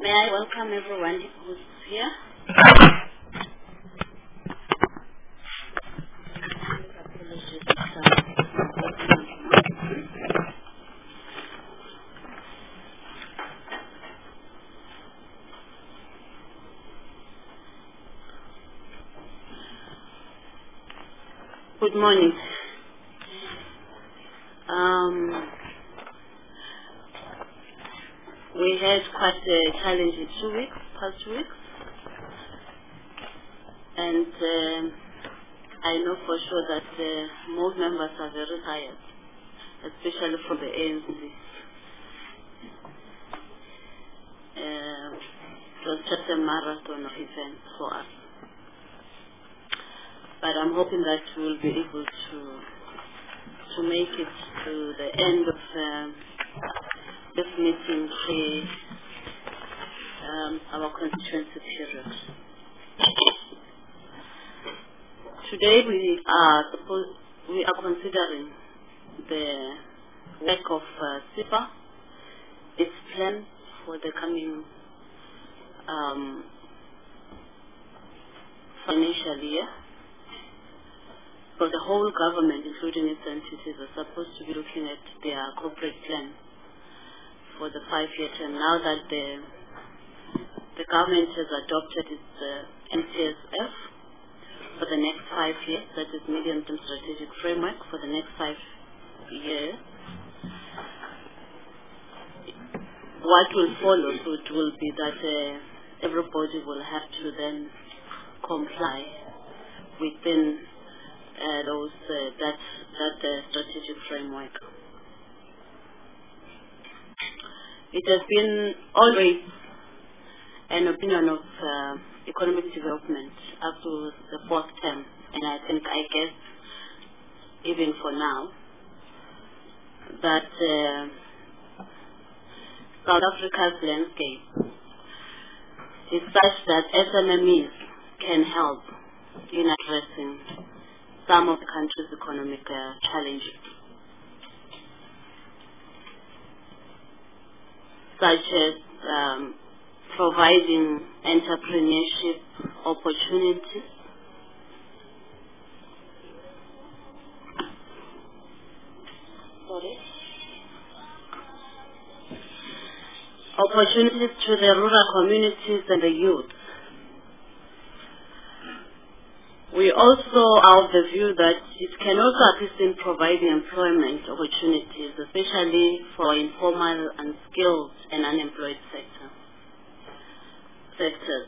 May I welcome everyone who's here? Good morning. We had quite a challenging past 2 weeks, and I know for sure that most members are very tired, especially from the ANC. It was just a marathon of events for us, but I'm hoping that we'll be able to make it to the end of this meeting for our constituency period. Today we are considering the work of SIPA, its plan for the coming financial year. So the whole government, including its entities, are supposed to be looking at their corporate plan for the 5-year term. Now that the government has adopted its MTSF for the next 5 years, that is medium-term strategic framework for the next 5 years, what will follow suit will be that everybody will have to then comply within that strategic framework. It has been always an opinion of economic development up to the 4th term, and I guess even for now, that South Africa's landscape is such that SMMEs can help in addressing some of the country's economic challenges, such as providing entrepreneurship opportunities, to the rural communities and the youth. We also are of the view that it can also assist in providing employment opportunities, especially for informal, unskilled, and unemployed sectors.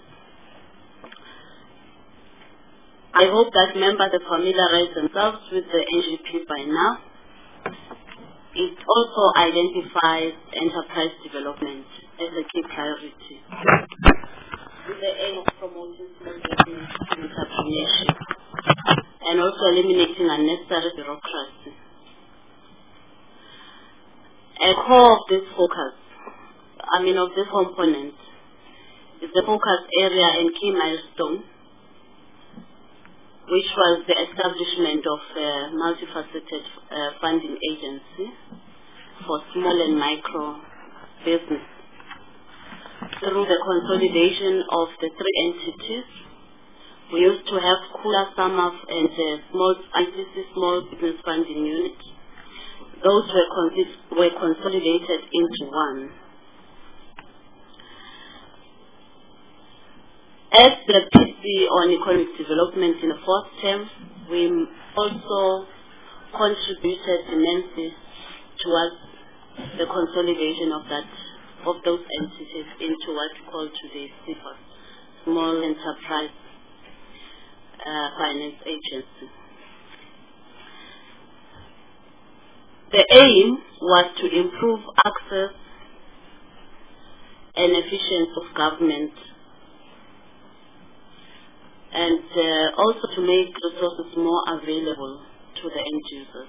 I hope that members have familiarized themselves with the NGP by now. It also identifies enterprise development as a key priority, with the aim of promoting small business entrepreneurship and also eliminating unnecessary bureaucracy. A core of this of this component, is the focus area and key milestone, which was the establishment of a multifaceted funding agency for small and micro business. Through the consolidation of the 3 entities, we used to have Kula, SAMAF, and ICC Small Business Funding Unit. Those were consolidated into one. As the PC on economic development in the 4th term, we also contributed immensely towards the consolidation of those entities into what we call today SIPA, Small Enterprise Finance Agency. The aim was to improve access and efficiency of government, and also to make resources more available to the end users.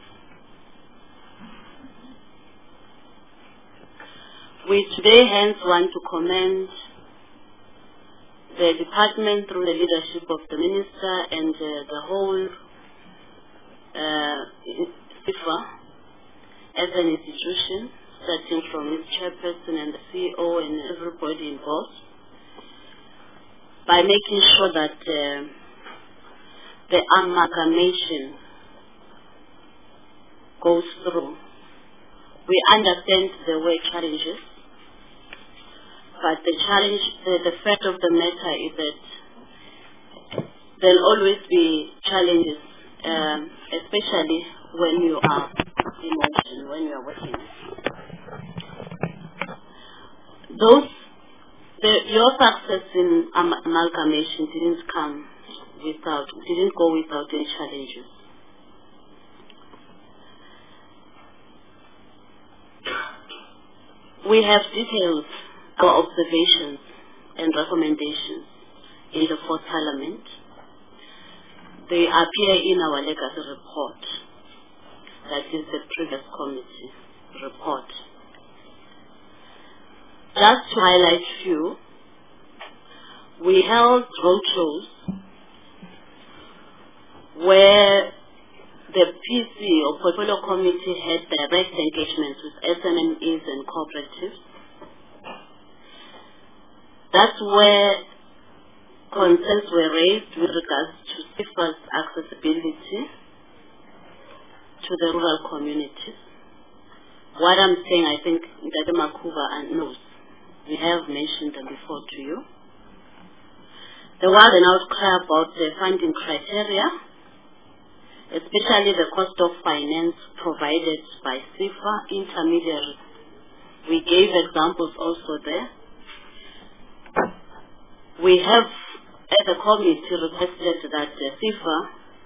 We today hence want to commend the department through the leadership of the minister and the whole SIFA as an institution, starting from its chairperson and the CEO and everybody involved, by making sure that the amalgamation goes through. We understand there were challenges, but the fact of the matter is that there'll always be challenges, especially when you are in motion, when you are working. Your success in amalgamation didn't go without any challenges. We have detailed our observations and recommendations in the fourth Parliament. They appear in our legacy report, that is the previous committee report. Just to highlight few, we held roadshows where the PC or Portfolio Committee had direct engagements with SMMEs and cooperatives. That's where concerns were raised with regards to SIFA's accessibility to the rural communities. What I'm saying, I think Dr. Makuba knows. We have mentioned them before to you. There was an outcry about the funding criteria, especially the cost of finance provided by SIFA intermediaries. We gave examples also there. We have, as a committee, requested that SIFA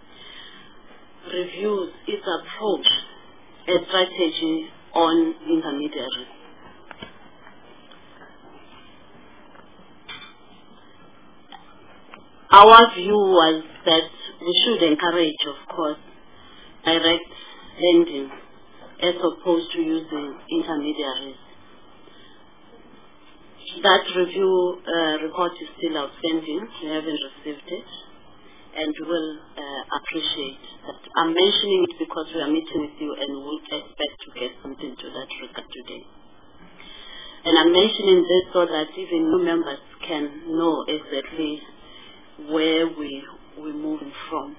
reviews its approach and strategy on intermediaries. Our view was that we should encourage, of course, direct lending as opposed to using intermediaries. That review report is still outstanding. We haven't received it, and we will appreciate that. I'm mentioning it because we are meeting with you and we would expect to get something to that regard today. And I'm mentioning this so that even new members can know exactly where we're moving from.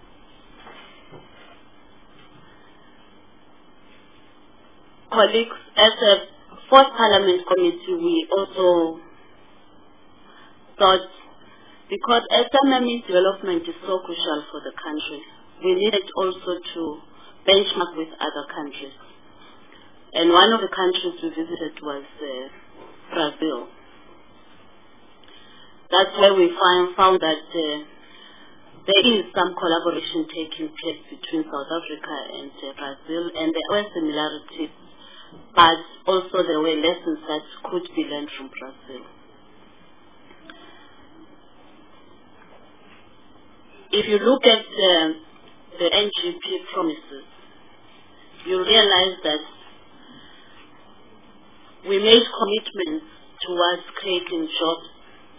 Colleagues, as a fourth Parliament Committee, we also thought, because SMME development is so crucial for the country, we needed also to benchmark with other countries. And one of the countries we visited was Brazil. That's where we found that there is some collaboration taking place between South Africa and Brazil, and there were similarities, but also there were lessons that could be learned from Brazil. If you look at the NGP promises, you realize that we made commitments towards creating jobs,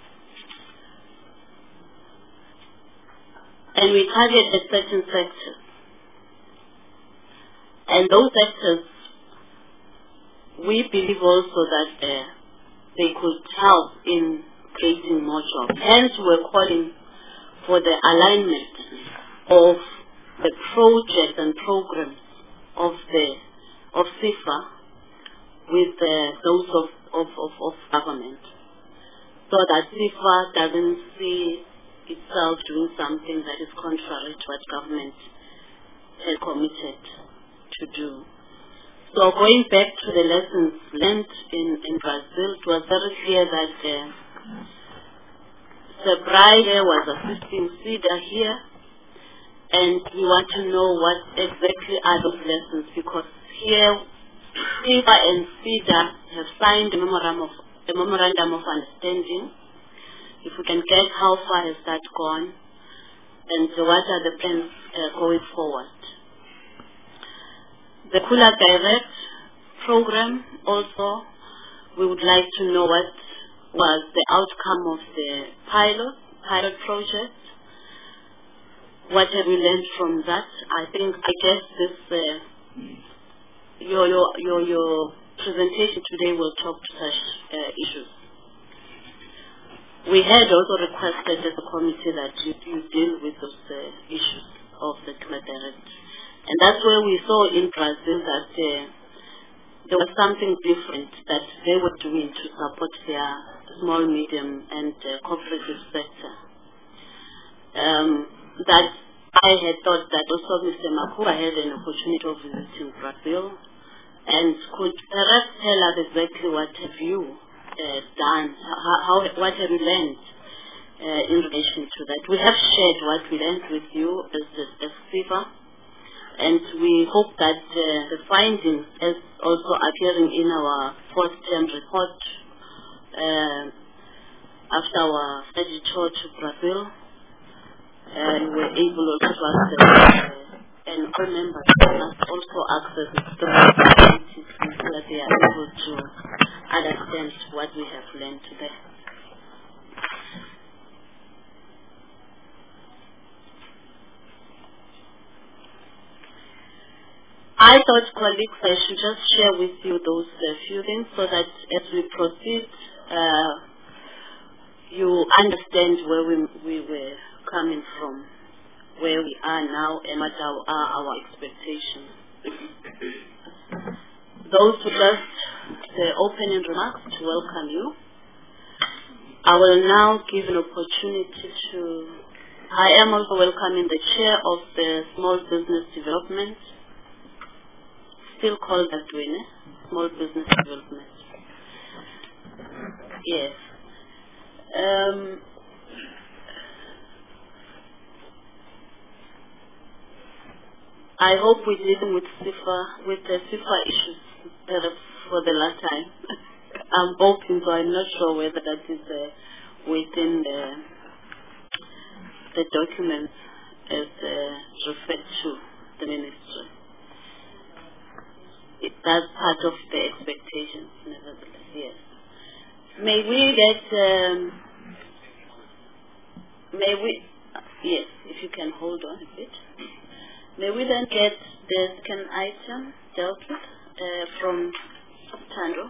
and we targeted certain sectors. And those sectors, we believe also that they could help in creating more jobs. Hence, we're calling for the alignment of the projects and programs of SIFA with those of government, so that SIFA doesn't see itself doing something that is contrary to what government had committed to do. So going back to the lessons learned in Brazil, it was very clear that Sebrae was assisting SIDA here, and we want to know what exactly are those lessons, because here SIFA and SIDA have signed a memorandum of understanding. If we can get how far has that gone, and what are the plans going forward. The Kula Direct program also, we would like to know what was the outcome of the pilot project. What have we learned from that? I guess this your presentation today will talk to such issues. We had also requested as a committee that you deal with those issues of the climate directive. And that's where we saw in Brazil that there was something different that they were doing to support their small, medium, and cooperative sector. That I had thought that also Mr. Makua had an opportunity of visiting Brazil and could perhaps tell us exactly what have you done, what have you learned in relation to that. We have shared what we learned with you as FIFA, and we hope that the findings, as also appearing in our fourth-term report after our study tour to Brazil, we were able also to access and remember that also access the communities so that they are able to understand what we have learned today. I thought, colleagues, I should just share with you those few things so that as we proceed, you understand where we were coming from, where we are now, and what are our expectations. Those who just the opening remarks to welcome you. I will now give an opportunity to, I am also welcoming the chair of the Small Business Development, still called Adwene, Small Business Development. Yes. I hope we deal with the CIFA issues for the last time. I'm hoping, so I'm not sure whether that is within the documents as referred to the ministry. That's part of the expectations, nevertheless, yes. May we get, yes, if you can hold on a bit. May we then get the second item dealt with from Tando?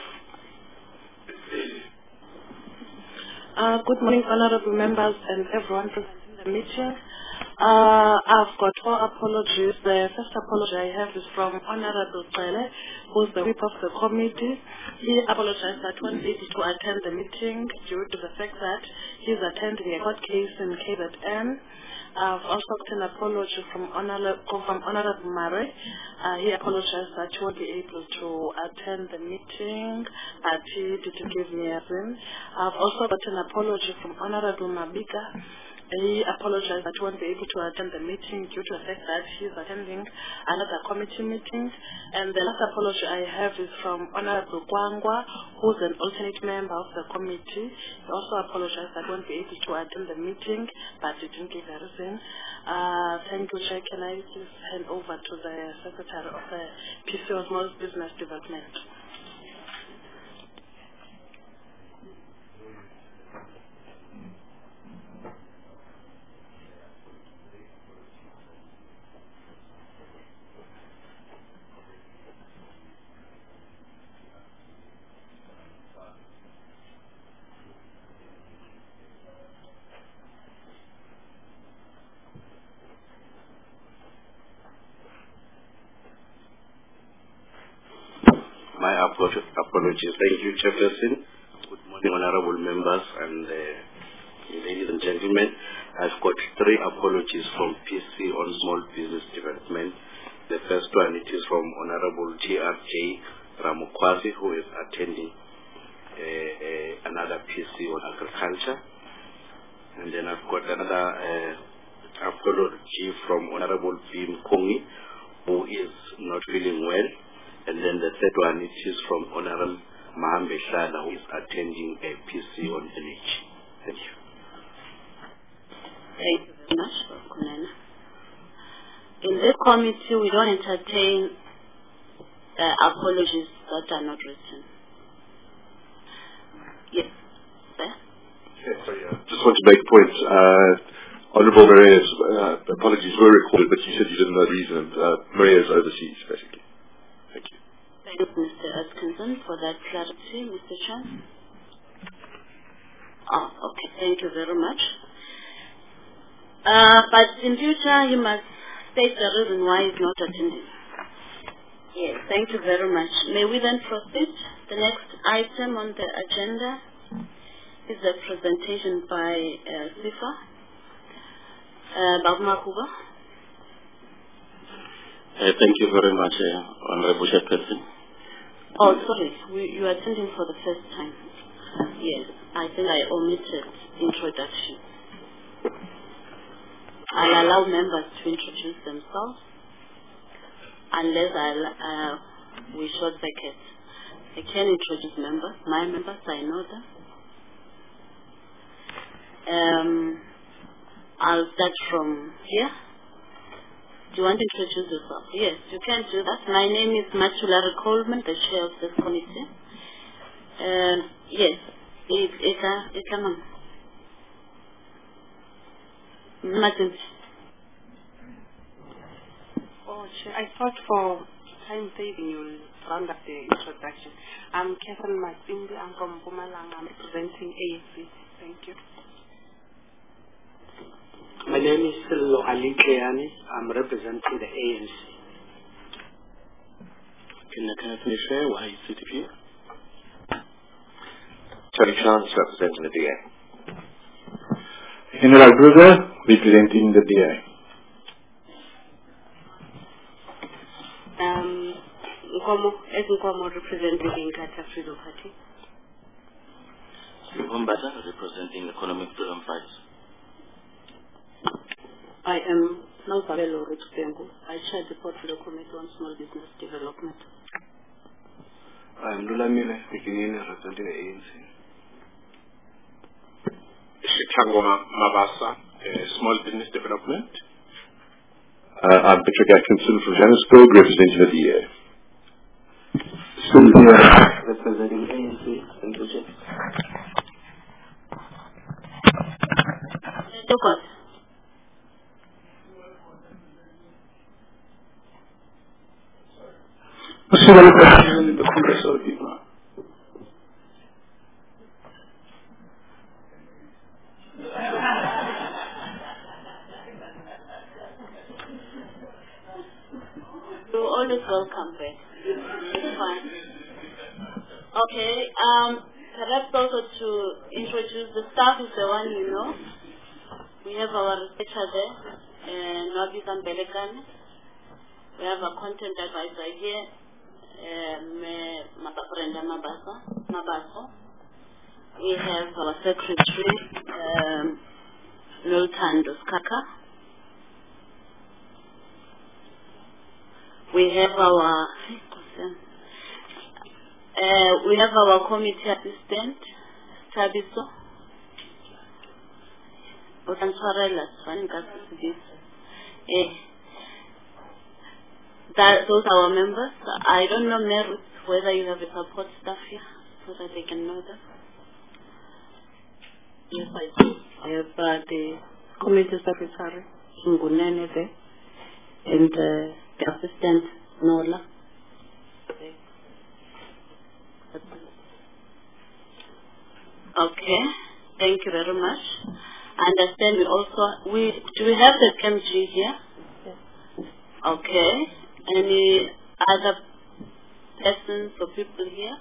Good morning, honorable members and everyone present in the meeting. I've got 4 apologies. The first apology I have is from Honorable Pele, who's the whip of the committee. He apologized that he wasn't able to attend the meeting due to the fact that he's attending a court case in KZN. I've also got an apology from Honorable Mare. He apologized that he won't be able to attend the meeting, but he didn't give me a reason. I've also got an apology from Honorable Mabika. He apologized that he won't be able to attend the meeting due to the fact that he's attending another committee meeting. And the last apology I have is from Honorable Kwangwa, who's an alternate member of the committee. He also apologized that he won't be able to attend the meeting, but he didn't give a reason. Thank you, Chair. Can I please hand over to the Secretary of the PCO Small Business Development? My apologies. Thank you, Chairperson. Good morning, honorable members and ladies and gentlemen. I've got 3 apologies from PC on small business development. The first one, it is from Honorable GRJ Ramukwasi, who is attending another PC on agriculture. And then I've got another apology from Honorable Bim Kongi, who is not feeling well. And then the third one, it is from Honorable Mahambe Shana, who is attending a PC on energy. Thank you. Thank you very much, Kunena. In this committee, we don't entertain apologies that are not written. Yes, sir? Yes, sorry, just want to make a point. Honorable Maria's apologies were recorded, but you said you didn't know the reason. Maria's overseas, basically. Thank you. Thanks, Mr. Atkinson, for that clarity, Mr. Chan. Oh, okay. Thank you very much. But in future, you must state the reason why he's not attending. Yes, thank you very much. May we then proceed? The next item on the agenda is a presentation by SIFA. Babu Makuba. Thank you very much, Honorable Chairperson. Oh, sorry. You are attending for the first time. Yes, I think I omitted introduction. I'll allow members to introduce themselves unless we short circuit. I can introduce members. My members, I know them. I'll start from here. Do you want to introduce yourself? Yes, you can do that. My name is Machulari Coleman, the chair of this committee. Yes, Eka Mama. Oh, Chair, I thought for time saving you will round up the introduction. I'm Catherine Masindi. I'm from Mpumalanga. I'm representing ANC. Thank you. My name is Silo Ali Kleani. I'm representing the ANC. Can I finish there? Why is it here? Tony Chance, representing the DA. Henry Bruder, representing the DA. Nkomo representing the Inkatha Freedom Party. Mbata, representing Economic Freedom Fighters. I am Nausabelo Rutsengu. I chair the Portfolio Committee on Small Business Development. I am Lula Mile, representing the ANC. Shitangoma Mabasa, Small Business Development. I'm Patrick Atkinson from Johannesburg, representing the DA. Sylvia, representing ANC and Budget. The Congress of people. You're always welcome back. It's fine. Okay, perhaps also to introduce the staff is the one you know. We have our researcher there, Nobizam Belekani. We have a content advisor here, Brenda Mabaso. We have our secretary, Noltando Skaka. We have our committee assistant, Tabiso. Those are our members. I don't know, Merit, whether you have a support staff here so that they can know that. Yes, I do. I have the committee secretary, Ngunene there, and the assistant, Nola. Okay, thank you very much. I understand do we have the KMG here? Yes. Okay. Any other persons or people here?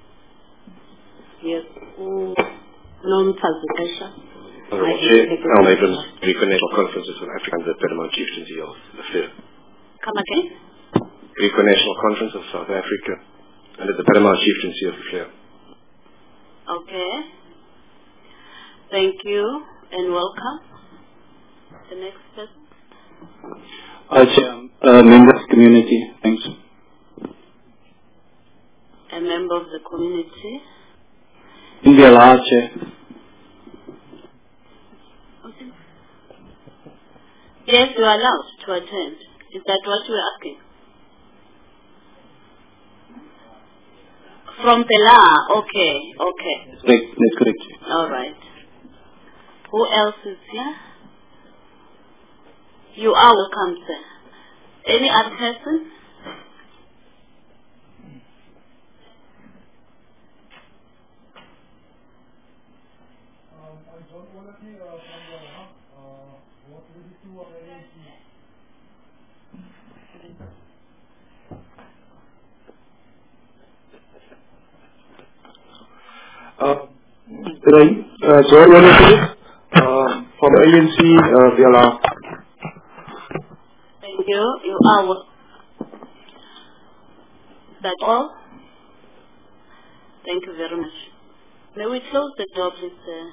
Yes. No, Tazukesha. Al Abrams, Greek National Conference of South Africa and the Paramount Chieftaincy of the FLIR. Come again? Greek National Conference of South Africa under the Paramount Chieftaincy of the FLIR. Okay. Thank you and welcome. The next person. Chair, member of the community. Thanks. A member of the community. India Law, Chair. Okay. Yes, you are allowed to attend. Is that what you are asking? From Pela, okay. That's correct. All right. Who else is here? You are welcome, sir. Any other person? John Wellington, from ANC, VLR. Thank you. You are. That's all. Thank you very much. May we close the door, please?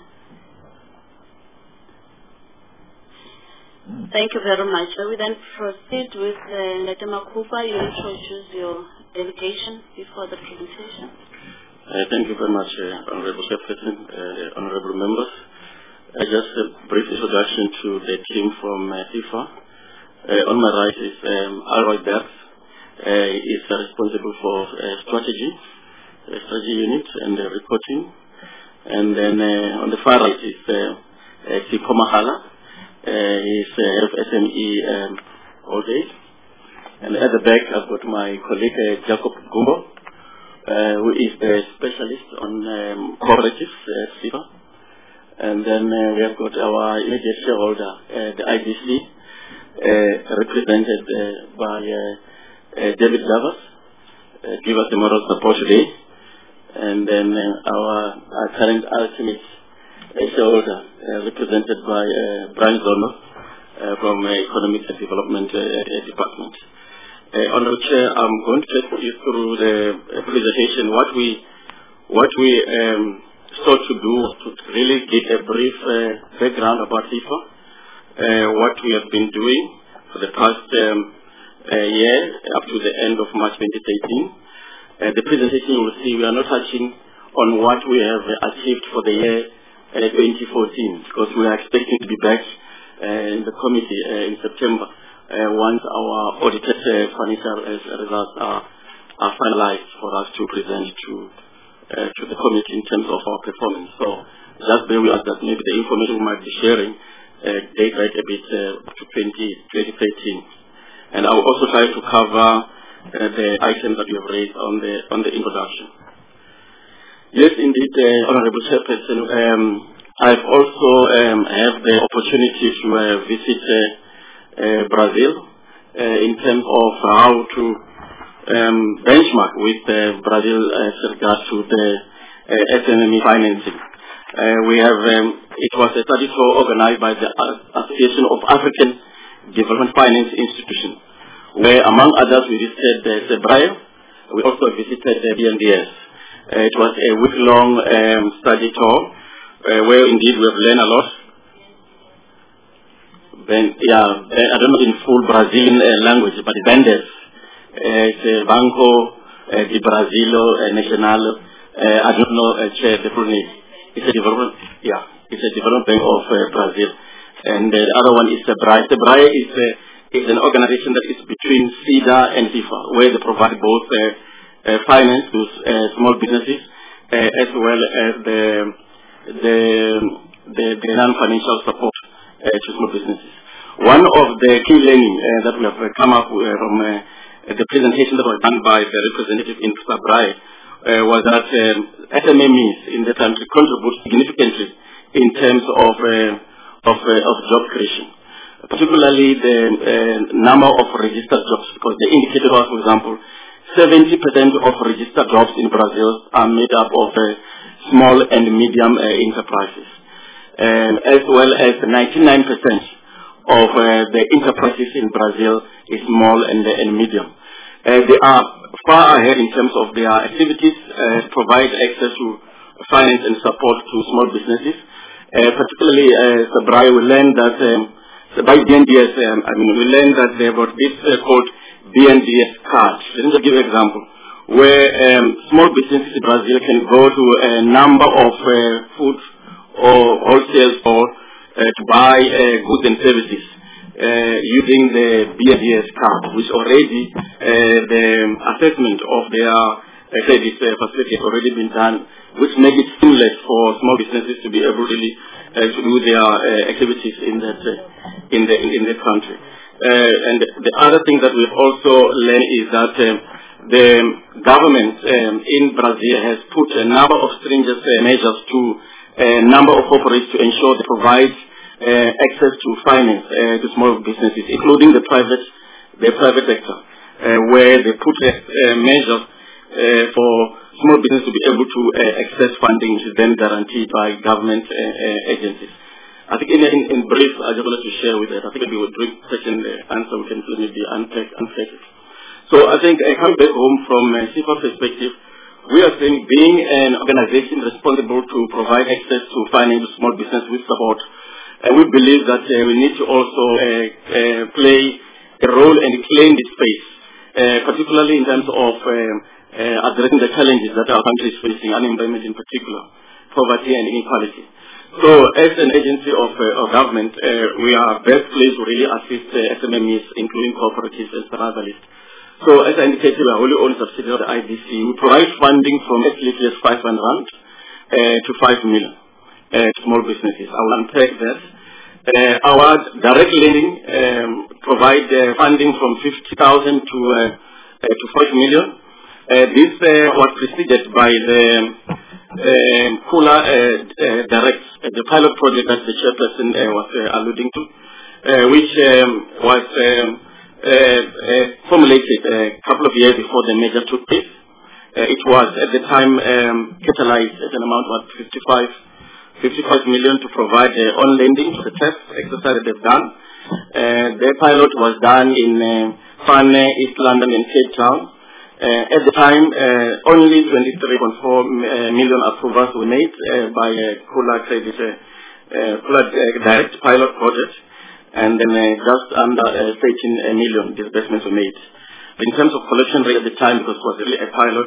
Thank you very much. Shall we then proceed with Letema Kupa? You introduce your delegation before the presentation. Thank you very much, Honorable Chairperson, honorable members. Just a brief introduction to the team from FIFA. On my right is Alroy Bergs. He is responsible for strategy unit and reporting. And then on the far right is Siko Mahala. He is head of SME all day. And at the back I've got my colleague Jacob Gumbo, who is the specialist on cooperatives at FIFA. And then we have got our immediate shareholder, the IDC, represented by David Davos, give us the moral support today. And then our current ultimate shareholder, represented by Brian Zono from Economic and Development Department. Honorable Chair, I'm going to take you through the presentation. What we sought to do was to really give a brief background about FIFA, what we have been doing for the past year up to the end of March 2013. The presentation you will see, we are not touching on what we have achieved for the year 2014, because we are expecting to be back in the committee in September once our audited financial results are finalized for us to present to the committee in terms of our performance. So just bear with us that maybe the information we might be sharing date right a bit to 2013. And I will also try to cover the items that you have raised on the introduction. Yes, indeed, Honorable Chairperson, I've also have the opportunity to visit Brazil in terms of how to benchmark with Brazil as regards to the SME financing. We have, it was a study tour organized by the Association of African Development Finance Institutions, where among others we visited SEBRAE. We also visited the BNDES. It was a week-long study tour where indeed we have learned a lot. I don't know in full Brazilian language, but BNDES, Banco de Brasilo Nacional, I don't know the full name. It's a development, it's a development bank of Brazil. And the other one is SEBRAE. SEBRAE is an organization that is between SIDA and FIFA, where they provide both finance to small businesses as well as the non-financial support to small businesses. One of the key learning that we have come up with from the presentation that was done by the representative in SEBRAE was that SMEs in the country contribute significantly in terms of job creation, particularly the number of registered jobs, because the indicator was, for example, 70% of registered jobs in Brazil are made up of small and medium enterprises, as well as 99% of the enterprises in Brazil is small and medium. They are far ahead in terms of their activities, provide access to finance and support to small businesses. Particularly, SEBRAE, we learned that by BNDES, we learned that they have got this called BNDES card. Let me just give you an example, where small businesses in Brazil can go to a number of food or wholesale stores to buy goods and services using the BNDES card, which already the assessment of their credit facility has already been done, which makes it seamless for small businesses to be able really to do their activities in the country. And the other thing that we've also learned is that the government in Brazil has put a number of stringent measures to a number of corporates to ensure they provide access to finance to small businesses, including the private sector, where they put measures for small business to be able to access funding, which is then guaranteed by government agencies. I think in brief, I just wanted to share with that. I think we would bring question answer, we can maybe unpack it. So I think coming back home from a CIFA perspective, we are saying being an organization responsible to provide access to finance to small business with support, we believe that we need to also play a role and claim this space, particularly in terms of addressing the challenges that our country is facing, unemployment in particular, poverty and inequality. So as an agency of government, we are best placed to really assist SMMEs, including cooperatives and survivalists. So as I indicated, we are wholly owned subsidiary of the IDC. We provide funding from as little as 500 rand to 5 million small businesses. I will unpack that. Our direct lending provide funding from 50,000 to 5 million. This was preceded by the Kula Direct, the pilot project that the chairperson was alluding to, which was formulated a couple of years before the merger took place. It was at the time catalyzed at an amount of 55 million to provide on lending to the test exercise that they've done. The pilot was done in Fane, East London and Cape Town. At the time, only 23.4 million approvals were made by Kula Direct pilot project, and then just under 13 million disbursements were made. In terms of collection rate at the time, because it was really a pilot,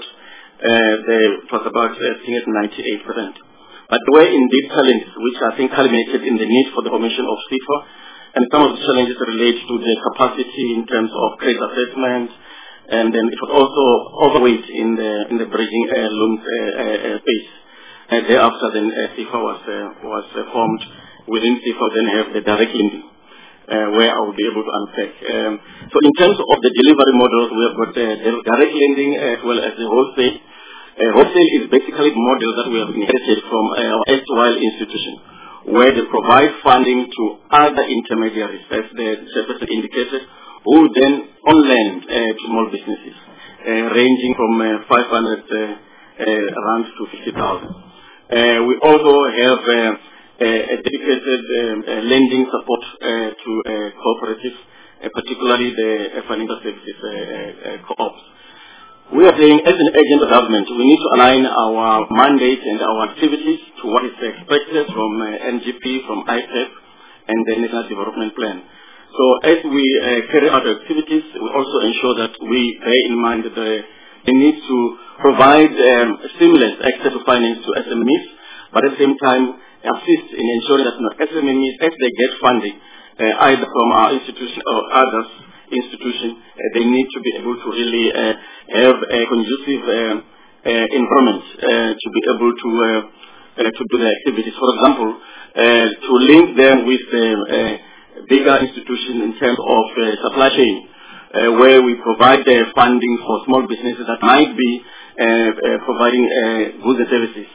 it was about 98%. But there were indeed challenges, which I think culminated in the need for the formation of CIFA, and some of the challenges relate to the capacity in terms of credit assessment, and then it was also overweight in the bridging loan space. Thereafter, then CIFA was formed. Within CIFA, then have the direct lending, where I will be able to unpack. So in terms of the delivery models, we have got the direct lending as well as the wholesale. Wholesale is basically the model that we have inherited from our erstwhile institution, where they provide funding to other intermediaries, as the chairperson indicated, who then on lend to small businesses, ranging from 500 rand to 50,000. We also have a dedicated lending support to cooperatives, particularly the financial services co-ops. We are saying, as an agent of government, we need to align our mandate and our activities to what is expected from NGP, from IPEP, and the National Development Plan. So as we carry out activities, we also ensure that we bear in mind the need to provide seamless access to finance to SMEs, but at the same time assist in ensuring that SMEs, as they get funding, either from our institution or others institution, they need to be able to really have a conducive environment to be able to do the activities. For example, to link them with bigger institutions in terms of supply chain, where we provide funding for small businesses that might be providing goods and services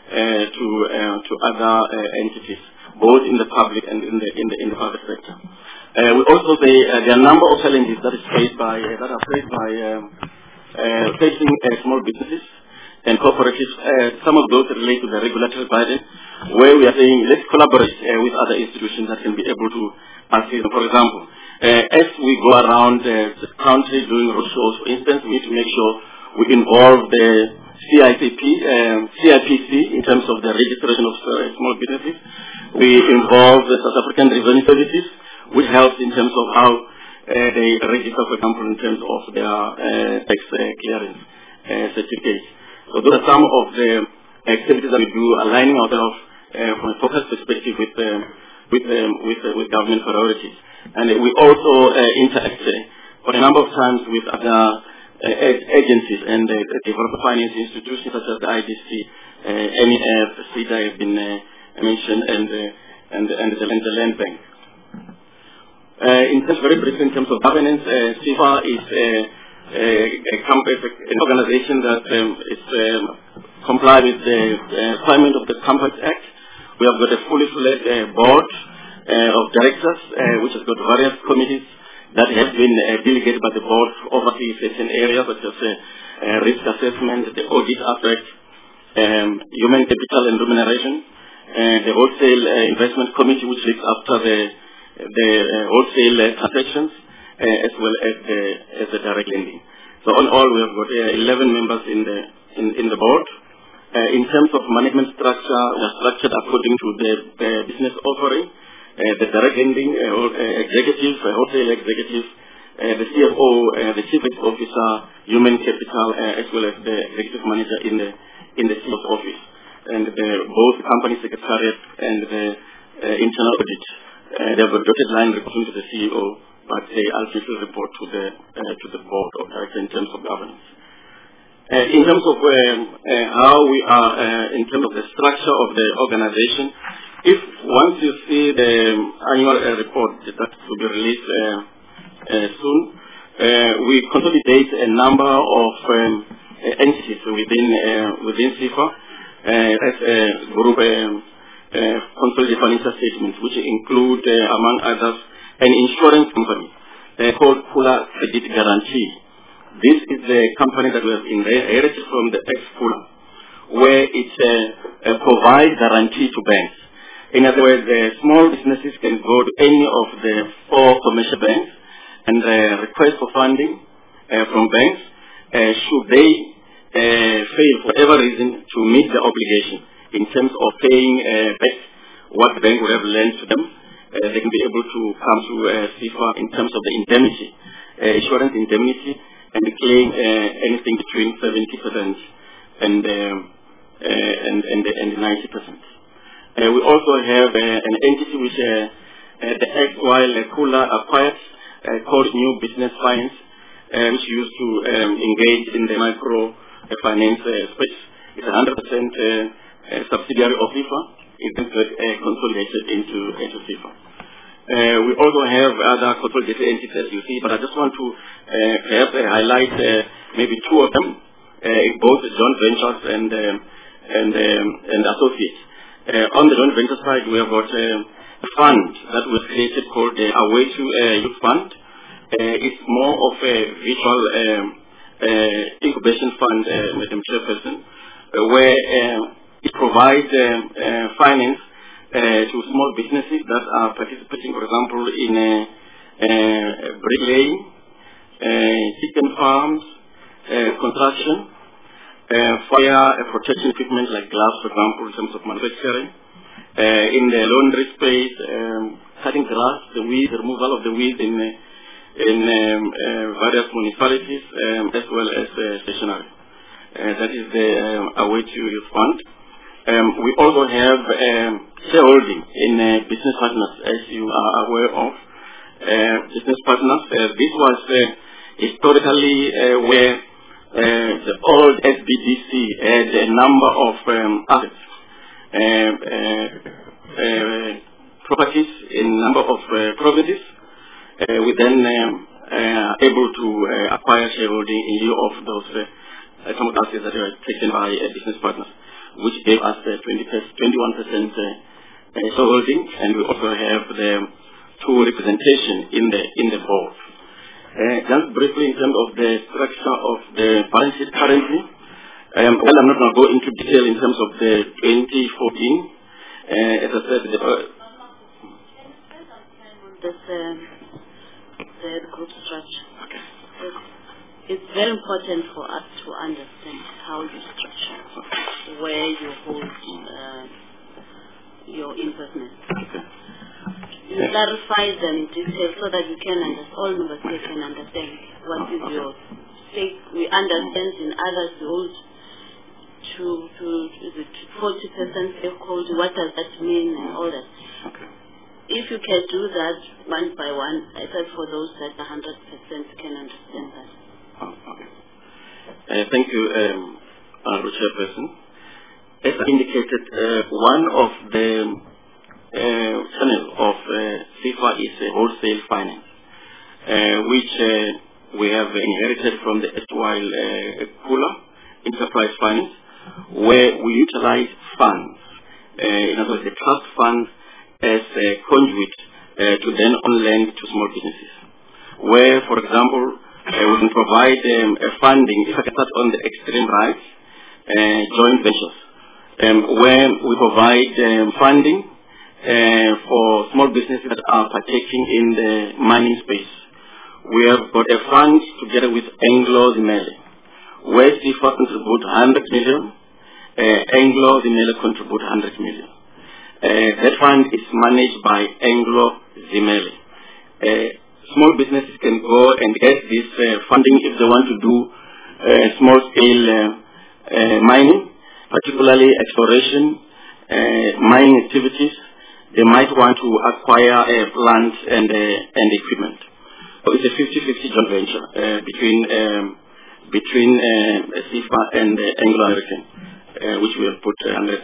to other entities, both in the public and in the private sector. We also say there are a number of challenges that are faced by facing small businesses and cooperatives. Some of those relate to the regulatory burden, where we are saying let's collaborate with other institutions that can be able to assist. For example, as we go around the country doing roadshows, for instance, we need to make sure we involve the CIPC in terms of the registration of small businesses. We involve the South African Revenue Services, which helps in terms of how they register, for example, in terms of their tax clearance certificates. So those are some of the activities that we do, aligning ourselves from a focused perspective with government priorities. And we also interact for a number of times with other agencies and developer finance institutions such as the IDC, NEF, CEDA have been mentioned, and the Land Bank. In terms, very briefly, in terms of governance, CIFA is an organization that is comply with the requirement of the Companies Act, We have got a fully fledged board of directors, which has got various committees that have been delegated by the board to oversee certain areas such as risk assessment, the audit aspect, human capital and remuneration, the wholesale investment committee, which looks after the wholesale transactions, as well as the direct lending. So on all, we have got 11 members in the board. In terms of management structure, we are structured according to the business offering, the direct lending executive, wholesale executive, the CFO, the chief executive officer, human capital, as well as the executive manager in the CEO's office, and both company secretariat and the internal audit. They have a dotted line reporting to the CEO, but they ultimately report to the board of directors in terms of governance. In terms of how we are, in terms of the structure of the organization, if once you see the annual report that will be released soon, we consolidate a number of entities within SEFA as a group consolidated financial statements, which include, among others, an insurance company called Kula Credit Guarantee. This is the company that we have inherited from the ex-Kula, where it provides guarantee to banks. In other words, small businesses can go to any of the 4 commercial banks and request for funding from banks. Should they fail for whatever reason to meet the obligation in terms of paying back what the bank would have lent to them, they can be able to come to SEFA in terms of the indemnity, insurance indemnity, and claim anything between 70% and 90%. We also have an entity which the ex-while Kula acquired called New Business Finance, which used to engage in the micro finance space. It's 100% subsidiary of SEFA. It's consolidated into SEFA. We also have other consolidated entities, as you see, but I just want to perhaps highlight maybe 2 of them, both joint ventures and associates. On the joint venture side, we have got a fund that was created called the Away to Youth Fund. It's more of a virtual incubation fund, Madam Chairperson, where it provides finance to small businesses that are participating, for example, in bricklaying, chicken farms, construction, fire protection equipment like gloves, for example, in terms of manufacturing, in the laundry space, cutting grass, the weeds, the removal of the weeds in various municipalities, as well as stationery. That is the Away to Youth Fund. We also have shareholding in business partners, as you are aware of. Business partners, this was historically where the old SBDC had a number of assets, properties in number of provinces. We then able to acquire shareholding in lieu of those some assets that were taken by business partners, which gave us 21% shareholding, and we also have the 2 representation in the board. Just briefly, in terms of the structure of the balance sheet currently, well, I'm not going to go into detail in terms of the 2014. As I said, the group structure. Okay. It's very important for us to understand how you structure, where you hold your investments. Okay. You clarify them in detail so that you can understand, all members here can understand what is your stake. We understand in others you hold is it 40% stakeholder, what does that mean and all that. Okay. If you can do that one by one, I said for those that 100% can understand that. Okay. Thank you, Chairperson. As I indicated, one of the channels of SEFA is wholesale finance, which we have inherited from the erstwhile Kula Enterprise Finance, where we utilize funds in other words, the trust fund as a conduit to then on lend to small businesses. Where, for example, we can provide funding, if I can start on the extreme right, joint ventures, where we provide funding for small businesses that are partaking in the mining space. We have got a fund together with Anglo Zimele, where SIFA contribute 100 million, Anglo Zimele contribute 100 million. That fund is managed by Anglo Zimele. Small businesses can go and get this funding if they want to do small-scale mining, particularly exploration, mining activities. They might want to acquire land and equipment. So it's a 50-50 joint venture between SIFA and Anglo-American, which will put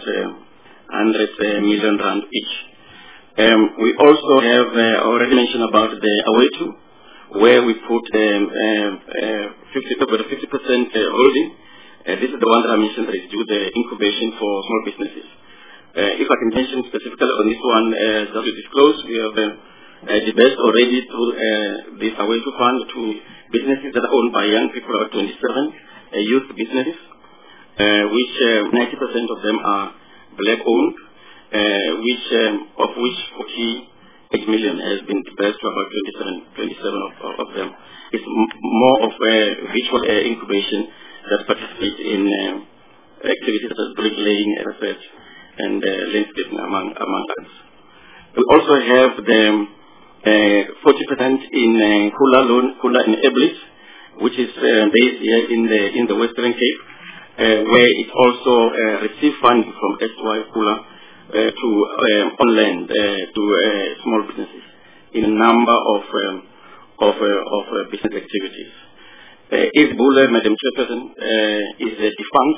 100 million rand each. We also have already mentioned about the Awaitu, where we put 50% holding. This is the one that I mentioned that is due the incubation for small businesses. If I can mention specifically on this one, just to disclose, we have disbursed already through this Awaitu fund to businesses that are owned by young people about 27, youth businesses, which 90% of them are black-owned, of which 48 million has been disbursed to about 27 of them. It's more of a virtual incubation that participates in activities such as bricklaying, research, and landscaping, among others. We also have the 40% in Kula in Eblis, which is based here in the Western Cape, where it also receives funding from SY Kula to on land to small businesses in a number of business activities. Isbula, Madam Chairperson, is defunct.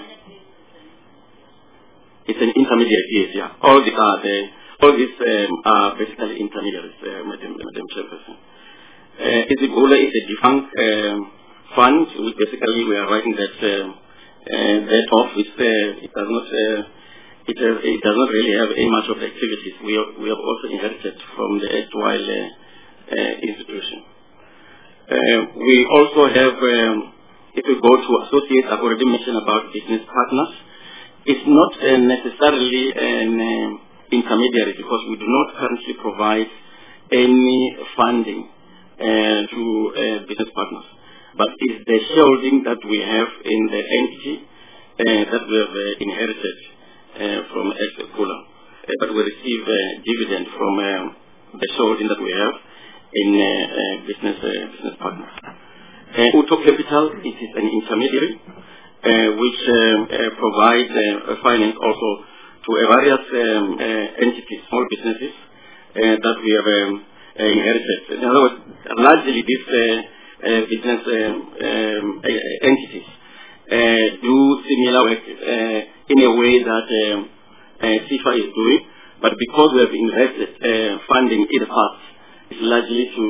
It's an intermediate, yes, yeah. All these are basically intermediaries, Madam Chairperson. Isbula is a defunct fund, which basically we are writing that off. It does not really have any much of the activities. We have also inherited from the erstwhile institution. We also have, if we go to associates, I've already mentioned about business partners. It's not necessarily an intermediary because we do not currently provide any funding to business partners. But it's the shareholding that we have in the entity that we have inherited from Kula. But we receive dividend from the shareholding that we have in business partners. Uto Capital, it is an intermediary which provides finance also to various entities, small businesses that we have inherited. In other words, largely these business entities do similar work in a way that SIFA is doing, but because we have invested funding in the past, it's largely to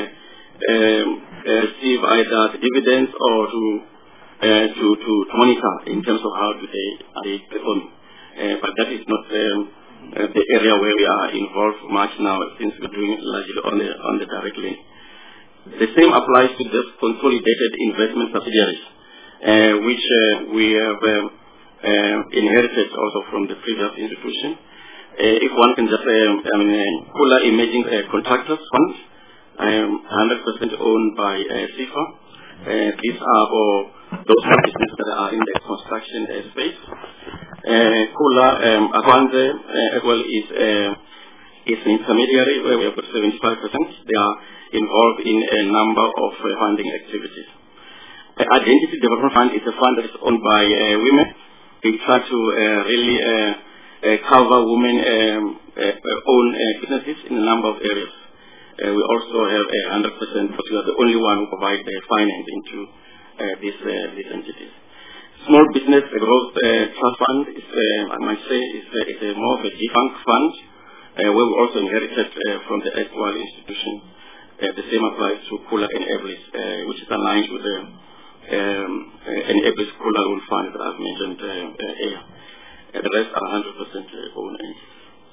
receive either the dividends or to monitor in terms of how do they perform. But that is not the area where we are involved much now, since we're doing largely on the direct link. The same applies to the consolidated investment subsidiaries, which we have inherited also from the previous institution. If one can just Kula Emerging Contractors Fund, 100% owned by SIFA. These are for those businesses that are in the construction space. Kula Akwanze as well is an intermediary where we have got 75%. They are involved in a number of funding activities. Identity Development Fund is a fund that is owned by women. We try to really cover women-owned businesses in a number of areas. We also have 100%, but we are the only one who provide finance into these entities. Small Business Growth Trust Fund is, I might say, is more of a defunct fund, where we also inherited from the erstwhile institution. The same applies to Kula and Eblis, which is aligned with the Eblis Kula Rule Fund that I've mentioned earlier. The rest are 100% owned entities.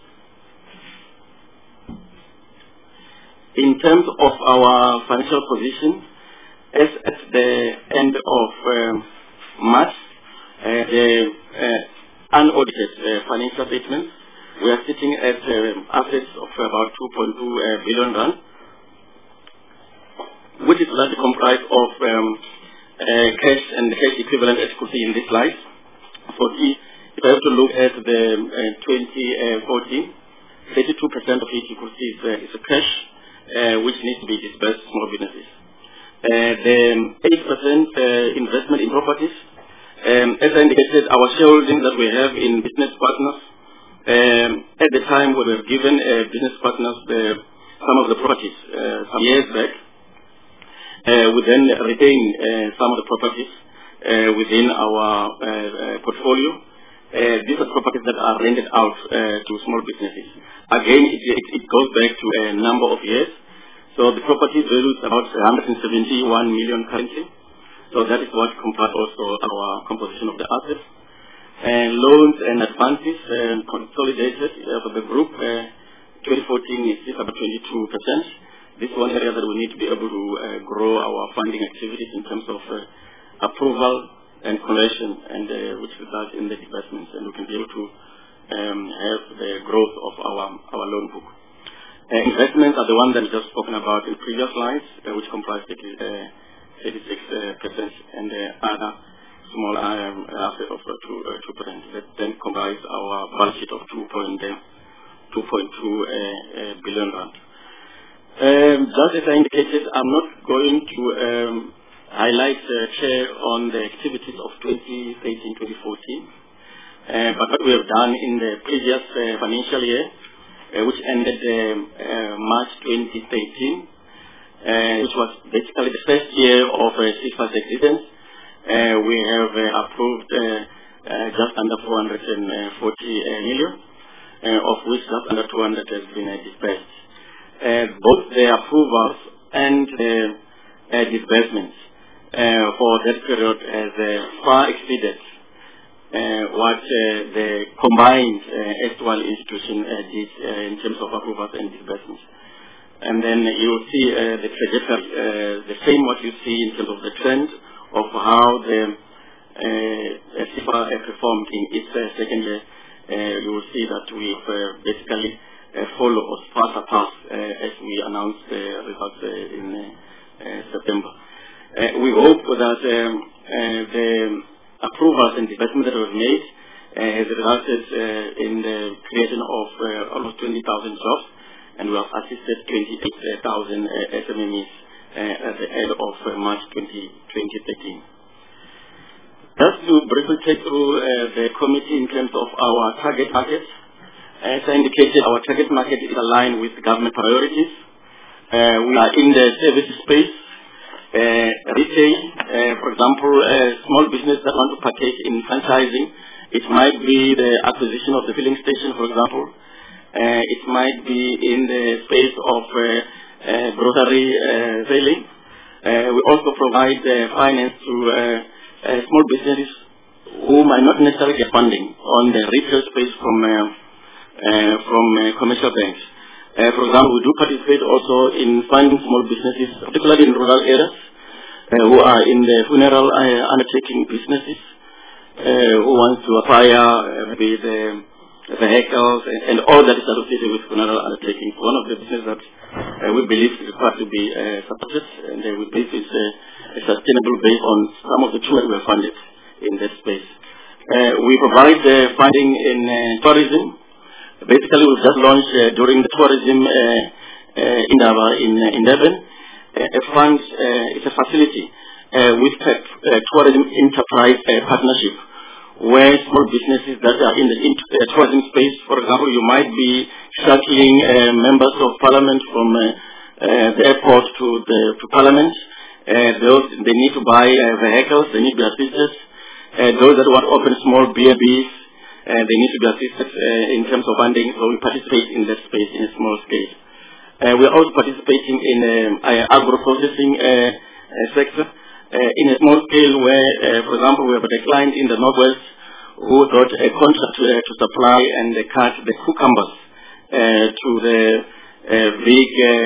In terms of our financial position, as at the end of March, the unaudited financial statements, we are sitting at assets of about 2.2 billion rand, which is largely comprised of cash and cash equivalent, as you could see in this slide. If I have to look at the 2014, 32% of it you could see is a cash, which needs to be disbursed to small businesses. The 8% investment in properties, as I indicated, our shareholding that we have in business partners, at the time we were given business partners some of the properties some years back. We then retain some of the properties within our portfolio. These are properties that are rented out to small businesses. Again, it goes back to a number of years. So the property value is about 171 million currently. So that is what comprises also our composition of the assets. Loans and advances consolidated for the group. 2014 is about 22%. This is one area that we need to be able to grow our funding activities in terms of approval and conversion, and which results in the investments, and we can be able to have the growth of our loan book. Investments are the ones that we just spoken about in previous slides, which comprise 36%, and the other small asset of 2%. That then comprise our balance sheet of 2.2 billion rand. Just as I indicated, I'm not going to highlight share on the activities of 2013-2014, but what we have done in the previous financial year, which ended March 2013, which was basically the first year of CFA's existence. We have approved just under 440 million, of which just under 200 has been disbursed. Both the approvals and the disbursements for that period has far exceeded what the combined S1 institution did in terms of approvals and disbursements. And then you will see the trajectory, the same what you see in terms of the trend of how the CFA performed in its second year. You will see that we've basically followed or surpassed as we announced the results in September. We hope that the approvals and divestment that was made has resulted in the creation of almost 20,000 jobs, and we have assisted 28,000 SMEs at the end of March 2013. Just to briefly take through the committee in terms of our target market. As I indicated, our target market is aligned with government priorities. We are in the service space. Retail, for example, small business that want to partake in franchising. It might be the acquisition of the filling station, for example. It might be in the space of grocery selling. We also provide finance to small businesses who might not necessarily get funding on the retail space from commercial banks. For example, we do participate also in funding small businesses, particularly in rural areas, who are in the funeral undertaking businesses, who want to acquire maybe the vehicles and all that is associated with funeral undertaking. One of the businesses that we believe is required to be supported, and we believe is a sustainable based on some of the tools we have funded in that space. We provide funding in tourism. Basically, we've just launched during the tourism Indaba in Durban a fund. It's a facility with tourism enterprise partnership, where small businesses that are in the tourism space, for example, you might be shuttling members of parliament from the airport to parliament. They need to buy vehicles. They need to be assisted. Those that want to open small B&Bs, they need to be assisted in terms of funding, so we participate in that space in a small scale. We are also participating in agro-processing sector in a small scale where, for example, we have a client in the Northwest who got a contract to supply and cut the cucumbers to the big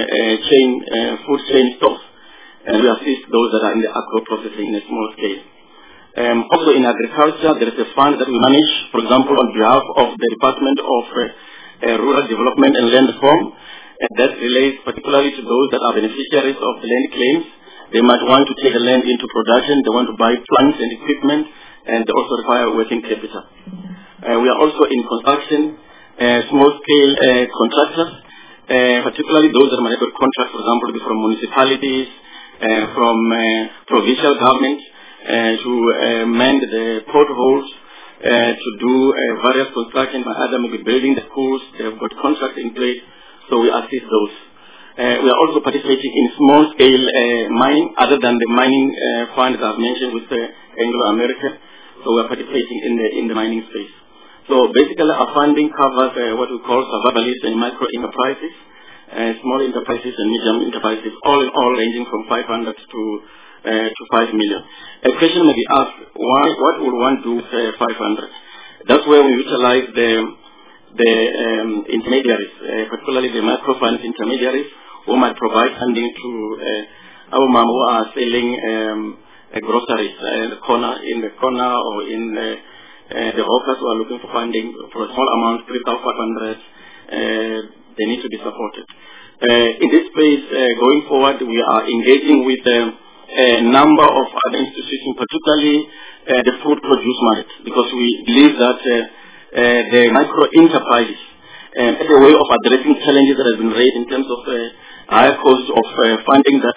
food chain stores. And we assist those that are in the agro processing in a small scale. Also in agriculture, there is a fund that we manage, for example, on behalf of the Department of Rural Development and Land Reform, and that relates particularly to those that are beneficiaries of the land claims. They might want to take the land into production, they want to buy plants and equipment, and they also require working capital. We are also in construction, small-scale contractors, particularly those that might have got contracts, for example, from municipalities, from provincial government, to mend the potholes, to do various construction, by other maybe building the schools. They have got contracts in place, so we assist those. We are also participating in small-scale mining, other than the mining fund that I've mentioned with Anglo-American. So we are participating in the mining space. So basically, our funding covers what we call survivalists and micro enterprises, small enterprises and medium enterprises, all in all ranging from 500 to 5 million. A question may be asked, what would one do with 500? That's where we utilize the intermediaries, particularly the microfinance intermediaries, who might provide funding to our mom who are selling groceries in the corner or in the hawkers who are looking for funding for a small amount, 3,500. They need to be supported. In this space, going forward, we are engaging with a number of other institutions, particularly the food produce market, because we believe that the micro enterprises, as a way of addressing challenges that have been raised in terms of higher costs of funding that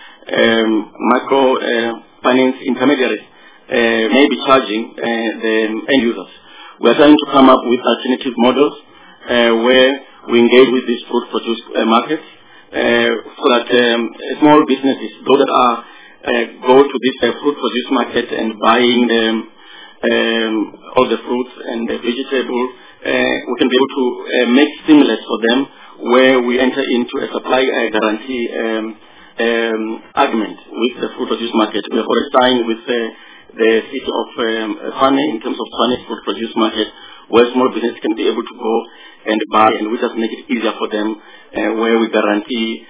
micro finance intermediaries may be charging the end users. We are trying to come up with alternative models where we engage with these food produce markets so that small businesses, those that are go to this food produce market and buying all the fruits and the vegetables, we can be able to make seamless for them, where we enter into a supply guarantee agreement with the food produce market. We have already signed with the city of Tshwane in terms of Tshwane food produce market, where small businesses can be able to go and buy, and we just make it easier for them, where we guarantee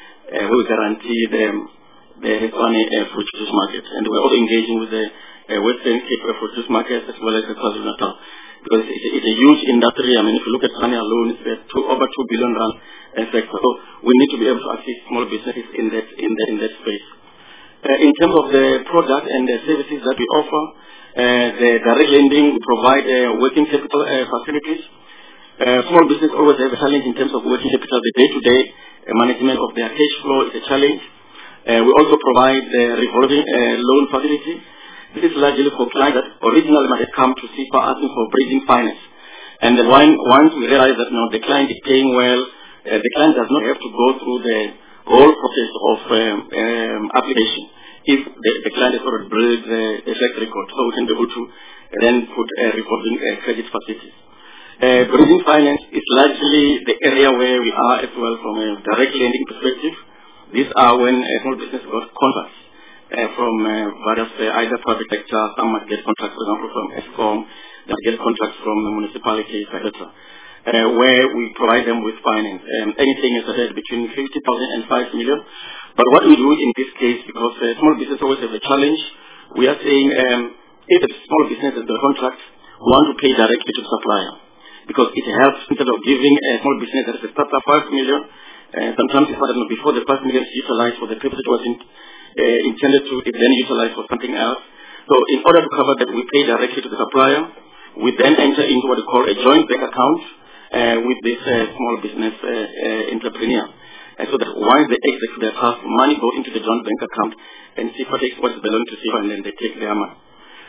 the Tshwane fruit produce market. And we're also engaging with the Western Cape fruit produce market as well as the KwaZulu-Natal, because it's a huge industry. I mean, if you look at Tshwane alone, it's over 2 billion rand sector. So we need to be able to assist small businesses in that space. In terms of the product and the services that we offer, the direct lending, we provide working capital facilities. Small business always have a challenge in terms of working capital. The day-to-day management of their cash flow is a challenge. We also provide the revolving loan facility. This is largely for clients that originally might have come to CIFA asking for bridging finance. And then once we realize that the client is paying well, the client does not have to go through the whole process of application if the client has already built the track record. So we can be able to then put revolving credit facilities. Bridging finance is largely the area where we are as well from a direct lending perspective. These are when a small business got contracts from various, either private sector, some might get contracts, for example, from ESCOM, they might get contracts from municipalities, etc., where we provide them with finance. Anything is ahead between 50,000 and 5 million. But what we do in this case, because small business always have a challenge, we are saying if a small business has the contract, we want to pay directly to the supplier, because it helps instead of giving a small business that is a startup 5 million. Sometimes before the 5 million is utilized for the purpose it was intended to, it then utilized for something else. So in order to cover that, we pay directly to the supplier. We then enter into what we call a joint bank account with this small business entrepreneur. So that once they execute their task, money goes into the joint bank account, and CIFA takes what belongs to CIFA, and then they take their money.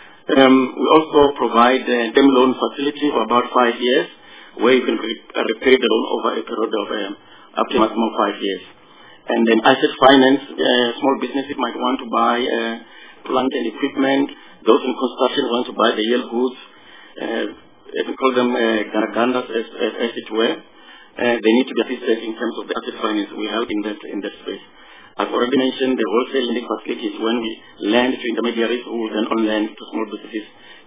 We also provide term loan facility for about 5 years, where you can repay the loan over a period of up to maximum 5 years. And then asset finance, small businesses might want to buy plant and equipment. Those in construction want to buy the yield goods. We call them garagandas as it were. They need to be assisted in terms of the asset finance. We help in that space. I've already mentioned the wholesale lending facilities when we lend to intermediaries who then on lend to small businesses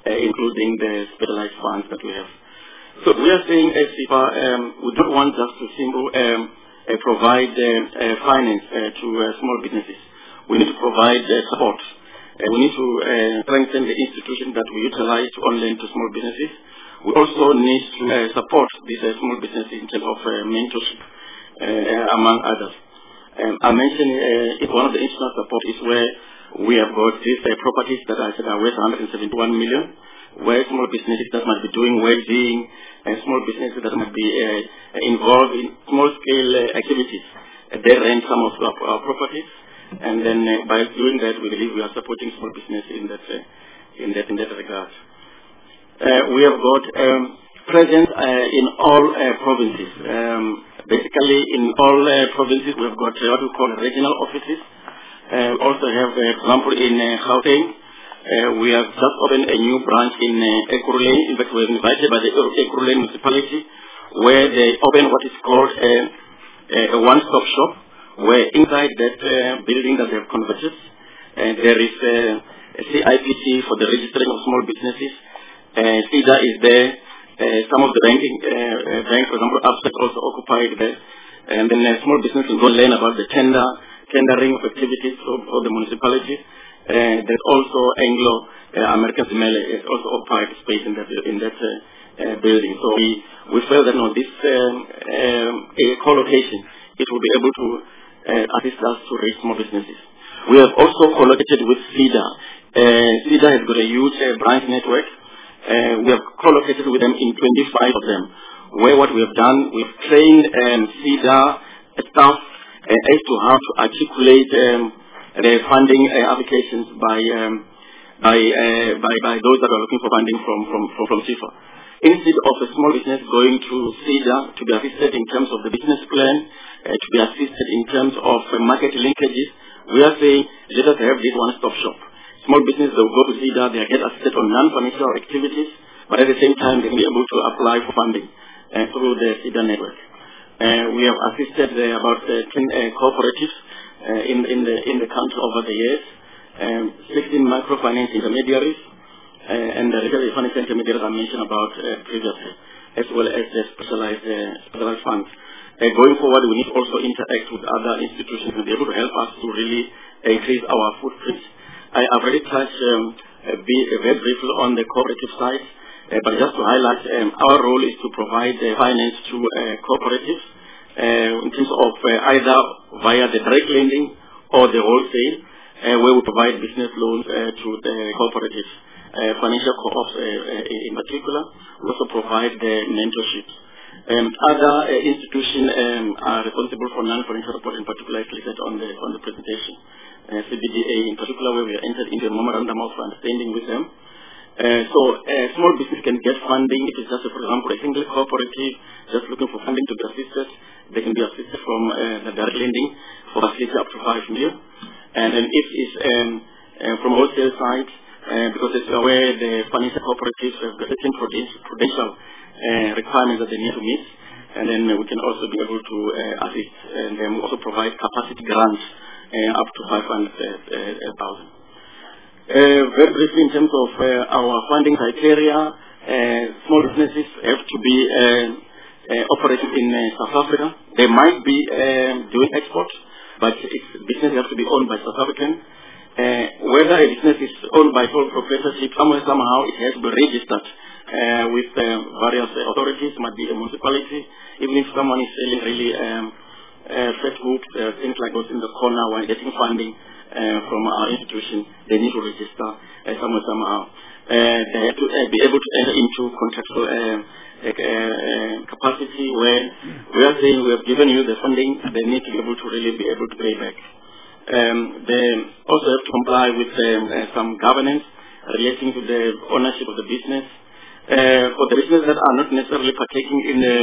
including the specialized funds that we have. So we are saying as SEPA, we don't want just to provide finance to small businesses. We need to provide support. We need to strengthen the institution that we utilize to lend to small businesses. We also need to support these small businesses in terms of mentorship, among others. I mentioned one of the institutional support is where we have got these properties that I said are worth 171 million, where small businesses that might be doing welding, small businesses that might be involved in small-scale activities. They rent some of our properties, and then by doing that, we believe we are supporting small business in that regard. We have got presence in all provinces. Basically, in all provinces, we have got what we call regional offices. We also have, for example, in Gauteng, we have just opened a new branch in Ekurhuleni. In fact, we were invited by the Ekurhuleni municipality, where they opened what is called a one-stop shop, where inside that building that they have converted, there is a CIPC for the registering of small businesses. SIDA is there. Some of the banking banks, for example, Absa also occupied there. And then small businesses go learn about the tendering of activities for the municipalities. There's also Anglo-American Zemele has also occupied space in that building. So we felt that this co-location, it will be able to assist us to reach small businesses. We have also co-located with SIDA. SIDA has got a huge branch network. We have co-located with them in 25 of them, where what we have done, we've trained SIDA staff as to how to articulate the funding applications by those that are looking for funding from SEPA. Instead of a small business going to SIDA to be assisted in terms of the business plan, to be assisted in terms of market linkages, we are saying let us have this one-stop shop. Small business, they will go to SIDA, they get assisted on non-financial activities, but at the same time, they will be able to apply for funding through the SIDA network. We have assisted about 10 cooperatives in the country over the years, 16 microfinance intermediaries, and the retail finance intermediaries I mentioned about previously, as well as the specialized funds. Going forward, we need to also interact with other institutions to be able to help us to really increase our footprint. I've already touched very briefly on the cooperative side, but just to highlight, our role is to provide finance to cooperatives in terms of either via the direct lending or the wholesale, where we provide business loans to the cooperatives, financial co-ops in particular. We also provide the mentorships. Other institutions are responsible for non-financial support, in particular, as listed on the presentation. CBDA in particular, where we entered into a memorandum of understanding with them. So small business can get funding if it's just, for example, a single cooperative just looking for funding to be assisted. They can be assisted from the direct lending for facility up to 5 million. And then if it's from wholesale side, because it's where the financial cooperatives have got certain prudential requirements that they need to meet, and then we can also be able to assist, and then we also provide capacity grants up to 500,000. Very briefly, in terms of our funding criteria, small businesses have to be operating in South Africa. They might be doing export, but business has to be owned by South African. Whether a business is owned by sole proprietorship, somehow it has to be registered with various authorities, might be a municipality. Even if someone is selling really Facebook, things like those in the corner while getting funding from our institution, they need to register somehow. They have to be able to enter into contractual capacity where we are saying we have given you the funding, they need to be able to really be able to pay back. They also have to comply with some governance relating to the ownership of the business. For the businesses that are not necessarily partaking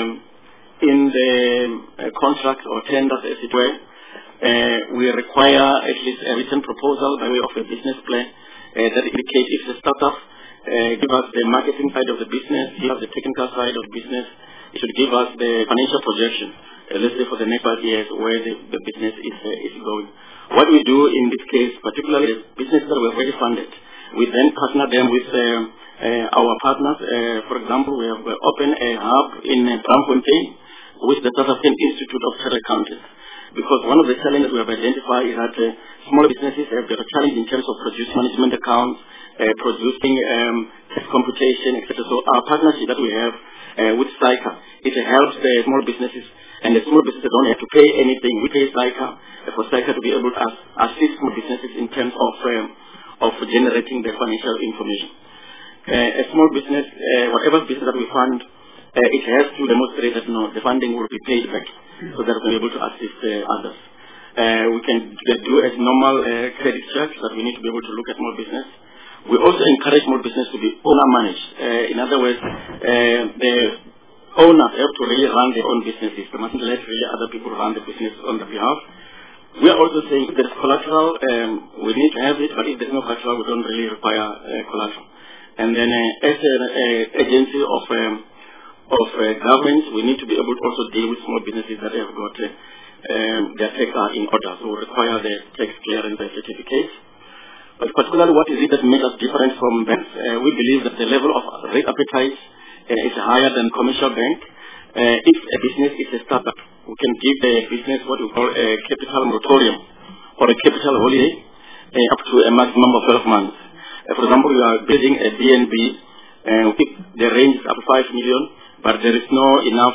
in the contract or tenders, as it were, we require at least a written proposal by way of a business plan that indicates if the startup give us the marketing side of the business, give us the technical side of the business. It should give us the financial projection, let's say for the next 5 years, where the business is going. What we do in this case, particularly the businesses that were already funded, we then partner them with our partners. For example, we have opened a hub in Braamfontein with the South African Institute of Chartered Accountants. Because one of the challenges we have identified is that small businesses have got a challenge in terms of producing management accounts, producing tax computation, etc. So our partnership that we have with SAICA, it helps the small businesses, and the small businesses don't have to pay anything. We pay SAICA for SAICA to be able to assist small businesses in terms of generating the financial information. A small business, whatever business that we fund, it has to demonstrate that the funding will be paid back, so that we're able to assist others. We can do as normal credit checks that we need to be able to look at small business. We also encourage small business to be owner managed. In other words, the owners have to really run their own businesses. They mustn't let really other people run the business on their behalf. We are also saying if there is collateral, we need to have it, but if there is no collateral, we don't really require collateral. And then as an agency of government, we need to be able to also deal with small businesses that have got their tax in order, so we require the tax clearance certificate. But particularly what is it that makes us different from banks? We believe that the level of risk appetite is higher than commercial bank. If a business is a startup, we can give the business what we call a capital moratorium or a capital holiday up to a maximum of 12 months. For example, you are building a BNB, the range is up to 5 million, but there is no enough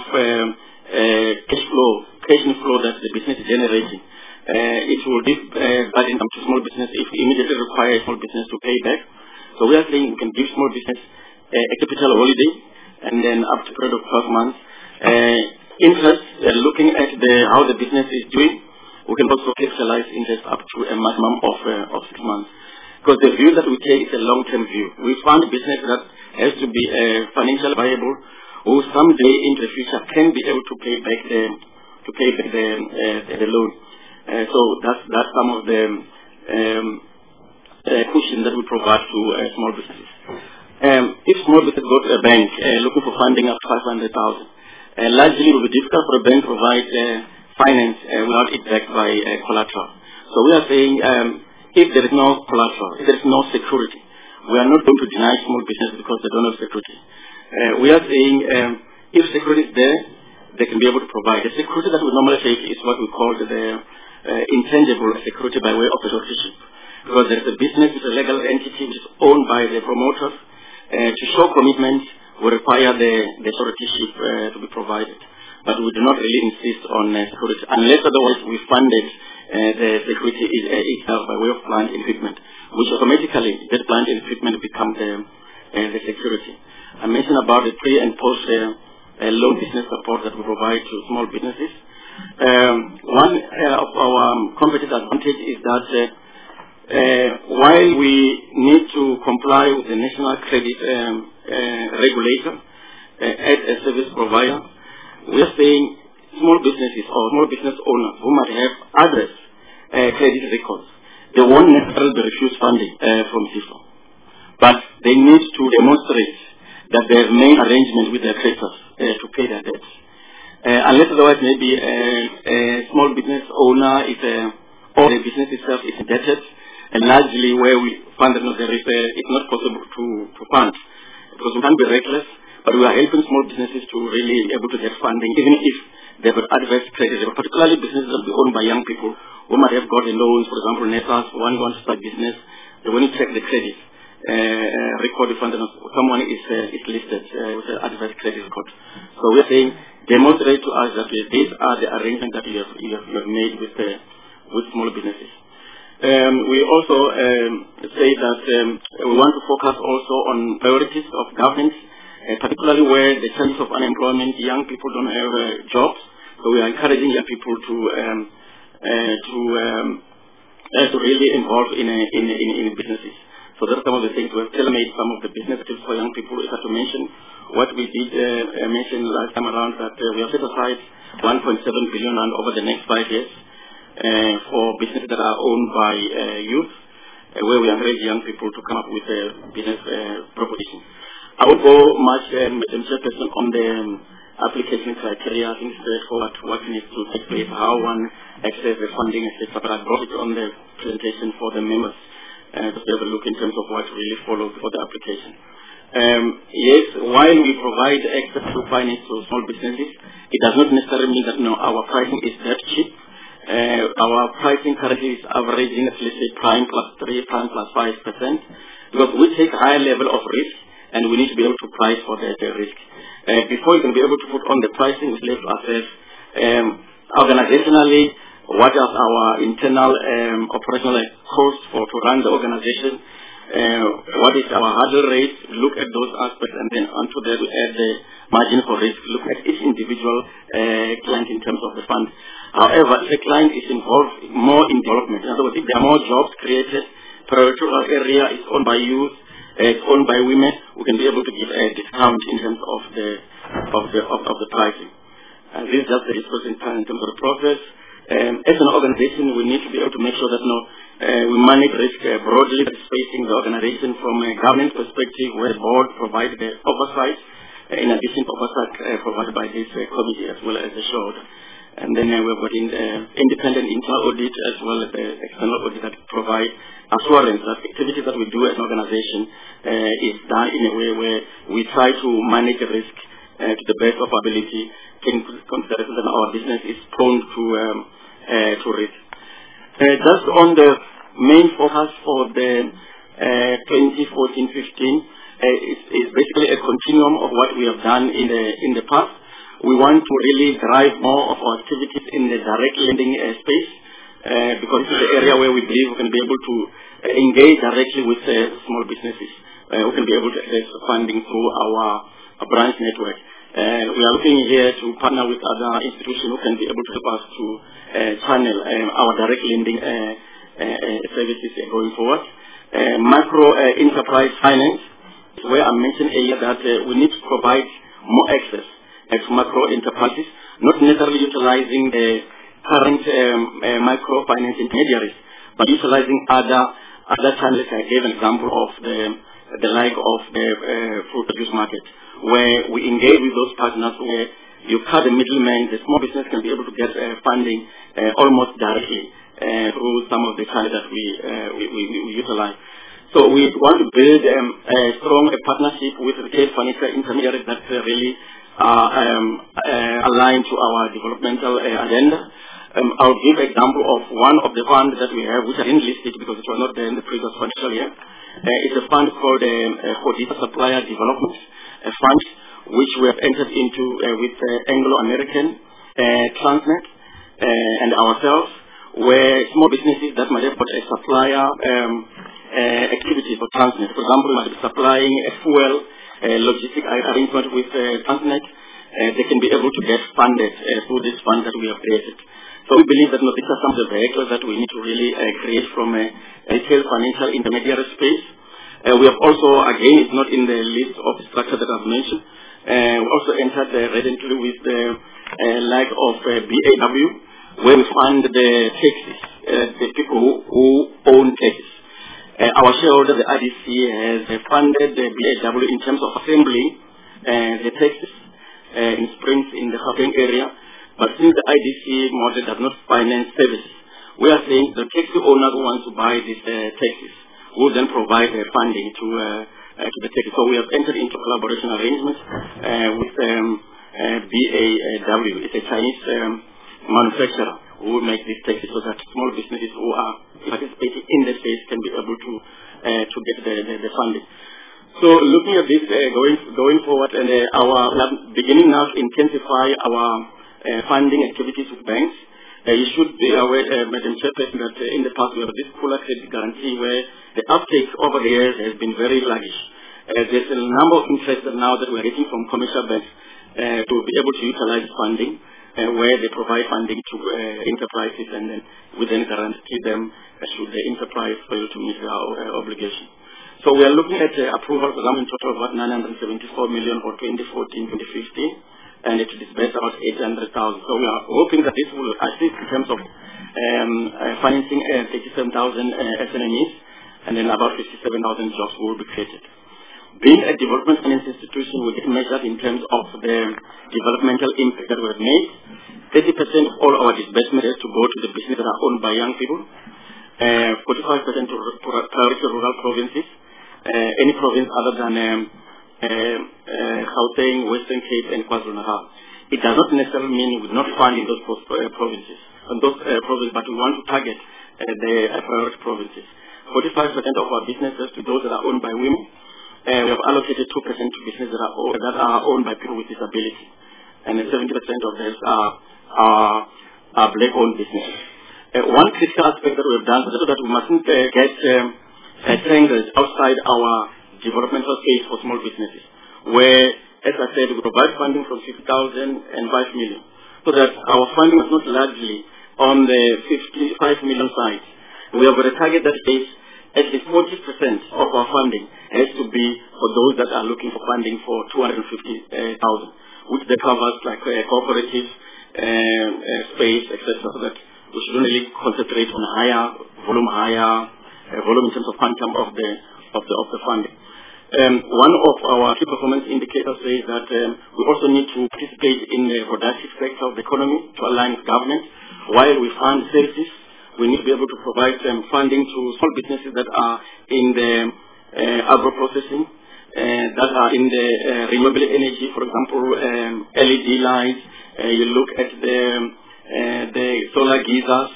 cash flow that the business is generating. It will give burden to small business if we immediately require small business to pay back. So we are saying we can give small business a capital holiday, and then up to a period of 12 months. Interest, looking at how the business is doing, we can also capitalize interest up to a maximum of 6 months. Because the view that we take is a long-term view. We found a business that has to be financially viable, who someday in the future can be able to pay back the loan. So that's some of the cushion that we provide to small businesses. If small business go to a bank looking for funding up to 500,000, largely it will be difficult for a bank to provide finance without it backed by collateral. So we are saying if there is no collateral, if there is no security, we are not going to deny small business because they don't have security. We are saying if security is there, they can be able to provide. The security that we normally take is what we call the intangible security by way of the suretyship. Because there is a business, it's a legal entity which is owned by the promoters. To show commitment, we require the suretyship to be provided. But we do not really insist on security, unless otherwise we funded the security itself by way of plant and equipment, which automatically, that plant and equipment become the security. I mentioned about the pre and post loan business support that we provide to small businesses. One of our competitive advantage is that while we need to comply with the national credit regulator as a service provider, we are saying small businesses or small business owners who might have others credit records, they won't necessarily refuse funding from CIFO, but they need to demonstrate that they have made arrangements with their creditors to pay their debts. Unless otherwise maybe a small business owner or the business itself is indebted, and largely where we fund it's not possible to fund, because we can't be reckless, but we are helping small businesses to really be able to get funding, even if they have adverse credit, particularly businesses that are owned by young people who might have gotten loans. For example, NESAS, one wants to start business, they want to check the credit record of someone is listed with an adverse credit record. So we're saying, demonstrate to us that these are the arrangements that you have made with small businesses. We also say that we want to focus also on priorities of governance, particularly where the chances of unemployment, young people don't have jobs. So we are encouraging young people to really involve in businesses. So that's some of the things we have tailor-made some of the business tips for young people. If I have to mention what we did mention last time around, that we have set aside 1.7 billion over the next 5 years for businesses that are owned by youth, where we encourage young people to come up with a business proposition. I will go much, Mr. Chairperson, on the application criteria. I think it's straightforward what needs to take place, how one access the funding, etc. But I brought it on the presentation for the members to have a look in terms of what really follows for the application. Yes, while we provide access to finance to small businesses, it does not necessarily mean that our pricing is that cheap. Our pricing currently is averaging, let's say, prime plus 3, prime plus 5%, because we take a higher level of risk, and we need to be able to price for that risk. Before you can be able to put on the pricing, we have to assess organizationally what are our internal operational costs to run the organization, what is our hurdle rate, look at those aspects, and then onto that we add the margin for risk, look at each individual client in terms of the fund. However, if a client is involved more in development, in other words, if there are more jobs created, priority area is owned by youth, it's owned by women, we can be able to give a discount in terms of the pricing. This is just the discussion in terms of the process. As an organization, we need to be able to make sure that we manage risk broadly, facing the organization from a governance perspective, where the board provides the oversight, in addition to oversight provided by this committee as well as the shareholder. And then we've got independent internal audit as well as the external audit that provide assurance that activities that we do as an organization is done in a way where we try to manage the risk to the best of our ability, taking consideration that our business is prone to risk. Just on the main focus for the 2014-15 is basically a continuum of what we have done in the past. We want to really drive more of our activities in the direct lending space because it's the area where we believe we can be able to engage directly with small businesses. We can be able to access funding through our branch network. We are looking here to partner with other institutions who can be able to help us to channel our direct lending services going forward. Micro enterprise finance, where I mentioned earlier that we need to provide more access to macro enterprises, not necessarily utilizing the current microfinance intermediaries, but utilizing other channels. I gave an example of the like of the fruit produce market, where we engage with those partners where you cut the middleman, the small business can be able to get funding almost directly through some of the channels that we utilize. So we want to build a strong partnership with retail financial intermediaries that really aligned to our developmental agenda. I'll give an example of one of the funds that we have, which I didn't list it because it was not there in the previous financial year. It's a fund called Hodita Supplier Development Fund, which we have entered into with Anglo-American, Transnet, and ourselves, where small businesses that might have got a supplier activity for Transnet. For example, might be supplying a fuel logistic arrangement with Transnet, they can be able to get funded through this fund that we have created. So we believe that these are some of the vehicles that we need to really create from a retail financial intermediary space. We have also, again, it's not in the list of structure that I've mentioned, we also entered recently with the like of BAW, where we fund the taxis, the people who own taxis. Our shareholder, the IDC, has funded the BAW in terms of assembling the taxis in Springs in the Gauteng area. But since the IDC model does not finance services, we are saying the taxi owner who wants to buy these taxis will then provide funding to the taxi. So we have entered into collaboration arrangements with BAW. It's a Chinese manufacturer who will make these taxis so that small businesses who are participating in the space can be able to get the funding. So looking at this going forward, and we are beginning now to intensify our funding activities with banks. You should be aware, Madam Chairperson, that in the past we have this full credit guarantee where the uptake over the years has been very sluggish. There's a number of interest now that we're getting from commercial banks to be able to utilize funding where they provide funding to enterprises, and then we then guarantee them should the enterprise fail to meet our obligation. So we are looking at approval, for example, in total of about 974 million for 2014-2015. And it is based about 800,000. So we are hoping that this will assist in terms of financing 37,000 SMEs, and then about 57,000 jobs will be created. Being a development finance institution, we get measured in terms of the developmental impact that we have made. 30% of all our disbursement is to go to the businesses that are owned by young people. 45% to priority rural provinces. Any province other than Gauteng, Western Cape, and KwaZulu-Natal. It does not necessarily mean we will not fund in those provinces, but we want to target the priority provinces. 45% of our businesses to those that are owned by women. We have allocated 2% to businesses that are owned by people with disability, and 70% of those are black-owned businesses. One critical aspect that we have done is that we mustn't get triangles outside our developmental space for small businesses, where, as I said, we provide funding from 50,000 and 5 million, so that our funding is not largely on the 55 million side. We have got a target that is at least 40% of our funding has to be for those that are looking for funding for 250,000, which they covers like cooperative space, etc. So that we should really concentrate on higher volume in terms of quantum of the funding. One of our key performance indicators says that we also need to participate in the productive sector of the economy to align with government. While we fund services, we need to be able to provide funding to small businesses that are in the agro-processing, that are in the renewable energy, for example, LED lights. You look at the solar geysers.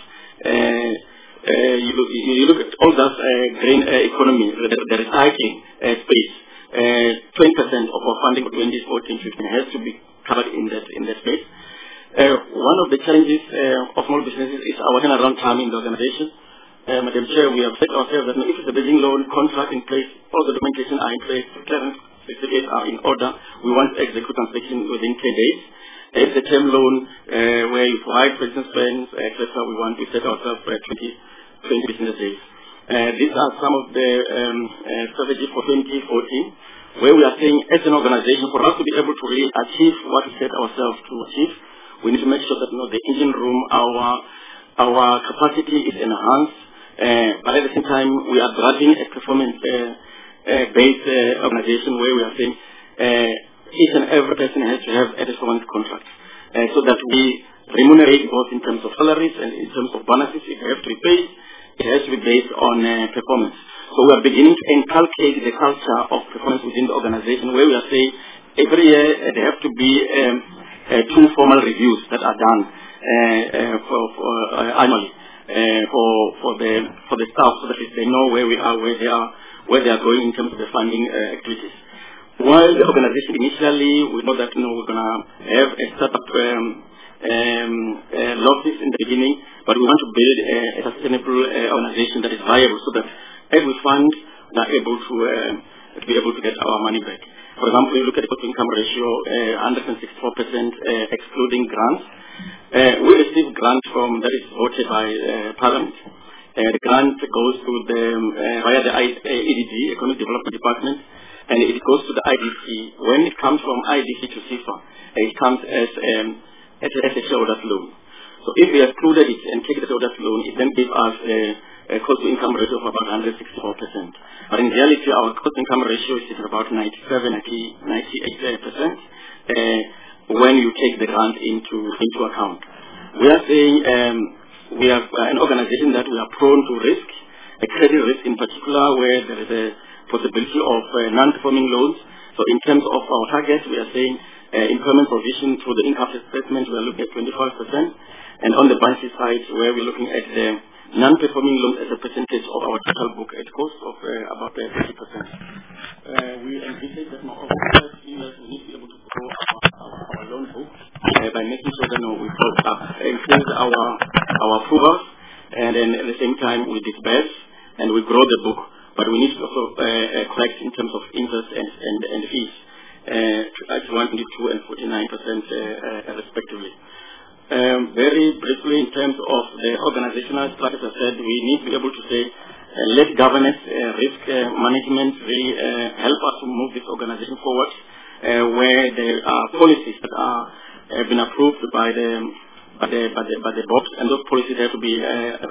You look at all that green economy, the recycling space. 20% of our funding for 2014-15 has to be covered in that space. One of the challenges of small businesses is our turnaround time in the organization. Madam Chair, we have set ourselves that if it's a bridging loan contract in place, all the documentation are in place, clearance certificates are in order, we want to execute transaction within 10 days. If it's a term loan where you provide business plans, etc., we want to set ourselves for 20 business days. These are some of the strategies for 2014, where we are saying as an organization, for us to be able to really achieve what we set ourselves to achieve, we need to make sure that the engine room, our capacity is enhanced, but at the same time we are driving a performance-based organization where we are saying each and every person has to have a performance contract, so that we remunerate both in terms of salaries and in terms of bonuses. If they have to be paid, it has to be based on performance. So we are beginning to inculcate the culture of performance within the organization, where we are saying every year there have to be 2 formal reviews that are done annually for the staff, so that they know where we are, where they are going in terms of the funding activities. While the organization initially, we know that we're going to have a startup losses in the beginning, but we want to build a sustainable organization that is viable, so that as we fund, we are able to be able to get our money back. For example, you look at the cost-income ratio, 164% excluding grants. We receive grant that is voted by Parliament. The grant goes to via the EDD, Economic Development Department, and it goes to the IDC. When it comes from IDC to CIFA, it comes as a shareholders loan. So if we excluded it and take the shareholders loan, it then gives us a cost-to-income ratio of about 164%. But in reality, our cost-income ratio is about 97, 98% when you take the grant into account. We are saying we are an organization that we are prone to risk, a credit risk in particular, where there is a possibility of non-performing loans. So in terms of our targets, we are saying impairment provision through the income statement, we are looking at 25%. And on the balance side, where we're looking at the non-performing loans as a percentage of our total book at cost of about 30%. We envisage that over the next few years we need to be able to grow our loan book by making sure that we increase our approvals, and then at the same time we disperse and we grow the book. But we need to also collect in terms of interest and fees at 122 and 49% respectively. Very briefly, in terms of the organizational structure, as I said, we need to be able to say, let governance, risk management really help us to move this organization forward, where there are policies that have been approved by the board, and those policies have to be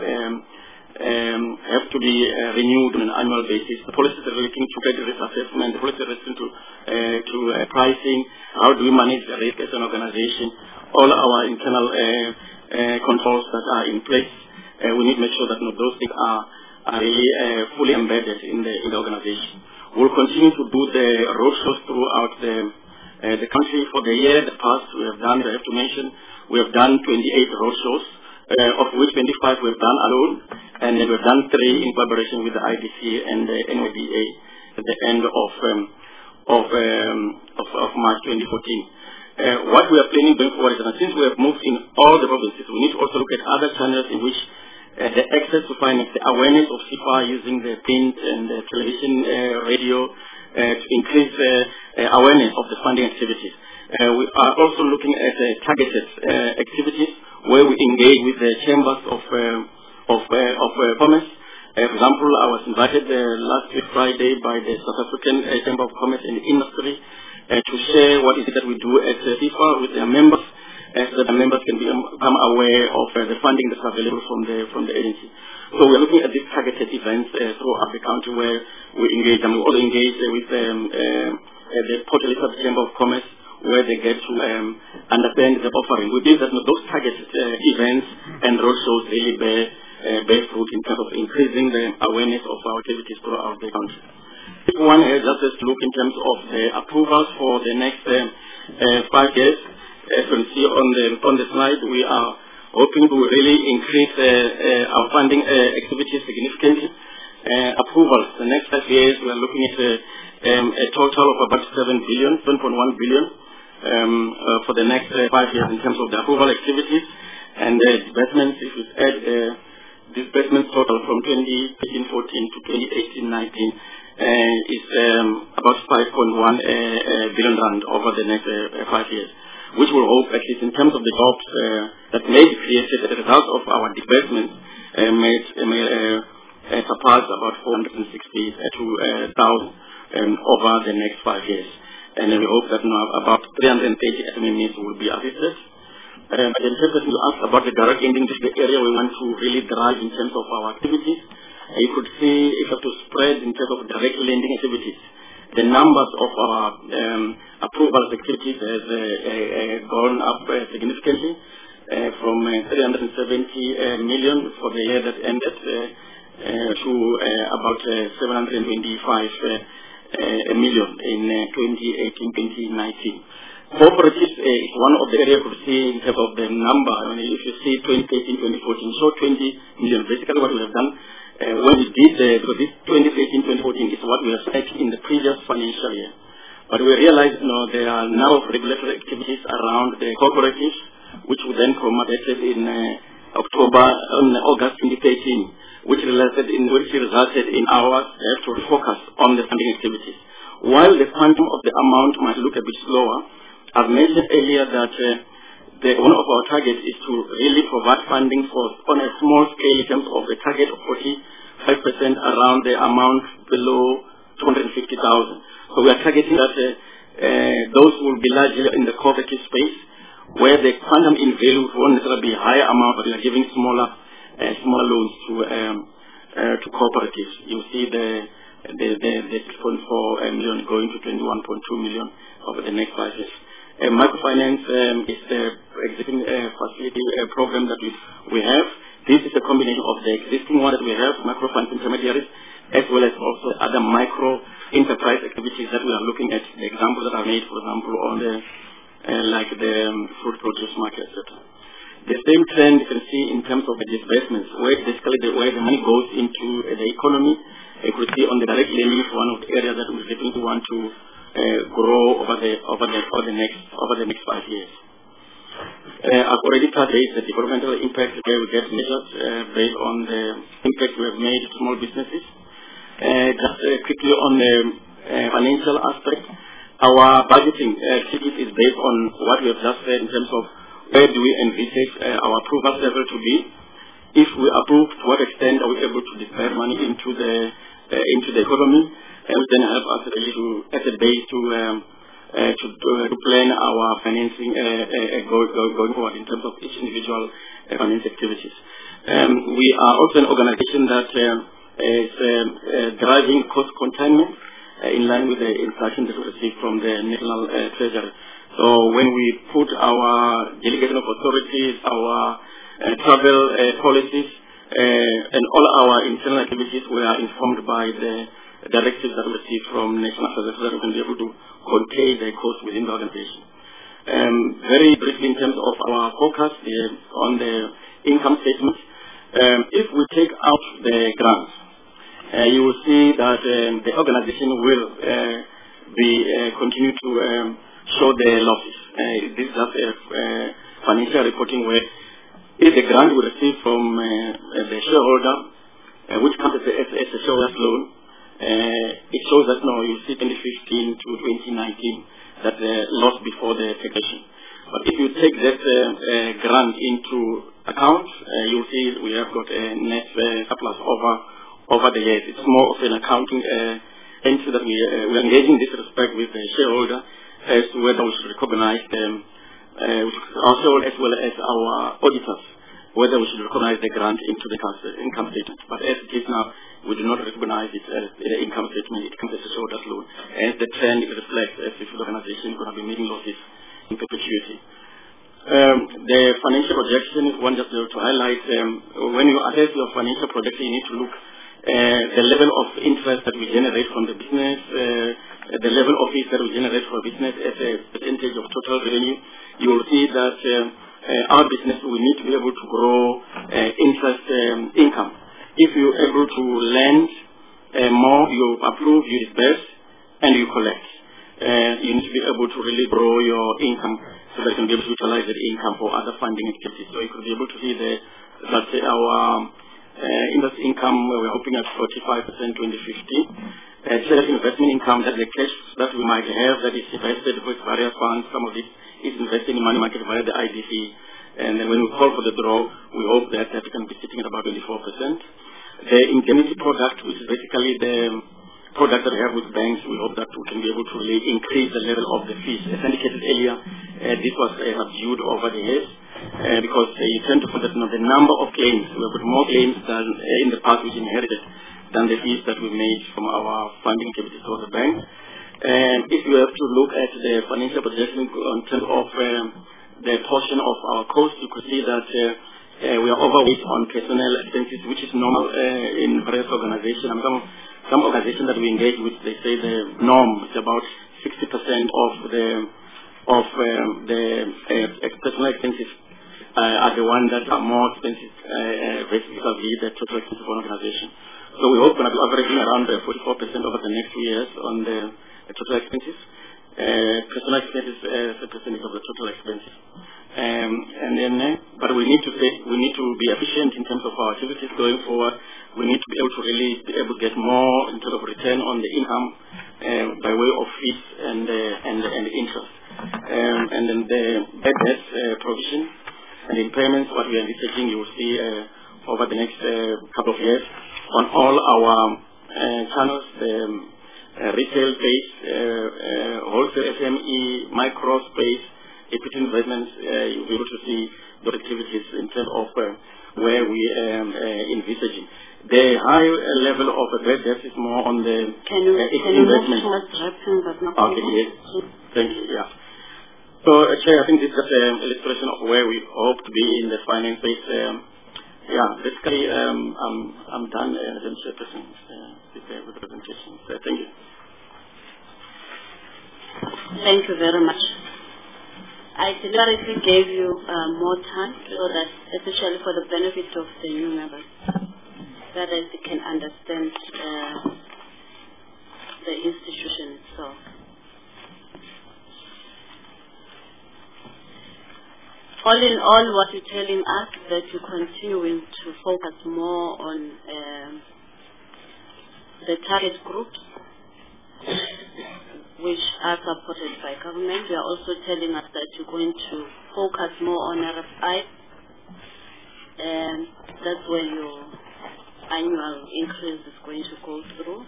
renewed on an annual basis. The policies are relating to credit risk assessment, the policies are relating to pricing, how do we manage the risk as an organization, all our internal controls that are in place. We need to make sure that those things are really fully embedded in the organization. We'll continue to do the roadshows throughout the country. For the year the past, we have done, I have to mention, we have done 28 roadshows, of which 25 we have done alone, and then we've done 3 in collaboration with the IDC and the NYDA at the end of March 2014. What we are planning going forward is that since we have moved in all the provinces, we need to also look at other channels in which the access to finance, the awareness of CFA using the print and the television, radio, to increase awareness of the funding activities. We are also looking at targeted activities where we engage with the chambers of commerce. For example, I was invited last week Friday by the South African Chamber of Commerce and Industry to share what is it that we do at FIFA with their members, so that the members can become aware of the funding that's available from the agency. So we're looking at these targeted events throughout the country where we engage, and we also engage with the Port Elizabeth Chamber of Commerce, where they get to understand the offering. We believe that those targeted events and roadshows really bear fruit in terms of increasing the awareness of our activities throughout the country. If one has just to look in terms of the approvals for the next 5 years, as you can see on the slide, we are hoping to really increase our funding activities significantly. Approvals, the next 5 years, we are looking at a total of about 7.1 billion for the next 5 years in terms of the approval activities. And disbursements, if we add disbursements total from 2013-14 to 2018-19, is about 5.1 billion rand over the next 5 years, which will hope, at least in terms of the jobs that may be created as a result of our disbursements, may surpass about 460,000 over the next 5 years. And we hope that about 330 SMEs will be assisted. But in terms of you asked about the direct lending, this is the area we want to really drive in terms of our activities. You could see if you have to spread in terms of direct lending activities, the numbers of our approvals activities has gone up significantly from 370 million for the year that ended to about 725 million in 2018-2019. Cooperatives is one of the areas you could see in terms of the number. I mean, if you see 2013-2014, so 20 million. Basically what we have done when we did, so this 2013-2014 is what we have set in the previous financial year. But we realized there are now regulatory activities around the cooperatives, which we then promoted in August 2013, which resulted in our to focus on the funding activities. While the quantum of the amount might look a bit slower, I've mentioned earlier that one of our targets is to really provide funding on a small scale in terms of a target of 45% around the amount below 250,000. So we are targeting that those will be largely in the cooperative space, where the quantum in value won't necessarily be a higher amount, but we are giving smaller loans to cooperatives. You see the 6.4 million going to 21.2 million over the next 5 years. Microfinance is the existing facility program that we have. This is a combination of the existing one that we have, microfinance intermediaries, as well as also other micro enterprise activities that we are looking at. The examples that are made, for example, on the like the fruit produce market, etc. The same trend you can see in terms of the disbursements, where basically where the money goes into the economy. You could see on the direct lending is one of the areas that we definitely want to grow over the next 5 years. I've already touched the developmental impact where we get measured based on the impact we have made to small businesses. Just quickly on the financial aspect, our budgeting activity is based on what we have just said in terms of where do we envisage our approval level to be. If we approve, to what extent are we able to disperse money into the economy, and then help us really as a base to plan our financing going forward in terms of each individual finance activities. We are also an organization that is driving cost containment in line with the instructions that we received from the National Treasury. So when we put our delegation of authorities, our travel policies, and all our internal activities, we are informed by the directives that we receive from national affairs so that we can be able to contain the cost within the organization. Very briefly, in terms of our focus on the income statement, if we take out the grants, you will see that the organization will continue to show the losses. This is just a financial reporting where if the grant we receive from the shareholder, which comes as a shareholder's loan, it shows that now you see 2015 to 2019, that loss before the taxation. But if you take that grant into account, you'll see we have got a net surplus over the years. It's more of an accounting entry that we are engaging in this respect with the shareholder as to whether we should recognize them, our shareholder as well as our auditors, whether we should recognize the grant into the income statement. But as it is now, we do not recognize it as the income statement. It comes as a shareholder's loan. And the trend reflects as if the organization is going to be making losses in perpetuity. The financial projection is one just to highlight. When you assess your financial projection, you need to look the level of interest that we generate from the business, the level of fees that we generate for business as a percentage of total revenue. You will see that our business will need to be able to grow interest income. If you're able to lend more, you approve, you disperse, and you collect. You need to be able to really grow your income so that you can be able to utilize that income for other funding activities. So you could be able to see that our interest income, we're hoping at 45% 2050. Select investment income, that the cash that we might have that is invested with various funds, some of it is invested in money market via the IDC. And then when we call for the draw, we hope that we can be sitting at about 24%. The indemnity product, which is basically the product that we have with banks, we hope that we can be able to really increase the level of the fees. As indicated earlier, this was subdued over the years because you tend to find that the number of claims, we have got more claims than in the past which inherited than the fees that we made from our funding activities for the bank. If you have to look at the financial projection in terms of the portion of our costs, you could see that we are overweight on personnel expenses, which is normal in various organizations. And some organizations that we engage with, they say the norm is about 60% of the personnel expenses are the ones that are more expensive vis-a-vis the total expenses of an organization. So we hope we're going to be averaging around 44% over the next 2 years on the total expenses. Personal expenses as a percentage of the total expenses. But we need to be efficient in terms of our activities going forward. We need to be able to really get more in terms of return on the income by way of fees and interest. And then the bad debt provision and impairments, what we are envisaging, you will see over the next couple of years on all our channels, retail space, wholesale SME, micro space, equity investments, you'll be able to see those activities in terms of where we are envisaging. The high level of bad debt is more on the investment. Okay, yes. Thank you, yeah. So, Chair, I think this is just an illustration of where we hope to be in the finance space. Basically, I'm done, Madam Chairperson, with the presentation. So, thank you. Thank you very much. I deliberately gave you more time so that, especially for the benefit of the new members, that they can understand the institution itself. All in all, what you're telling us is that you're continuing to focus more on the target groups, which are supported by government. You are also telling us that you're going to focus more on RFI, and that's where your annual increase is going to go through.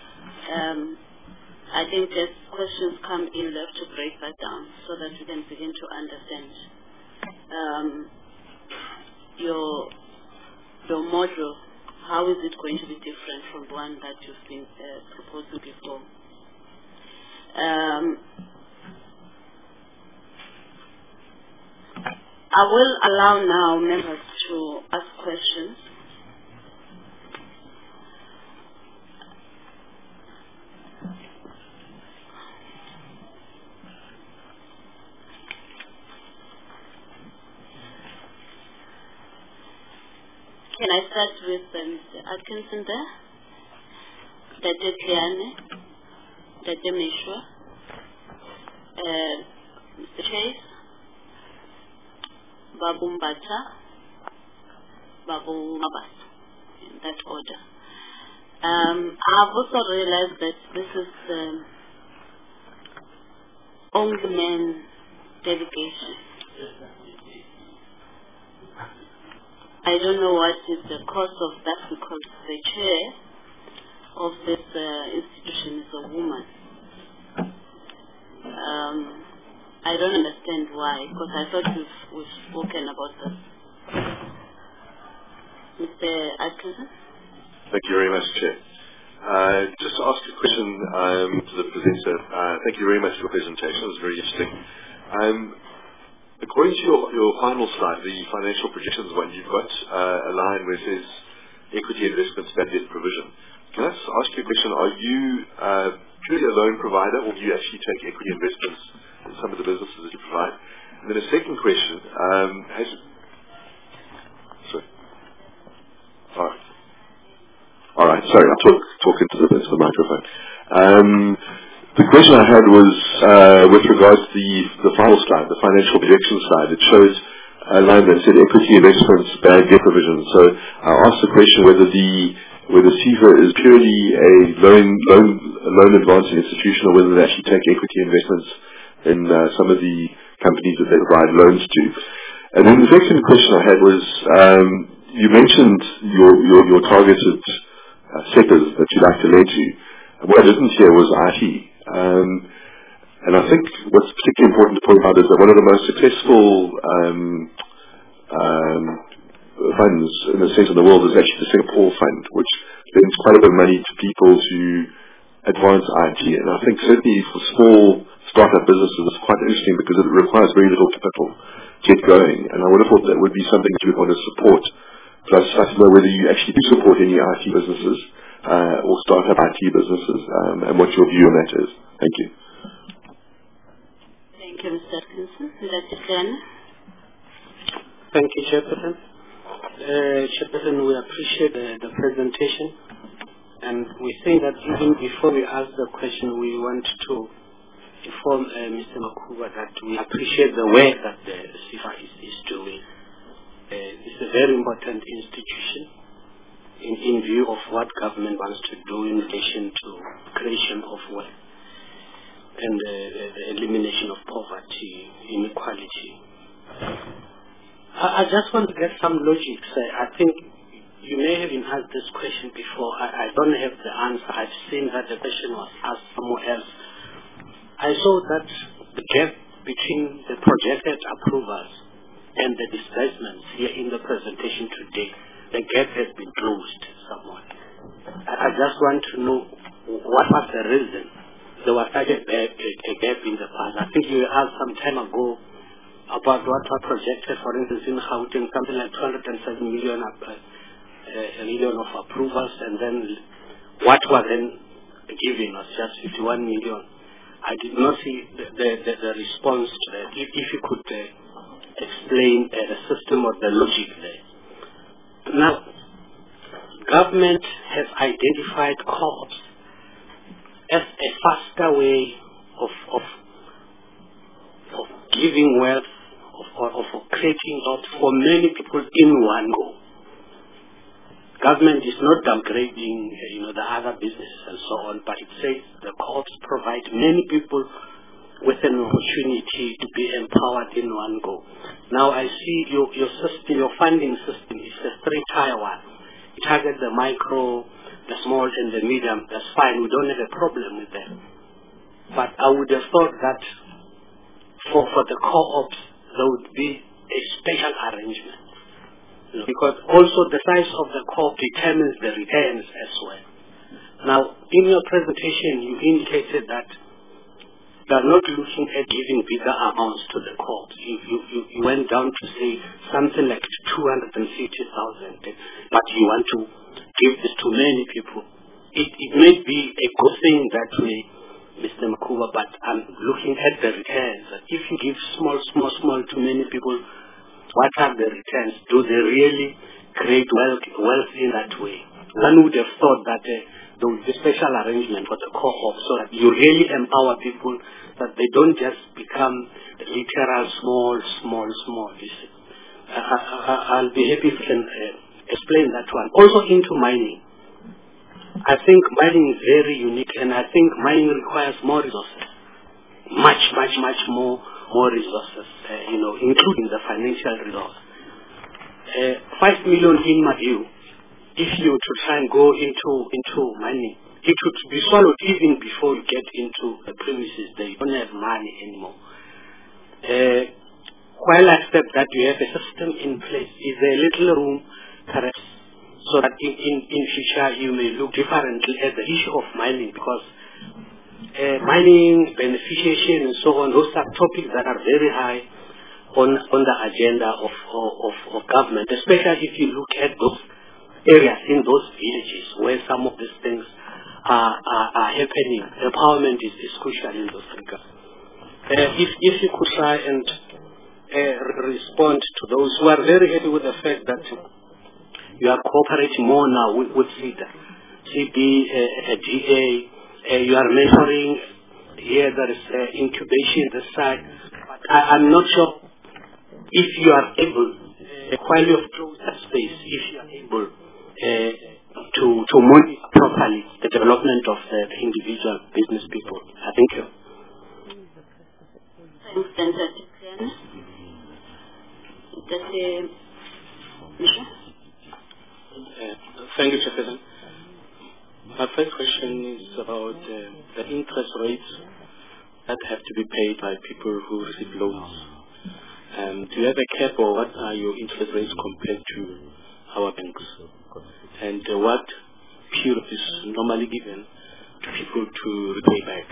I think that questions come in, left to break that down so that we can begin to understand your module. How is it going to be different from the one that you've been proposing before? I will allow now members to ask questions. Can I start with Mr. Atkinson there? Dr. Kliane, Dr. Mishwa, Mr. Chase, Babu Mbata, Babu Mabas, in that order. I've also realized that this is only men delegation. I don't know what is the cause of that because the chair of this institution is a woman. I don't understand why, because I thought we've spoken about this. Mr. Atkinson? Thank you very much, Chair. Just to ask a question to the presenter. Thank you very much for your presentation. It was very interesting. According to your final slide, the financial projections one, you've got a line where it says equity investments, bad debt provision. Can I just ask you a question? Are you purely a loan provider, or do you actually take equity investments in some of the businesses that you provide? And then a second question, All right, sorry, I'll talk into the microphone. The question I had was with regards to the final slide, the financial projection slide. It shows a line that said equity investments, bad debt provision. So I asked the question whether CIFA is purely a loan advancing institution, or whether they actually take equity investments in some of the companies that they provide loans to. And then the second question I had was, you mentioned your targeted sectors that you'd like to lend to. What I didn't hear was IT. And I think what's particularly important to point out is that one of the most successful funds, in a sense, in the world is actually the Singapore Fund, which lends quite a bit of money to people to advance IT. And I think certainly for small startup businesses it's quite interesting because it requires very little capital to get going. And I would have thought that would be something that you would want to support. So I'd like to know whether you actually do support any IT businesses or startup IT businesses, and what your view on that is. Thank you. Thank you, Mr. Atkinson. Dr. Kliane? Thank you, Chairperson. Chairperson, we appreciate the presentation, and we think that even before we ask the question, we want to inform Mr. Makuba that we appreciate the work that the CIFA is doing. It's a very important institution in view of what government wants to do in relation to creation of wealth and the elimination of poverty, inequality. I just want to get some logic. I think you may have been asked this question before. I don't have the answer. I've seen that the question was asked somewhere else. I saw that the gap between the projected approvals and the disbursements here in the presentation today, the gap has been closed somewhat. I just want to know what was the reason there was such a gap in the past. I think you asked some time ago about what was projected, for instance, in Gauteng, something like 207 million of approvals, and then what was then given was just 51 million. I did not see the response to that. If you could explain the system or the logic there. Now, government has identified co-ops as a faster way of giving wealth, of creating wealth for many people in one go. Government is not downgrading, the other businesses and so on, but it says the co-ops provide many people with an opportunity to be empowered in one go. Now I see your system, your funding system is a three-tier one. You target the micro, the small, and the medium. That's fine. We don't have a problem with that. But I would have thought that for the co-ops there would be a special arrangement, because also the size of the co-op determines the returns as well. Now, in your presentation, you indicated that you are not looking at giving bigger amounts to the co-ops. You went down to say something like 250,000, but you want to give this to many people. It may be a good thing that way, Mr. Makuba, but I'm looking at the returns. If you give small to many people, what are the returns? Do they really create wealth in that way. One would have thought that there would be a special arrangement for the co-op so that you really empower people, that they don't just become literal small. You see. I'll be happy if you can explain that one. Also into mining. I think mining is very unique, and I think mining requires more resources. Much more resources, including the financial resource. 5 million in my view, if you to try and go into mining, it would be swallowed even before you get into the premises. They don't have money anymore. While I accept that you have a system in place, is there a little room perhaps so that in future you may look differently at the issue of mining, because mining, beneficiation and so on, those are topics that are very high on the agenda of government, especially if you look at those areas in those villages where some of these things are happening. Empowerment is crucial in those regards. If you could try and respond to those who are very happy with the fact that you are cooperating more now with CEDA, GA, you are mentoring here, there is incubation this side. But I'm not sure if you are able, while you have closed that space, if you are able to monitor properly the development of the individual business people. Thank you. Thanks, Senator. Thank you, Chairperson. My first question is about the interest rates that have to be paid by people who receive loans. Do you have a cap, or what are your interest rates compared to our banks? And what period is normally given to people to repay back,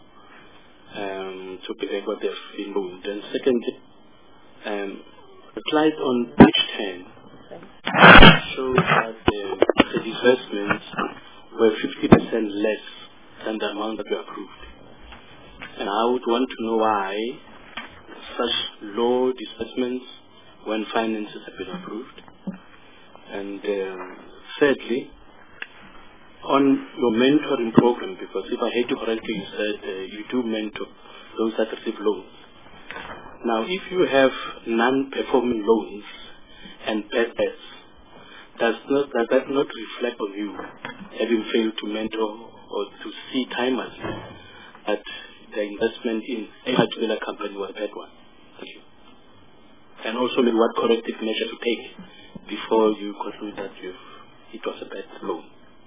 to pay back what they've been loaned? And secondly, the slide on page 10 shows that the disbursements were 50% less than the amount that we approved. And I would want to know why such low disbursements when finances have been approved. And thirdly, on your mentoring program, because if I heard you correctly, you said you do mentor those that receive loans. Now, if you have non-performing loans and bad debts, does that not reflect on you having failed to mentor or to see timers that the investment in a particular company was a bad one? Thank you. And also, maybe what corrective measure to take before you conclude that it was a bad loan?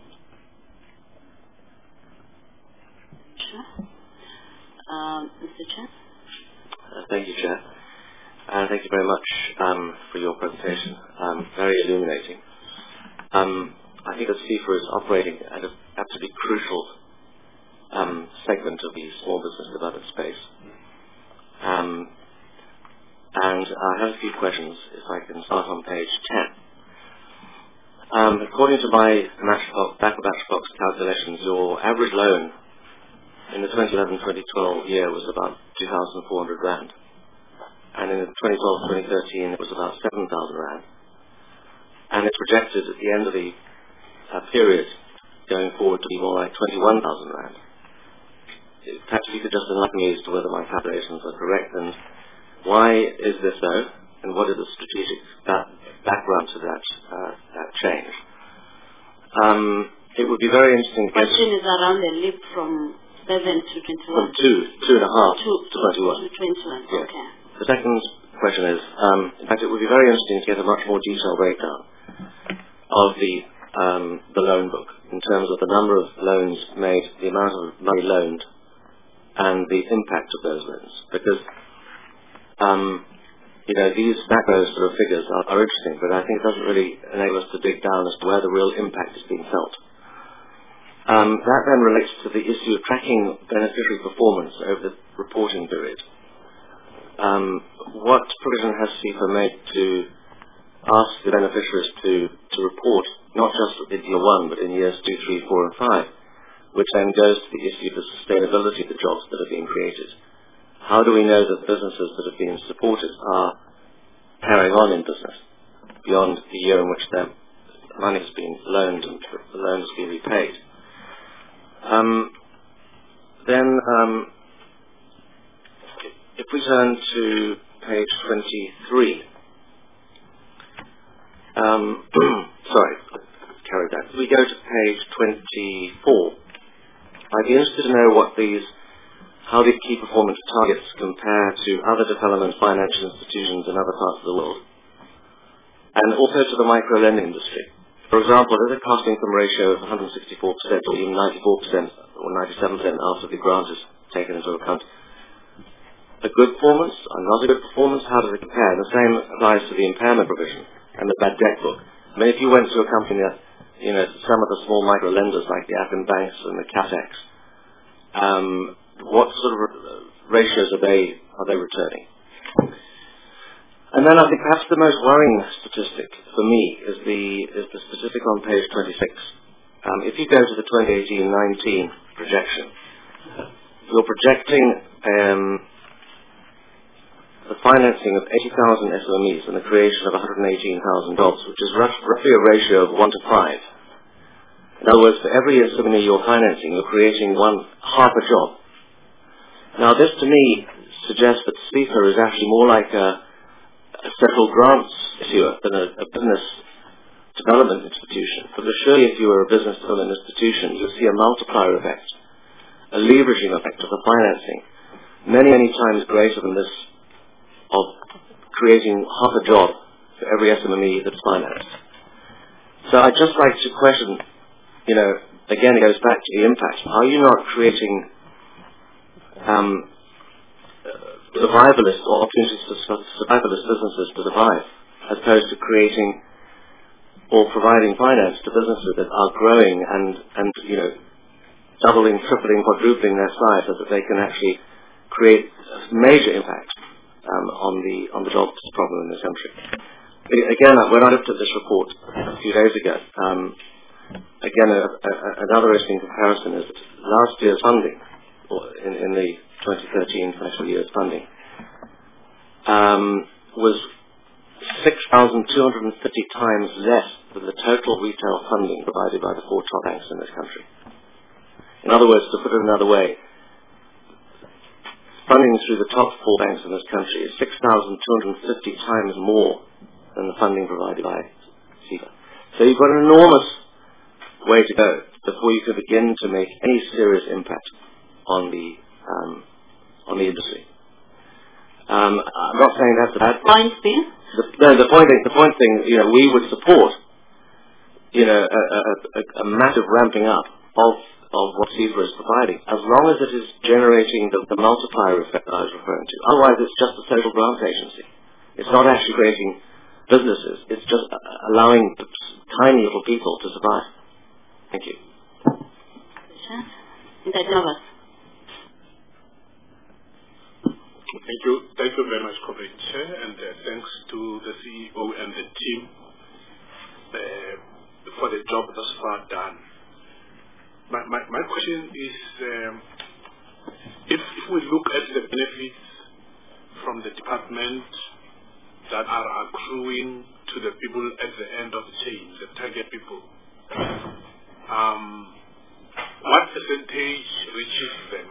Sure. Mr. Chair. Thank you, Chair. Thank you very much for your presentation. Very illuminating. I think that CIFA is operating at an absolutely crucial segment of the small business development space. And I have a few questions, if I can start on page 10. According to my back-of-Matchbox calculations, your average loan in the 2011-2012 year was about 2,400 Rand. And in the 2012-2013, it was about 7,000 Rand. And it's projected at the end of the period going forward to be more like 21,000 Rand. Perhaps you could just enlighten me as to whether my calculations are correct, and why is this so, and what is the strategic background to that change? It would be very interesting. The question is around the leap from 7 to 21. From 2.5 to 21. To 21, yeah. Okay. The second question is, in fact, it would be very interesting to get a much more detailed breakdown of the loan book in terms of the number of loans made, the amount of money loaned, and the impact of those loans. Because, these macro sort of figures are interesting, but I think it doesn't really enable us to dig down as to where the real impact is being felt. That then relates to the issue of tracking beneficiary performance over the reporting period. What provision has CIFA made to ask the beneficiaries to report not just in year 1, but in years 2, 3, 4, and 5, which then goes to the issue of the sustainability of the jobs that are being created? How do we know that businesses that have been supported are carrying on in business? beyond the year in which their money has been loaned and the loan has been repaid. If we turn to page 23, sorry, carry that. If we go to page 24, I'd be interested to know how these key performance targets compare to other development financial institutions in other parts of the world, and also to the micro-lending industry. For example, there's a cost-income ratio of 164% or even 94% or 97% after the grant is taken into account. A good performance, or not a good performance, how does it compare? The same applies to the impairment provision and the bad debt book. I mean, if you went to a company that, some of the small micro-lenders like the African banks and the Catex, what sort of ratios are they returning? And then I think perhaps the most worrying statistic for me is the statistic on page 26. If you go to the 2018-19 projection, you're projecting the financing of 80,000 SMEs and the creation of 118,000 jobs, which is roughly a ratio of 1 to 5. In other words, for every SME you're financing, you're creating half a job. Now, this to me suggests that SEPA is actually more like a federal grants issuer than a business development institution. Because surely if you were a business development institution, you'll see a multiplier effect, a leveraging effect of the financing, many, many times greater than this of creating half a job for every SME that's financed. So I'd just like to question, again, it goes back to the impact. Are you not creating survivalist or opportunities for survivalist businesses to survive, as opposed to creating or providing finance to businesses that are growing and doubling, tripling, quadrupling their size so that they can actually create a major impact on the jobs problem in this country. Again, when I looked at this report a few days ago, again, another interesting comparison is that last year's funding, in the 2013 financial year's funding, was 6,250 times less than the total retail funding provided by the 4 top banks in this country. In other words, to put it another way, funding through the top 4 banks in this country is 6,250 times more than the funding provided by SEPA. So you've got an enormous way to go before you can begin to make any serious impact on the industry. I'm not saying that's a bad thing. Point being? The point being, we would support, a massive ramping up of what SEPA is providing, as long as it is generating the multiplier effect that I was referring to. Otherwise, it's just a social grants agency. It's not actually creating businesses. It's just allowing tiny little people to survive. Thank you. Thank you very much, Corporate Chair, and thanks to the CEO and the team for the job thus far done. My question is, if we look at the benefits from the department that are accruing to the people at the end of the chain, the target people, what percentage reaches them?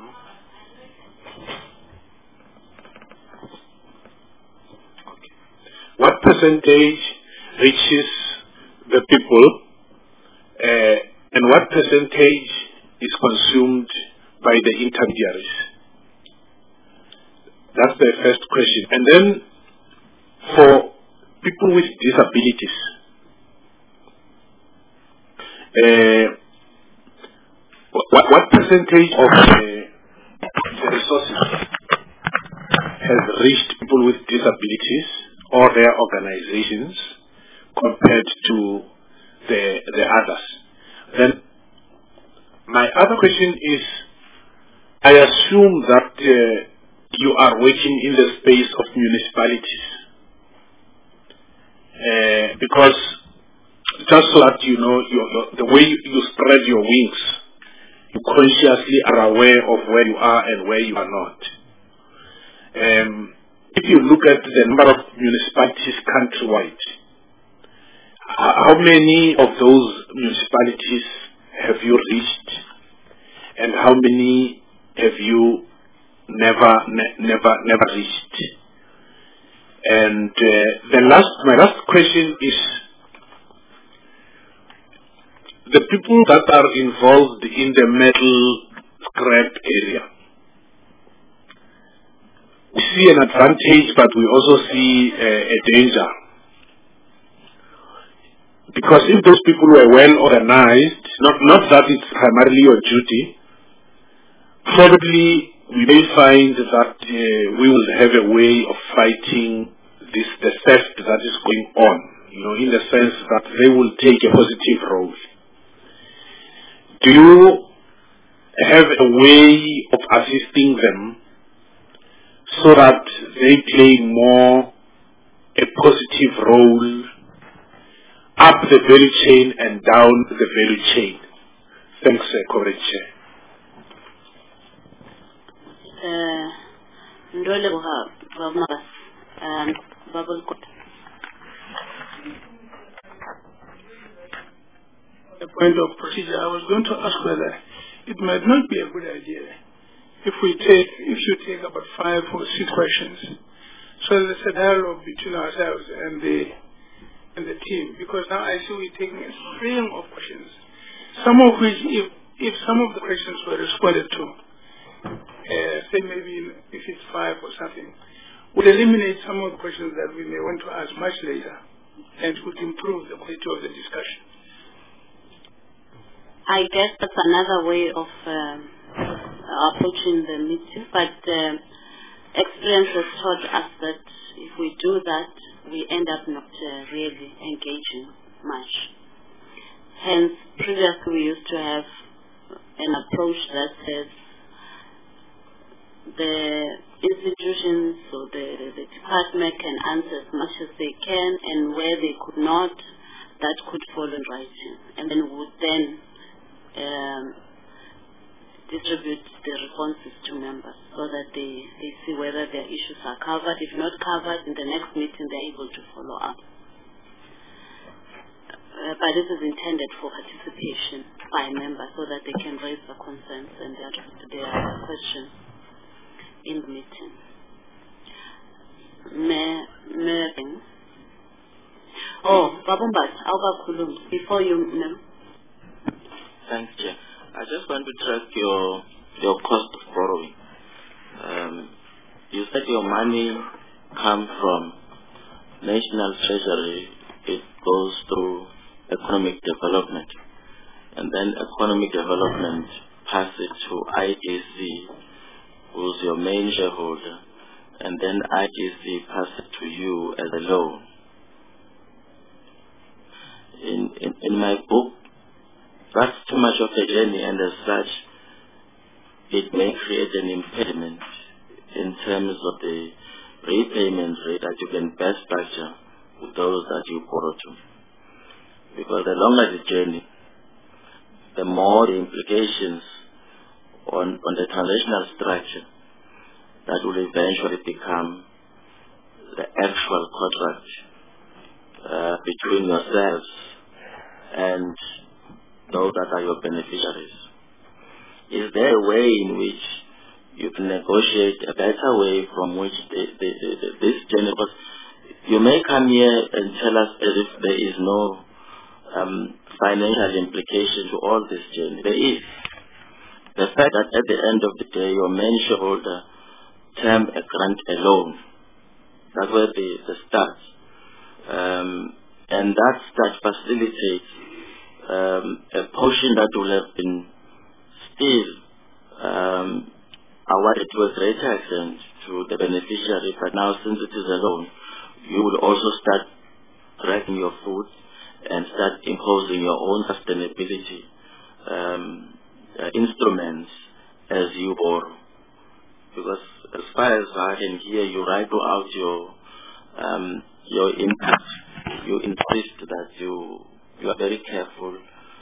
What percentage reaches the people, and what percentage is consumed by the intermediaries? That's the first question. And then, for people with disabilities, what percentage of the resources has reached people with disabilities or their organizations compared to the others? Then my other question is, I assume that you are working in the space of municipalities, because just so that you know, the way you spread your wings, you consciously are aware of where you are and where you are not. If you look at the number of municipalities countrywide, how many of those municipalities have you reached, and how many have you never reached? And my last question is, the people that are involved in the metal scrap area, we see an advantage, but we also see a danger. Because if those people were well organized, not that it's primarily your duty, probably we may find that we will have a way of fighting the theft that is going on, in the sense that they will take a positive role. Do you have a way of assisting them so that they play more a positive role up the value chain and down the value chain? Thanks, Comrade Chair. The point of procedure, I was going to ask whether it might not be a good idea if you take about 5 or 6 questions, so there's a dialogue between ourselves and the team, because now I see we're taking a string of questions, some of which, if some of the questions were responded to, say maybe if it's 5 or something, would eliminate some of the questions that we may want to ask much later, and would improve the quality of the discussion. I guess that's another way of approaching the meeting, but experience has taught us that if we do that, we end up not really engaging much. Hence, previously we used to have an approach that says the institutions or the department can answer as much as they can, and where they could not, that could fall in writing, and then we would then distribute the responses to members so that they see whether their issues are covered. If not covered, in the next meeting they're able to follow up. But this is intended for participation by members so that they can raise their concerns and their questions in the meeting. Babumbat, before you... Thanks, Chair. I just want to track your cost of borrowing. You said your money comes from National Treasury. It goes through economic development, and then economic development passes to IGC, who's your main shareholder, and then IGC passes to you as a loan. In my book, that's too much of a journey, and as such, it may create an impediment in terms of the repayment rate that you can best structure with those that you borrow to. Because the longer the journey, the more the implications on the transitional structure that will eventually become the actual contract between yourselves and those that are your beneficiaries. Is there a way in which you can negotiate a better way from which this journey, because you may come here and tell us as if there is no financial implication to all this journey. There is. The fact that at the end of the day, your main shareholder term a grant alone. That's where the start. And that start facilitates a portion that will have been still awarded to a greater extent to the beneficiary, but now since it is a loan, you will also start dragging your foot and start imposing your own sustainability instruments as you borrow. Because as far as I can hear, you write out your impact. You insist that you are very careful.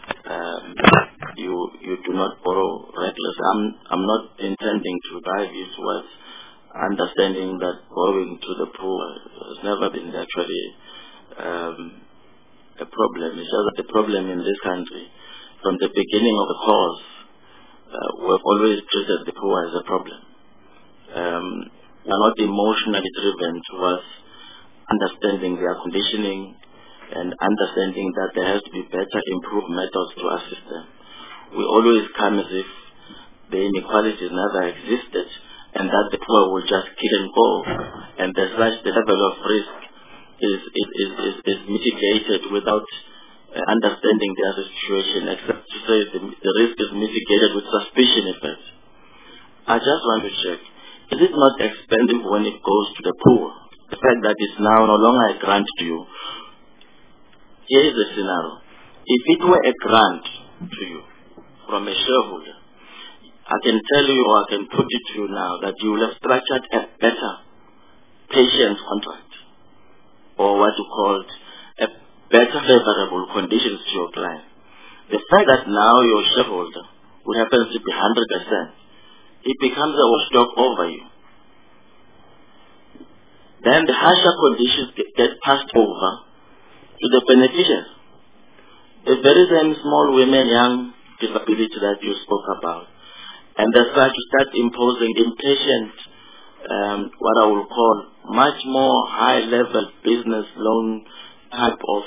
You do not borrow reckless. I'm not intending to drive you towards understanding that borrowing to the poor has never been actually a problem. It's just that the problem in this country, from the beginning of the course, we've always treated the poor as a problem. We're not emotionally driven towards understanding their conditioning and understanding that there has to be better improved methods to assist them. We always come as if the inequalities never existed and that the poor will just kill and go, and as such the level of risk is mitigated without understanding their situation, except to say the risk is mitigated with suspicion effect. I just want to check, is it not expensive when it goes to the poor? The fact that it's now no longer a grant to you. Here is the scenario. If it were a grant to you from a shareholder, I can tell you, or I can put it to you now, that you will have structured a better patience contract, or what you call a better favorable conditions to your client. The fact that now your shareholder, who happens to be 100%, it becomes a watchdog over you. Then the harsher conditions get passed over to the beneficiaries. The very same small women, young disability that you spoke about. And that's why to start imposing impatient, what I will call much more high-level business loan type of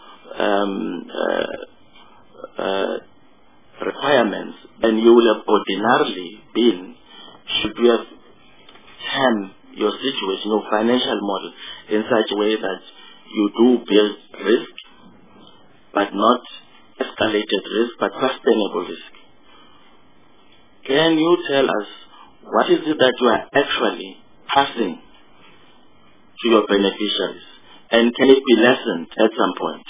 requirements than you will have ordinarily been should you have termed your situation, your financial model in such a way that you do build risk, but not escalated risk, but sustainable risk. Can you tell us what is it that you are actually passing to your beneficiaries, and can it be lessened at some point?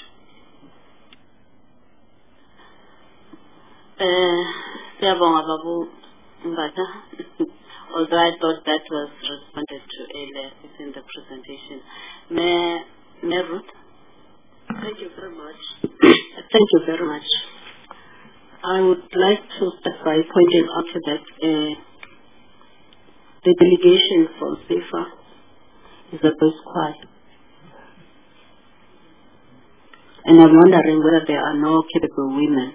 Although I thought that was responded to earlier within the presentation. May Ruth? Thank you very much. Thank you very much. I would like to start by pointing out that the delegation from SEFA is a bit quiet. And I'm wondering whether there are no capable women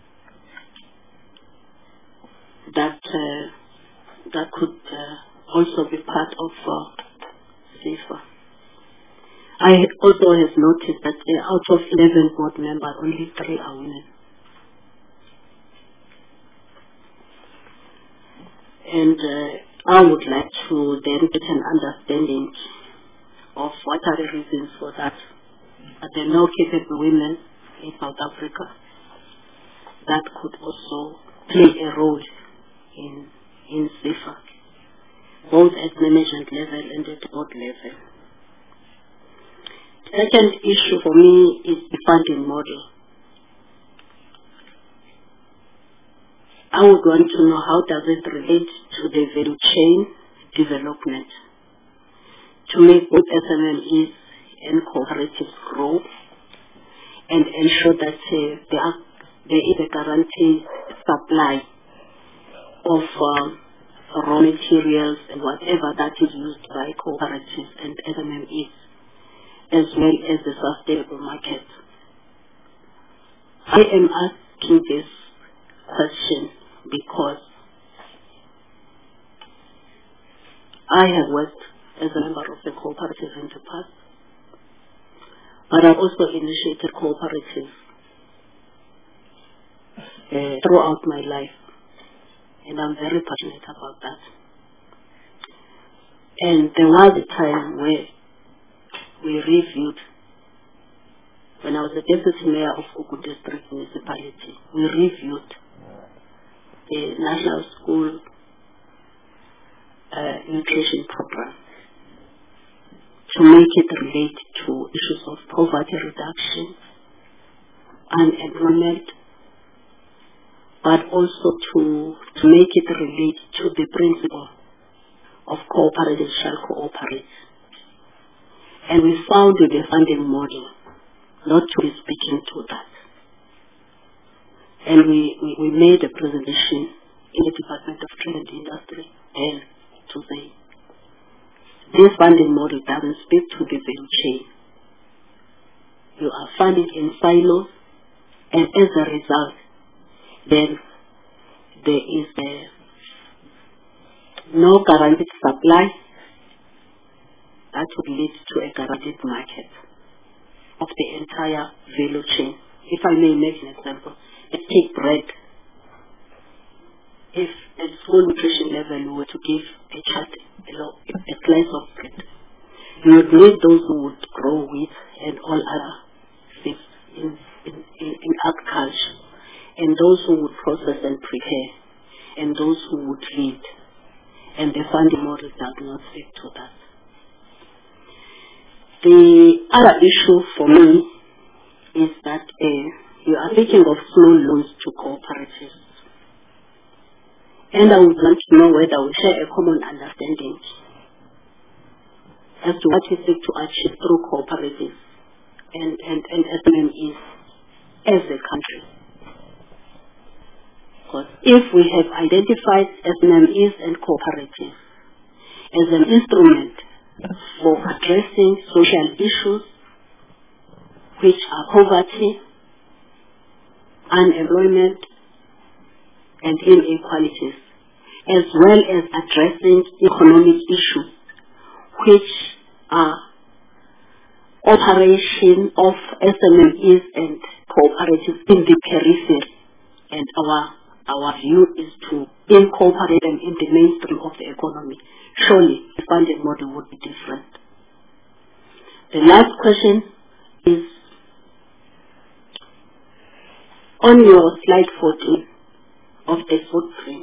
that could also be part of SEFA. I also have noticed that out of 11 board members, only 3 are women. And I would like to then get an understanding of what are the reasons for that. Are there no capable women in South Africa that could also play a role in SEFA, both at management level and at board level? Second issue for me is the funding model. I would want to know how does it relate to the value chain development to make both SMMEs and cooperatives grow and ensure that there is a guaranteed supply of raw materials and whatever that is used by cooperatives and SMMEs, as well as the sustainable market. I am asking this question because I have worked as a member of the cooperative in the past, but I've also initiated cooperatives throughout my life, and I'm very passionate about that. And there was a time where we reviewed, when I was the deputy mayor of Oku District Municipality, we reviewed the National School Nutrition Program to make it relate to issues of poverty reduction, unemployment, but also to make it relate to the principle of cooperatives shall cooperate. And we found with the funding model not to be speaking to that. And we made a presentation in the Department of Trade and Industry and to say this funding model doesn't speak to the value chain. you are funding in silos, and as a result, then there is no guaranteed supply that would lead to a guaranteed market of the entire value chain. If I may make an example, let's take bread. If at school nutrition level we were to give a child a slice of bread, you would need those who would grow wheat and all other things in agriculture, and those who would process and prepare, and those who would feed. And the funding model does not speak to that. The other issue for me is that you are thinking of small loans to cooperatives. And I would want to know whether we share a common understanding as to what we seek to achieve through cooperatives and SMMEs as a country. Because if we have identified SMMEs and cooperatives as an instrument for addressing social issues, which are poverty, unemployment, and inequalities, as well as addressing economic issues, which are operation of SMMEs and cooperatives in the periphery. And our view is to incorporate them in the mainstream of the economy. Surely the funding model would be different. The last question is on your slide 14 of the footprint.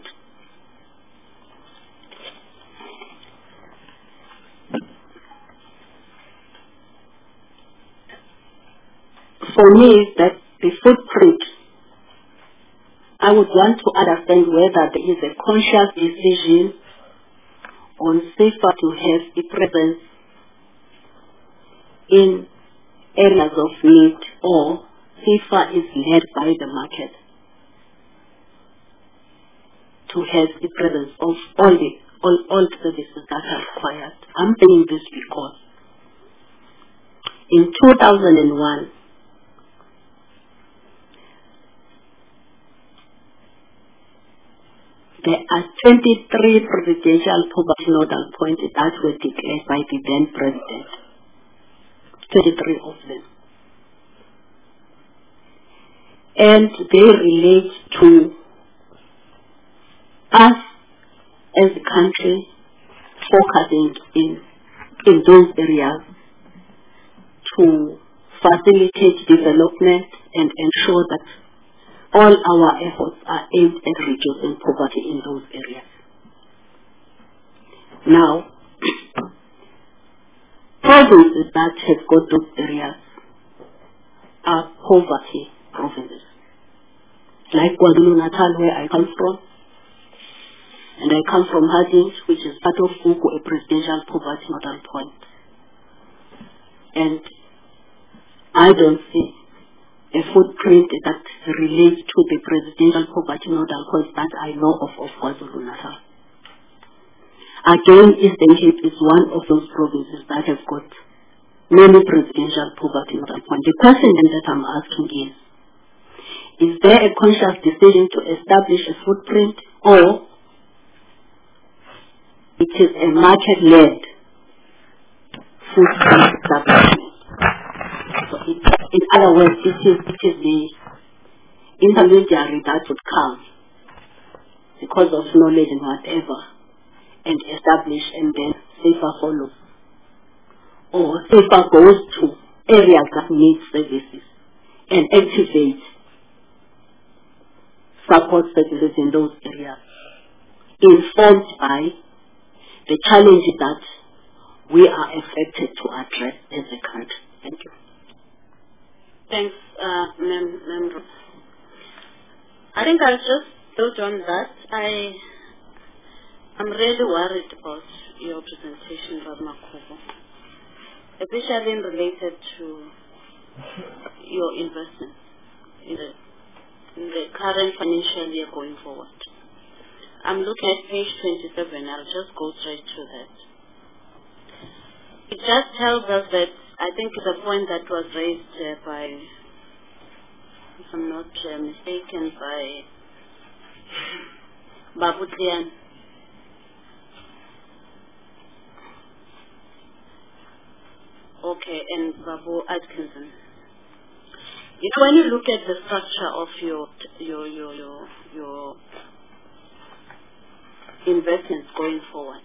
For me, that the footprint, I would want to understand whether there is a conscious decision on SEFA to have a presence in areas of need, or SEFA is led by the market to have the presence of all the services that are required. I'm saying this because in 2001, there are 23 presidential poverty nodal points that were declared by the then president. 23 of them. And they relate to us as a country focusing in those areas to facilitate development and ensure that all our efforts are aimed at reducing poverty in those areas. Now, provinces that have got those areas are poverty provinces. Like KwaZulu-Natal, where I come from, and I come from Harding, which is part of Gugu, a presidential poverty nodal point. And I don't see a footprint that relates to the presidential poverty nodal points that I know of KwaZulu-Natal. Again, Eastern Cape is one of those provinces that have got many presidential poverty nodal points. The question that I'm asking is there a conscious decision to establish a footprint, or it is a market-led footprint establishment? So in other words, it is the intermediary that would come because of knowledge and whatever, and establish, and then SEFA follows. Or SEFA goes to areas that need services and activate support services in those areas, informed by the challenges that we are expected to address as a country. Thank you. Thanks, Member. I think I'll just build on that. I'm really worried about your presentation, Radma Kubo, especially related to your investments in the current financial year going forward. I'm looking at page 27. I'll just go straight to that. It just tells us that I think the point that was raised by, if I'm not mistaken, by Babu Tian. Okay, and Babu Atkinson. When you look at the structure of your investments going forward,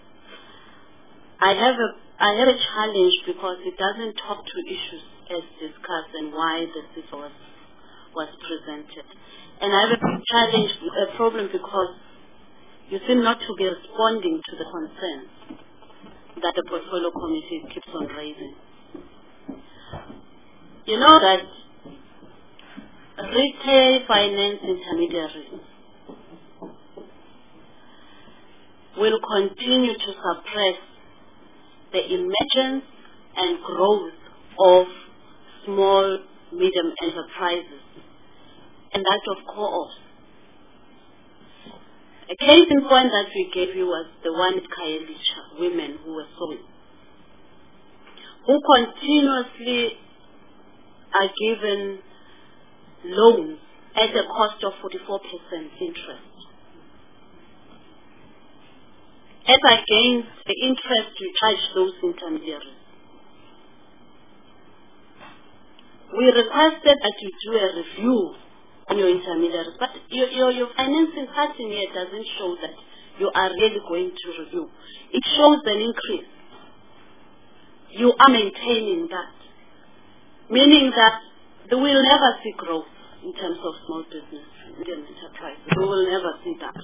I have a challenge because it doesn't talk to issues as discussed and why the CISA was presented. And I have a problem because you seem not to be responding to the concerns that the portfolio committee keeps on raising. You know that retail finance intermediaries will continue to suppress the emergence and growth of small, medium enterprises and that of co-ops. A case in point that we gave you was the one at Khayelitsha, women who were sewing, who continuously are given loans at a cost of 44% interest, as against the interest you charge those intermediaries. We requested that you do a review on your intermediaries, but your financing pattern here doesn't show that you are really going to review. It shows an increase. You are maintaining that, meaning that we will never see growth in terms of small business, medium enterprises. We will never see that.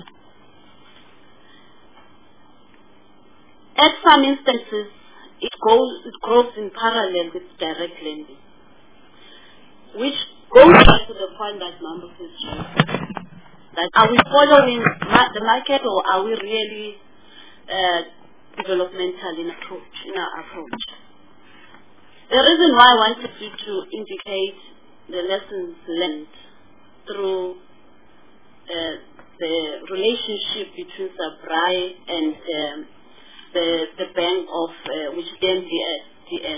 At some instances, it grows in parallel with direct lending, which goes back to the point that Mambo says, that are we following the market or are we really developmental in our approach? The reason why I wanted you to indicate the lessons learned through the relationship between SABRAE and the bank of which DMDS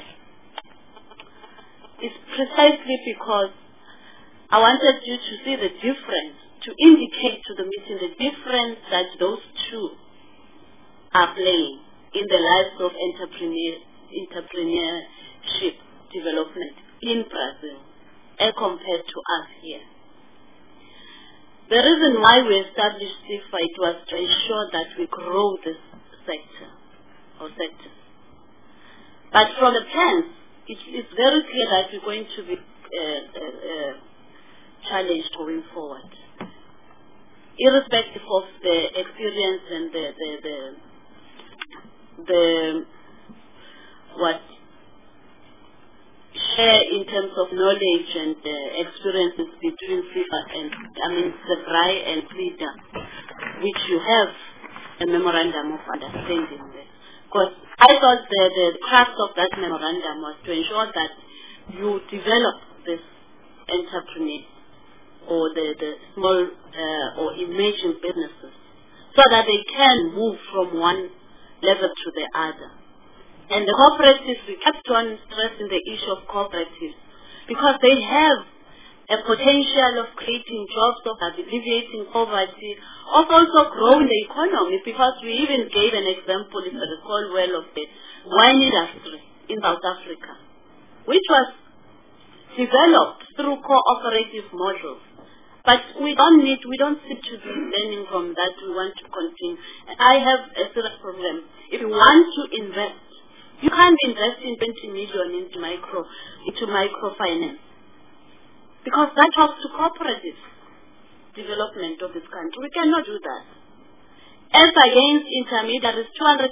is precisely because I wanted you to see the difference, to indicate to the meeting the difference that those two are playing in the lives of entrepreneurship development in Brazil as compared to us here. The reason why we established CIFA, it was to ensure that we grow this sector or sectors. But from the plans, it's very clear that we're going to be challenged going forward, irrespective of the experience and the what share in terms of knowledge and experiences between CIFA and SABRAE and FLIDA, which you have a memorandum of understanding there. Because I thought the crux of that memorandum was to ensure that you develop this entrepreneur or the small or emerging businesses so that they can move from one level to the other. And the cooperatives, we kept on stressing the issue of cooperatives because they have a potential of creating jobs, of alleviating poverty, of also growing the economy, because we even gave an example, if I recall well, of the wine industry in South Africa, which was developed through cooperative models. But we don't seem to be learning from that. We want to continue. I have a serious problem. If you want to invest, you can't invest in 20 million into microfinance, because that talks to cooperative development of this country. We cannot do that. As against intermediaries,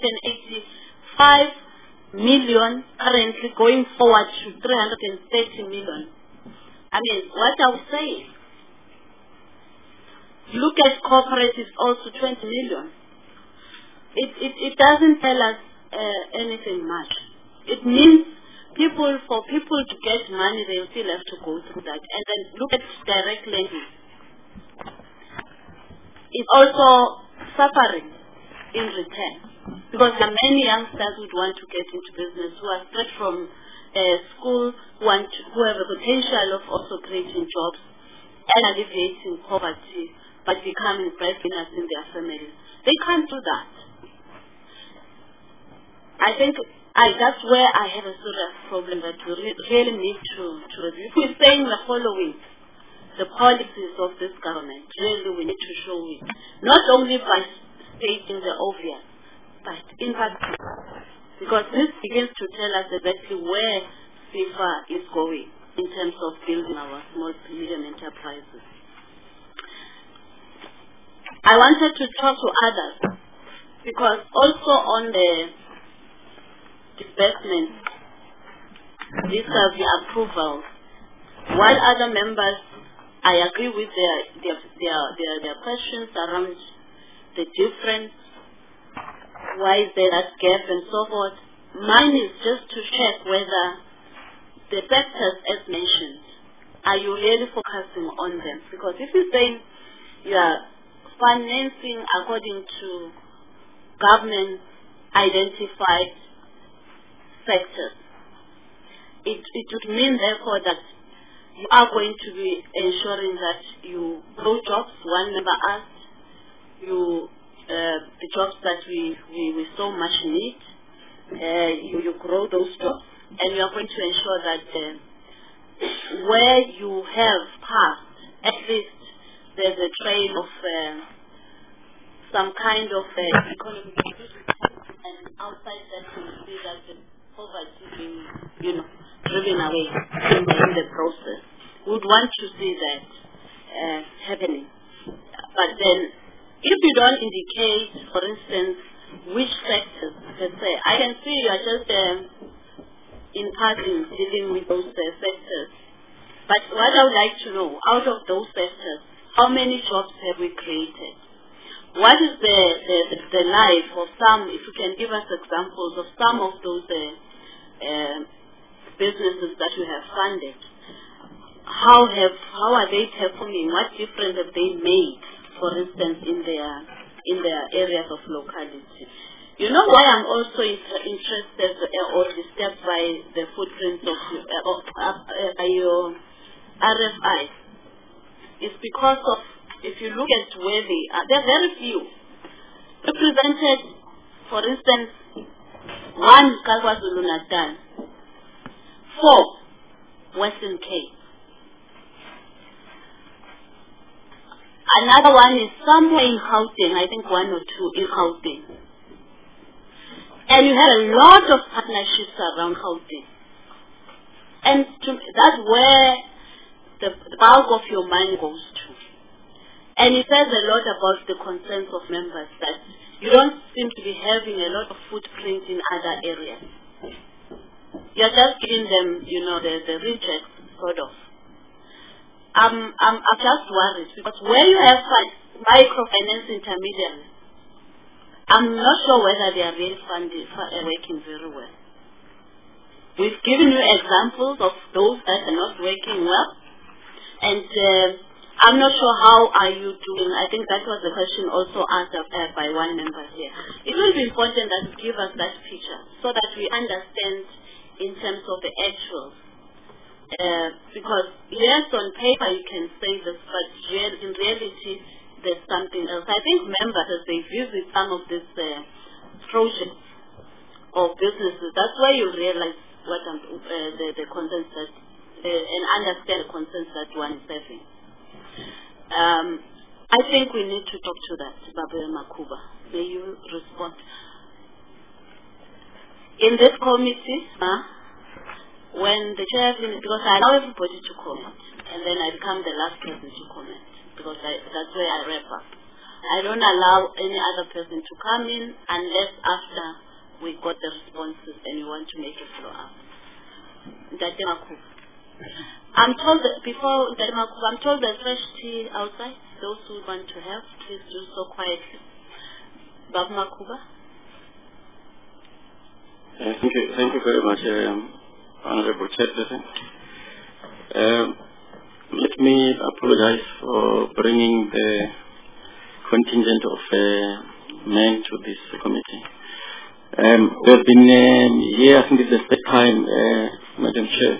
285 million currently, going forward to 330 million. What are we saying? Look at cooperatives, also 20 million. It doesn't tell us anything much. It means for people to get money, they still have to go through that. And then look at direct lending. It's also suffering in return, because there are many youngsters who want to get into business who are straight from schools who have a potential of also creating jobs and alleviating poverty by becoming breadwinners in their families. They can't do that. I think that's where I have a serious problem that we really need to review. If we're saying the following, the policies of this government, really we need to show it, not only by stating the obvious, but in fact, because this begins to tell us exactly where FIFA is going in terms of building our small to medium enterprises. I wanted to talk to others because also on the disbursement, these are the approvals. While other members, I agree with their questions around the difference, why is there that gap and so forth. Mine is just to check whether the sectors as mentioned, are you really focusing on them? Because if you're saying you are financing according to government identified sectors, it would mean therefore that you are going to be ensuring that you grow jobs. One member asked you the jobs that we so much need, you grow those jobs, and you are going to ensure that where you have passed, at least there's a trail of some kind of economic and outside that you see that the poverty being, driven away in the process. We would want to see that happening. But then, if you don't indicate, for instance, which sectors, let's say, I can see you are just in passing dealing with those sectors. But what I would like to know, out of those sectors, how many jobs have we created? What is the life of some, if you can give us examples of some of those businesses that you have funded? How are they performing? What difference have they made, for instance, in their areas of locality? You know why I'm also interested or disturbed by the footprints of your RFI? It's because of, if you look at where they are, there are very few represented. For instance, 1 KwaZulu-Natal, 4 Western Cape. Another one is somewhere in Gauteng, I think 1 or 2 in Gauteng. And you have a lot of partnerships around Gauteng. And that's where the bulk of your money goes to. And it says a lot about the concerns of members that you don't seem to be having a lot of footprint in other areas. You're just giving them, the rejects, sort of. I'm just worried because where you have microfinance intermediaries, I'm not sure whether they are really working very well. We've given you examples of those that are not working well, and I'm not sure how are you doing. I think that was the question also answered by one member here. It will be important that you give us that picture so that we understand in terms of the actuals. Because yes, on paper you can say this, but in reality there's something else. I think members, as they visit some of these projects or businesses, that's where you realize what the concerns that and understand the concerns that one is having. I think we need to talk to that, Babu Makuba. May you respond? In this committee, when the chair, because I allow everybody to comment, and then I become the last person to comment, because that's where I wrap up. I don't allow any other person to come in unless after we got the responses and you want to make a follow-up. I'm told that I'm told there's fresh tea outside. Those who want to help, please do so quietly. Babu Makuba. Thank you very much, Honorable Chairperson. Let me apologize for bringing the contingent of men to this committee. We've been here, I think it's the third time Madam Chair.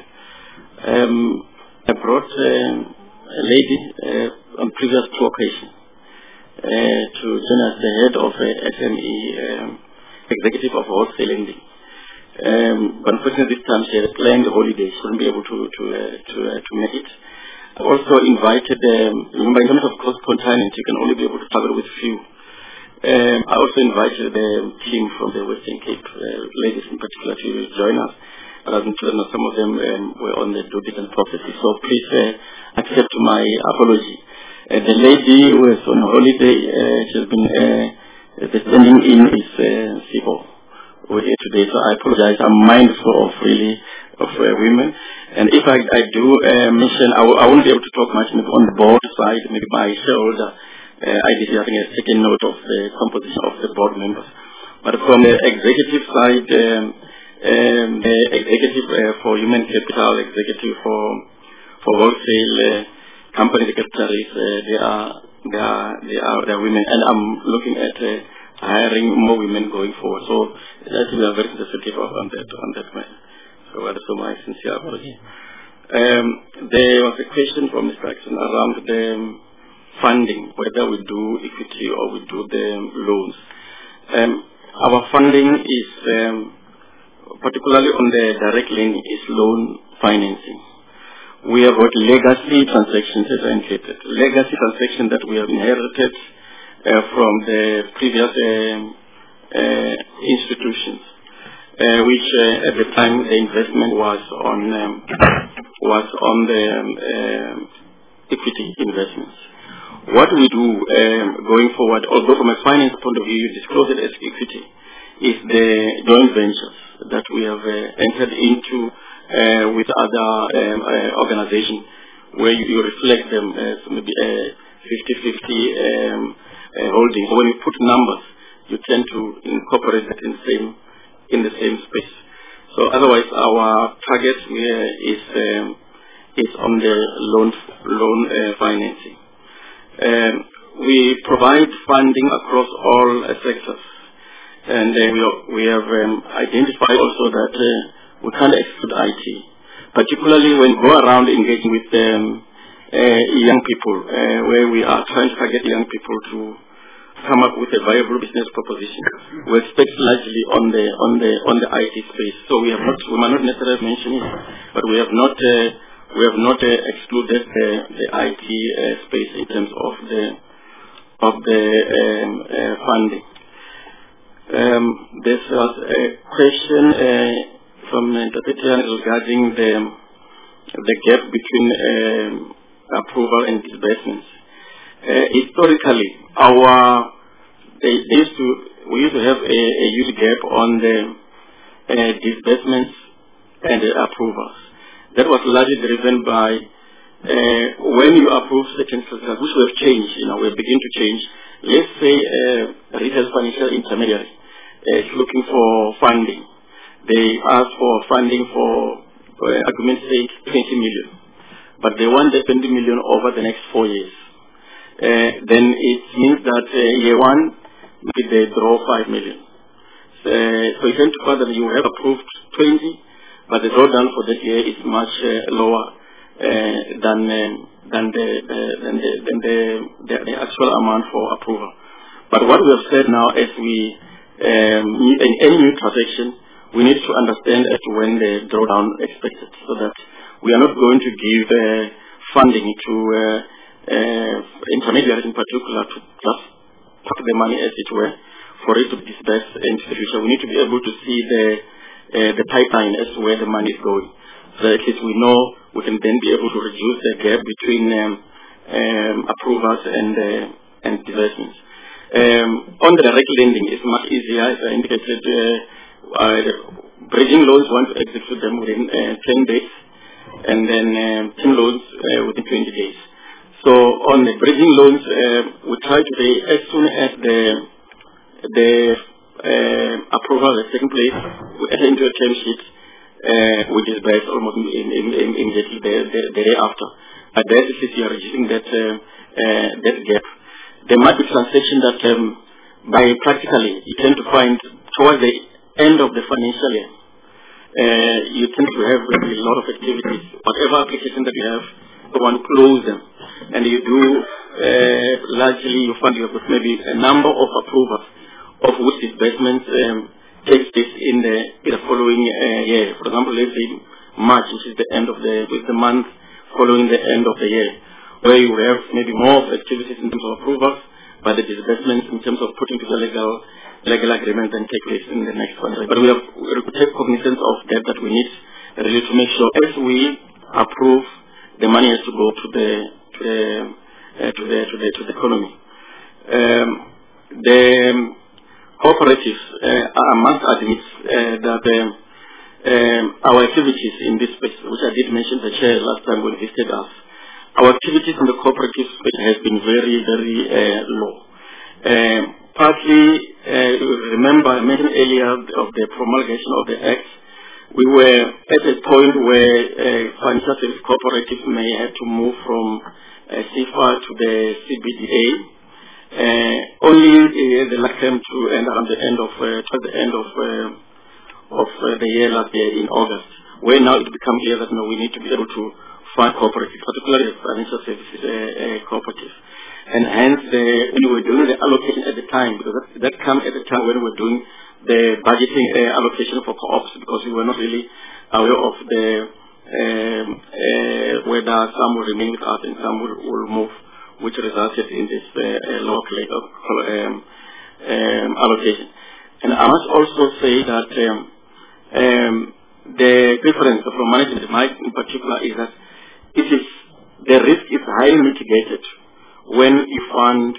I brought a lady on previous two occasions to join as the head of SME executive of wholesale lending. But unfortunately this time she had planned a holiday. She wouldn't be able to make it. I also invited, remember in terms of cost containment, you can only be able to travel with few. I also invited the team from the Western Cape, ladies in particular, to join us. But as some of them were on the due diligence processes. So please accept my apology. The lady who is on holiday, she's been the standing in is Sibo. We're here today, so I apologize. I'm mindful of women. And if I do mention, I won't be able to talk much maybe on the board side, maybe my shareholder. IDC, I think, has taken note of the composition of the board members. But from the executive side, the executive for human capital, executive for wholesale company secretaries, they are women, and I'm looking at hiring more women going forward. So we are very sensitive on that matter. So that is my sincere apology. There was a question from Mr. Jackson around the funding, whether we do equity or we do the loans. Our funding is, particularly on the direct lending, is loan financing. We have got legacy transactions, as I indicated, legacy transactions that we have inherited from the previous institutions, which at the time the investment was on the equity investments. What we do going forward, although from a finance point of view you disclose it as equity, is the joint ventures that we have entered into with other organizations, where you reflect them as maybe a 50-50 holding. When you put numbers, you tend to incorporate that in the same space. So otherwise, our target is on the loan financing. We provide funding across all sectors, and we have identified also that we can't exclude IT, particularly when we go around engaging with young people, where we are trying to target young people to come up with a viable business proposition. We expect largely on the IT space. So we might not necessarily mention it, but we have not excluded the IT space in terms of the funding. There was a question from Dr. Tian regarding the gap between approval and disbursements. Historically, we used to have a huge gap on the disbursements and the approvals. That was largely driven by when you approve certain structures, which we have changed, we have begun to change. Let's say a retail financial intermediary is looking for funding. They ask for funding for argument's sake, 20 million. But they want the 20 million over the next 4 years. Then it means that year one, maybe they draw 5 million. So you tend to find that you have approved 20, but the drawdown for that year is much lower than the actual amount for approval. But what we have said now, as we in any new transaction, we need to understand as to when the drawdown expected, so that we are not going to give funding to intermediaries in particular to just park the money, as it were, for it to be disbursed into the future. We need to be able to see the pipeline as to where the money is going. So at least we know we can then be able to reduce the gap between approvals and disbursements. On the direct lending, it's much easier, as I indicated. Bridging loans, want to execute them within 10 days, and then team loans within 20 days. So on the bridging loans, we try to pay as soon as the approval has taken place, we enter into a term sheet, which is based almost immediately the day after. At the SEC, you are reducing that gap. There might be transactions that by practically you tend to find towards the end of the financial year, you tend to have a lot of activities. Whatever application that you have, you want to close them. And you do, largely you find you have maybe a number of approvals of which disbursements takes place in the following year. For example, let's say March, which is the end of the month following the end of the year, where you have maybe more activities in terms of approvals, but the disbursements in terms of putting together legal agreements then take place in the next one. But we take cognizance of that we need really to make sure as we approve, the money has to go to the economy. The cooperatives, I must admit that our activities in this space, which I did mention the chair last time when he visited us, our activities in the cooperative space has been very, very low. Partly, remember I mentioned earlier of the promulgation of the Act, we were at a point where financial service cooperatives may have to move from CFA to the CBDA. Only the last came to end around the end of the year last year in August, where now it became clear that we need to be able to fund cooperatives, particularly financial services cooperatives. And hence, we were doing the allocation at the time, because that came at the time when we were doing the budgeting allocation for co-ops, because we were not really aware of whether some will remain with us and some will move, which resulted in this local allocation. And I must also say that the difference from management in particular is that the risk is highly mitigated when you fund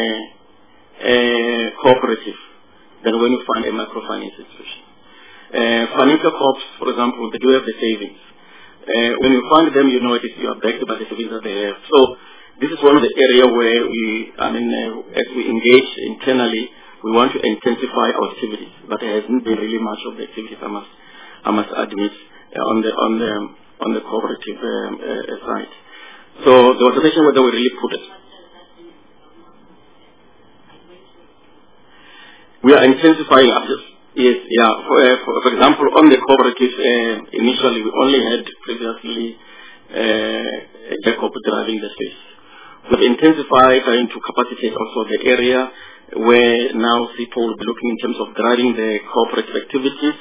a cooperative than when you fund a microfinance institution. Financial corps, for example, they do have the savings. When you fund them, you know you are backed by the savings that they have. So this is one of the areas where as we engage internally, we want to intensify our activities, but there hasn't been really much of the activities, I must admit, on the cooperative side. So there was a question whether we really put it. We are intensifying others. Yes, yeah. For example, on the cooperative, initially we only had previously Jacob driving the space. We've intensified trying to capacitate also the area where now people will be looking in terms of driving the cooperative activities.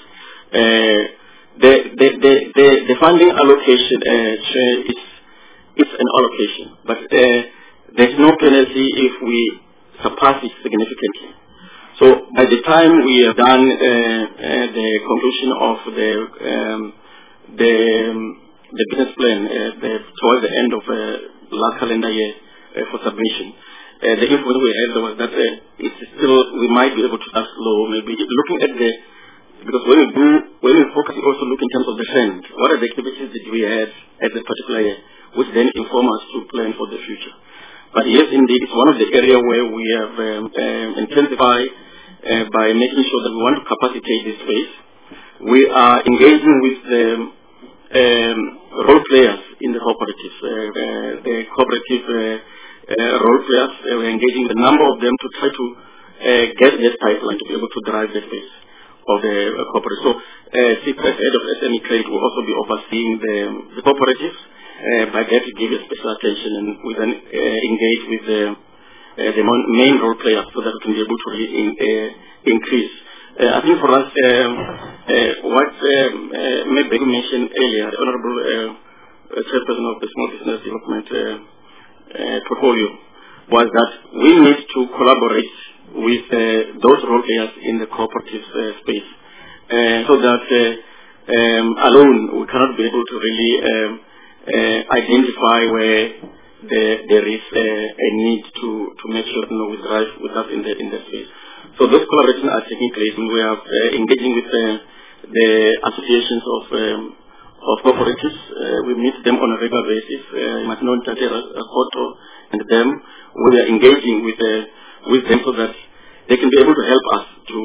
The funding allocation it's an allocation, but there's no penalty if we surpass it significantly. So by the time we have done the conclusion of the business plan towards the end of last calendar year for submission, the information we had was that we might be able to start slow, maybe looking at because when we focus, we also look in terms of the trend. What are the activities that we had at the particular year, which then inform us to plan for the future. But yes, indeed, it's one of the areas where we have intensified by making sure that we want to capacitate this space. We are engaging with the role players in the cooperatives, the cooperative role players. We're engaging the number of them to try to get this pipeline to be able to drive the space of the cooperative. So, CPS, head of SME Trade, will also be overseeing the cooperatives. By that, we give a special attention, and we then engage with the main role players so that we can be able to really increase. I think for us, what maybe mentioned earlier, the Honorable Chairperson of the Small Business Development Portfolio, was that we need to collaborate with those role players in the cooperative space, so that alone we cannot be able to really identify where there is a need to make sure we drive with us in the space. So those collaborations are taking place, and we are engaging with the associations of cooperatives. We meet them on a regular basis. You must know Koto and them. We are engaging with them so that they can be able to help us to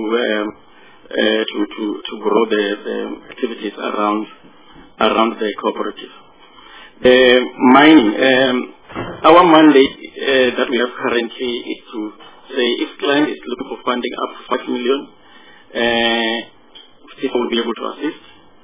grow the activities around the cooperative. Mining. Our mandate that we have currently is to say if client is looking for funding up to 5 million, people will be able to assist.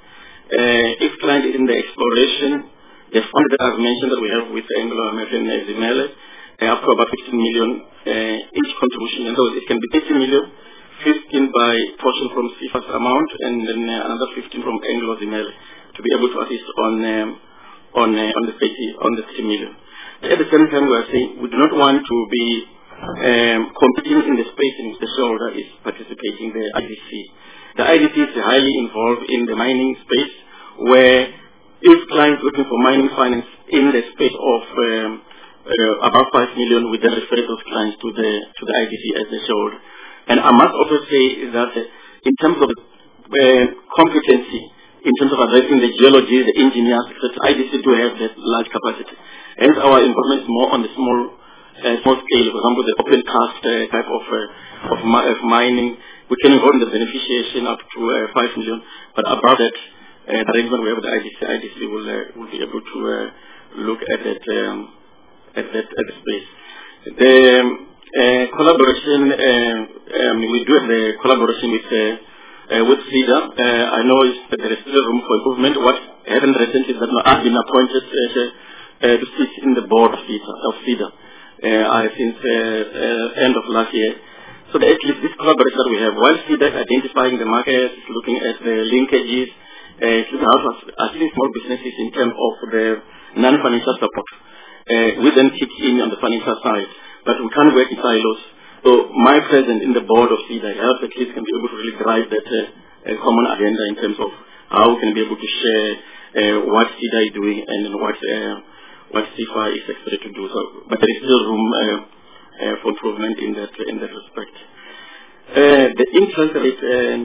If client is in the exploration, the fund that I've mentioned that we have with Anglo American Zimele, up to about 15 million each contribution. And so it can be 30 million, 15 by portion from CFA's amount, and then another 15 from Anglo Zimele to be able to assist on the 30 million. At the same time, we are saying we do not want to be competing in the space in which the shareholder is participating, the IDC. The IDC is highly involved in the mining space, where if clients looking for mining finance in the space of about 5 million, we then refer those clients to the IDC as the shareholder. And I must also say that in terms of competency, in terms of addressing the geology, the engineers, etc., IDC do have that large capacity. Hence, our involvement is more on the small scale. For example, the open cast type of mining. We can involve in the beneficiation up to 5 million, but above that, the arrangement we have with the IDC will be able to look at that space. The collaboration, we do have the collaboration with SEDA. I know that there is still room for improvement. What happened recently is that I've been appointed to sit in the board of SEDA since end of last year. So at least this collaboration that we have, while SEDA is identifying the market, looking at the linkages, looking how to assist small businesses in terms of the non-financial support. We then kick in on the financial side, but we can't work in silos. So my presence in the board of SEDA helps at least can be able to really drive that common agenda in terms of how we can be able to share what SEDA is doing and what CFA is expected to do. So, but there is still room for improvement in that respect. The interest rate,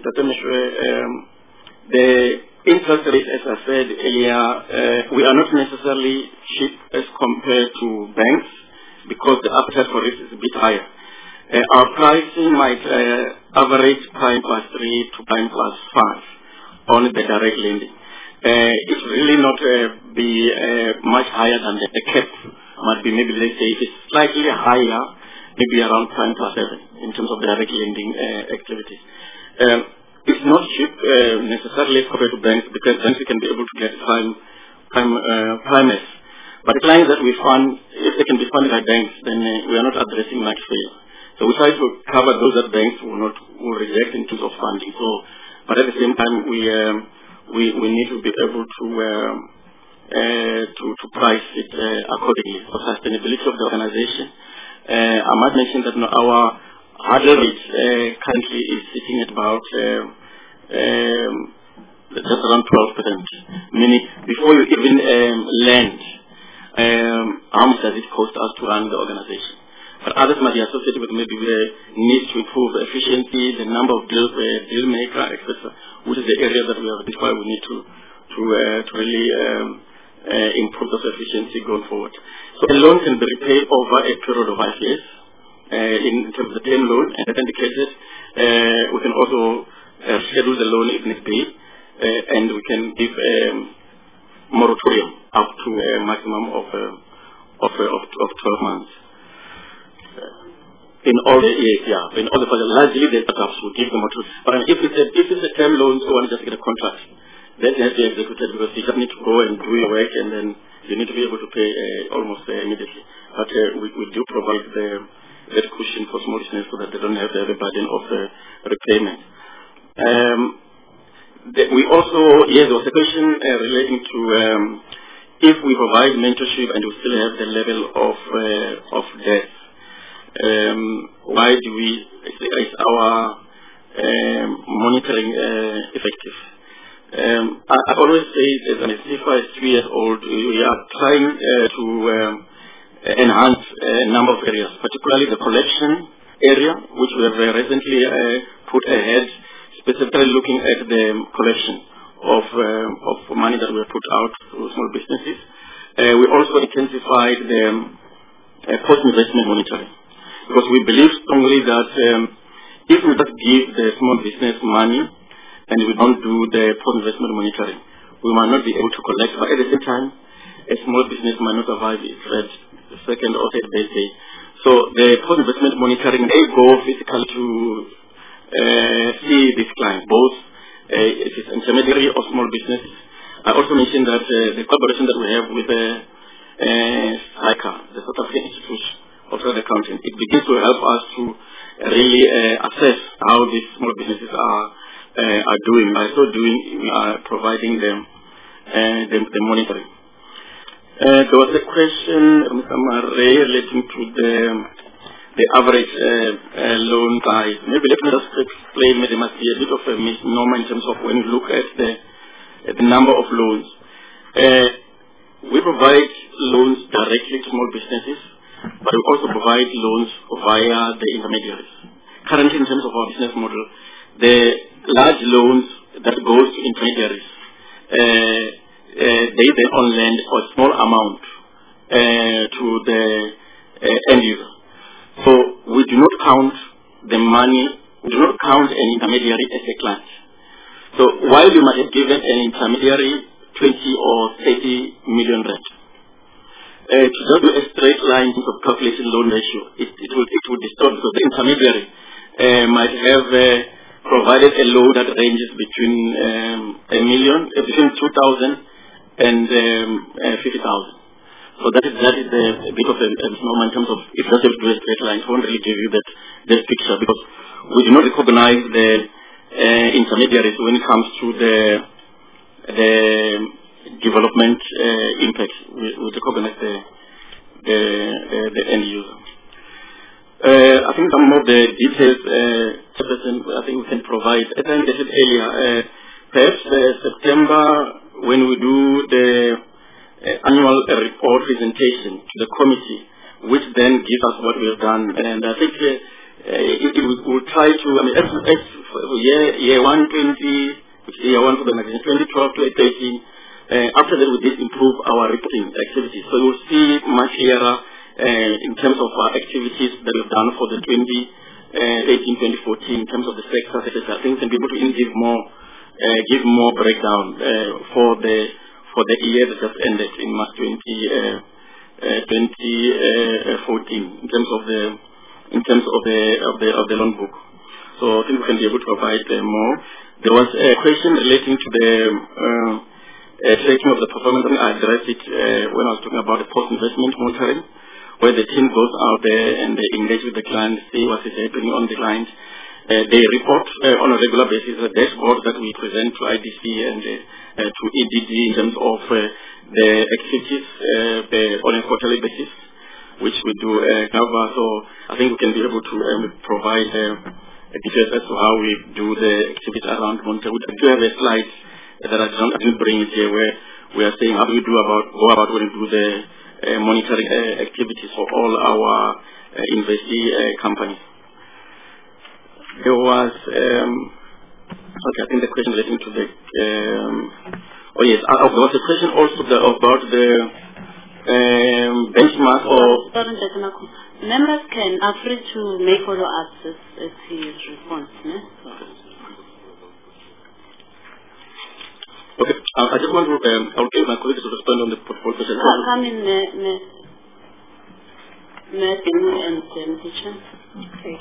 the interest rate, as I said earlier, we are not necessarily cheap as compared to banks because the appetite for risk is a bit higher. Our pricing might average prime plus 3 to prime plus 5 on the direct lending. It will really not be much higher than the cap. Might be maybe, let's say, if it's slightly higher, maybe around prime plus 7 in terms of direct lending activities. It's not cheap necessarily compared to banks because banks can be able to get primes. But the clients that we fund, if they can be funded by banks, then we are not addressing much failure. So we try to cover those that banks will reject in terms of funding. So, but at the same time, we need to be able to price it accordingly for sustainability of the organization. I might mention that our hurdle rate currently is sitting at about just around 12%. Meaning, before you even lend, how much does it cost us to run the organization? But others might be associated with maybe the need to improve efficiency, the number of deal maker, etc., which is the area that we have identified we need to really improve those efficiency going forward. So a loan can be repaid over a period of 5 years in terms of the term loan, and as indicated, we can also schedule the loan if need be, and we can give moratorium up to a maximum of 12 months. In all the years, in all the largely the startups will give the moratorium. But if it's a term loan, so one just get a contract, then it has to be executed because you just need to go and do your work, and then you need to be able to pay almost immediately. But we do provide that cushion for small business so that they don't have the burden of repayment. We also, there was a question relating to if we provide mentorship and we still have the level of debt, why do we, is our monitoring effective? I always say that when CFA is 3 years old, we are trying to enhance a number of areas, particularly the collection area, which we have recently put ahead, specifically looking at the collection of money that we have put out to small businesses. We also intensified the post-investment monitoring, because we believe strongly that if we just give the small business money and we don't do the post-investment monitoring, we might not be able to collect, but at the same time, a small business might not survive its second or third birthday. So the post-investment monitoring, they go physically to see this client, both if it's intermediary or small business, I also mentioned that the collaboration that we have with SAICA, the South African Institute of Chartered Accountants, it begins to help us to really assess how these small businesses are doing. By so doing, we are providing them the monitoring. There was a question, Mr. Marais, relating to the average loan size. Maybe let me just explain. There must be a bit of a misnomer in terms of when you look at the number of loans. We provide loans directly to small businesses, but we also provide loans via the intermediaries. Currently, in terms of our business model, the large loans that goes to intermediaries, they then on lend for a small amount to the end user. So we do not count the money, we do not count an intermediary as a client. So while you might have given an intermediary 20 or 30 million rand, to just do a straight line of calculation loan ratio, it would distort, because the intermediary might have provided a loan that ranges between between 2,000 and 50,000. So that is a bit of a misnomer in terms of if that's a straight line. It won't really give you that picture, because we do not recognize the intermediaries when it comes to the development impact. We recognize the end user. I think some of the details, I think we can provide. As I said earlier, perhaps September, when we do the annual report presentation to the committee, which then gives us what we have done, and I think we'll try to, year 120, which is year 1 for the magazine, 2012 to 2013, after that we did improve our reporting activities. So you'll see much clearer in terms of our activities that we've done for the 2018-2014 in terms of the sectors, etc. I think we can be able to give more breakdown for the year that just ended in March 2014 in terms of the loan book. So I think we can be able to provide more. There was a question relating to the tracking of the performance. I addressed it when I was talking about the post-investment monitoring, where the team goes out there and they engage with the client, see what is happening on the client. They report on a regular basis a dashboard that we present to IDC and to EDD in terms of the activities on a quarterly basis, which we do cover. So I think we can be able to provide details as to how we do the activities around monitoring. We do have a slide that I didn't bring it here, where we are saying how do we go about when we do the monitoring activities for all our investee companies. There was, I think the question relating to the, there was a question also about the benchmark or... Members are free to make follow-ups as he responds. Okay, I just want to, I'll give my colleagues to respond on the portfolio question. Come in, and teacher. Okay.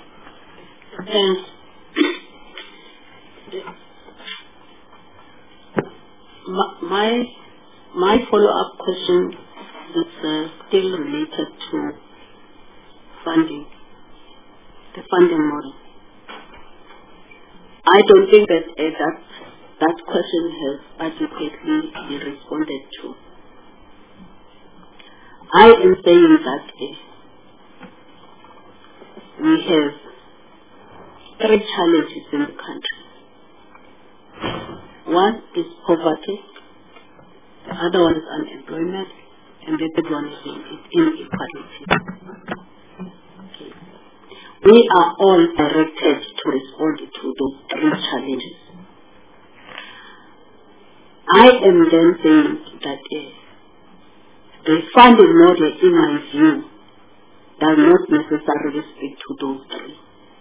My follow-up question is still related to funding, the funding model. I don't think that question has adequately been responded to. I am saying that we have 3 challenges in the country. One is poverty, the other one is unemployment, and the third one is inequality. Okay. We are all directed to respond to those 3 challenges. I am then saying that the funding model, in my view, does not necessarily speak to those 3.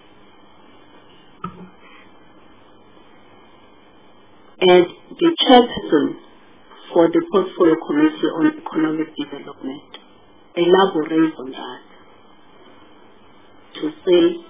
And the chairperson for the Portfolio Committee on Economic Development elaborates on that to say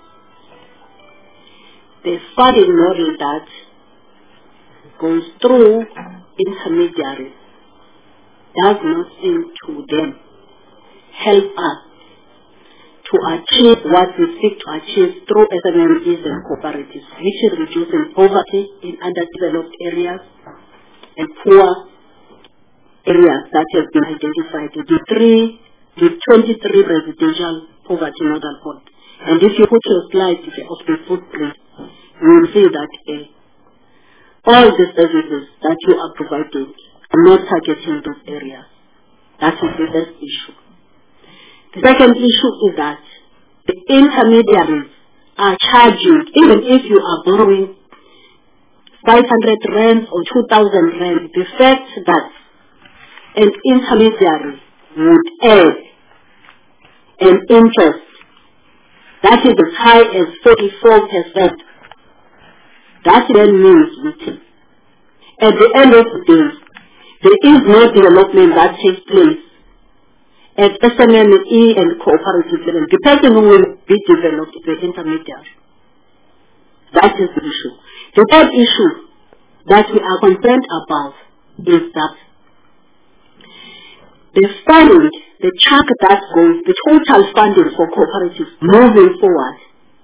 the funding model that goes through intermediaries does not seem to then help us to achieve what we seek to achieve through SMMEs and cooperatives, which is reducing poverty in underdeveloped areas and poor areas that have been identified. The 23 residential poverty model code. And if you put your slide of the footprint, you will see that all the services that you are providing are not targeting those areas. That is the first issue. The second issue is that the intermediaries are charging, even if you are borrowing 500 rand or 2,000 rand, the fact that an intermediary would add an interest that is as high as 44%, that then means nothing. At the end of the day, there is no development that takes place at SMME and cooperative level. The person who will be developed is the intermediary. That is the issue. The third issue that we are concerned about is that the funding, the chunk that goes, the total funding for cooperatives moving forward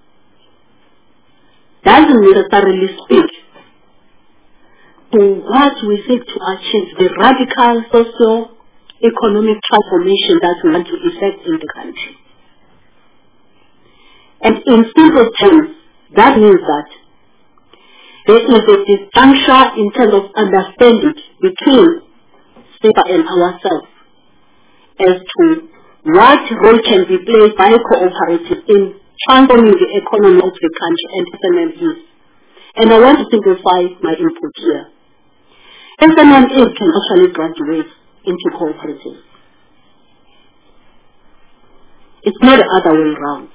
doesn't necessarily speak to what we seek to achieve, the radical socio-economic transformation that we want to effect in the country. And in simple terms, that means that there is a disjuncture in terms of understanding between SEPA and ourselves as to what role can be played by cooperatives in transforming the economy of the country and SMMEs. And I want to simplify my input here. SMMEs can actually graduate into cooperatives. It's not the other way around.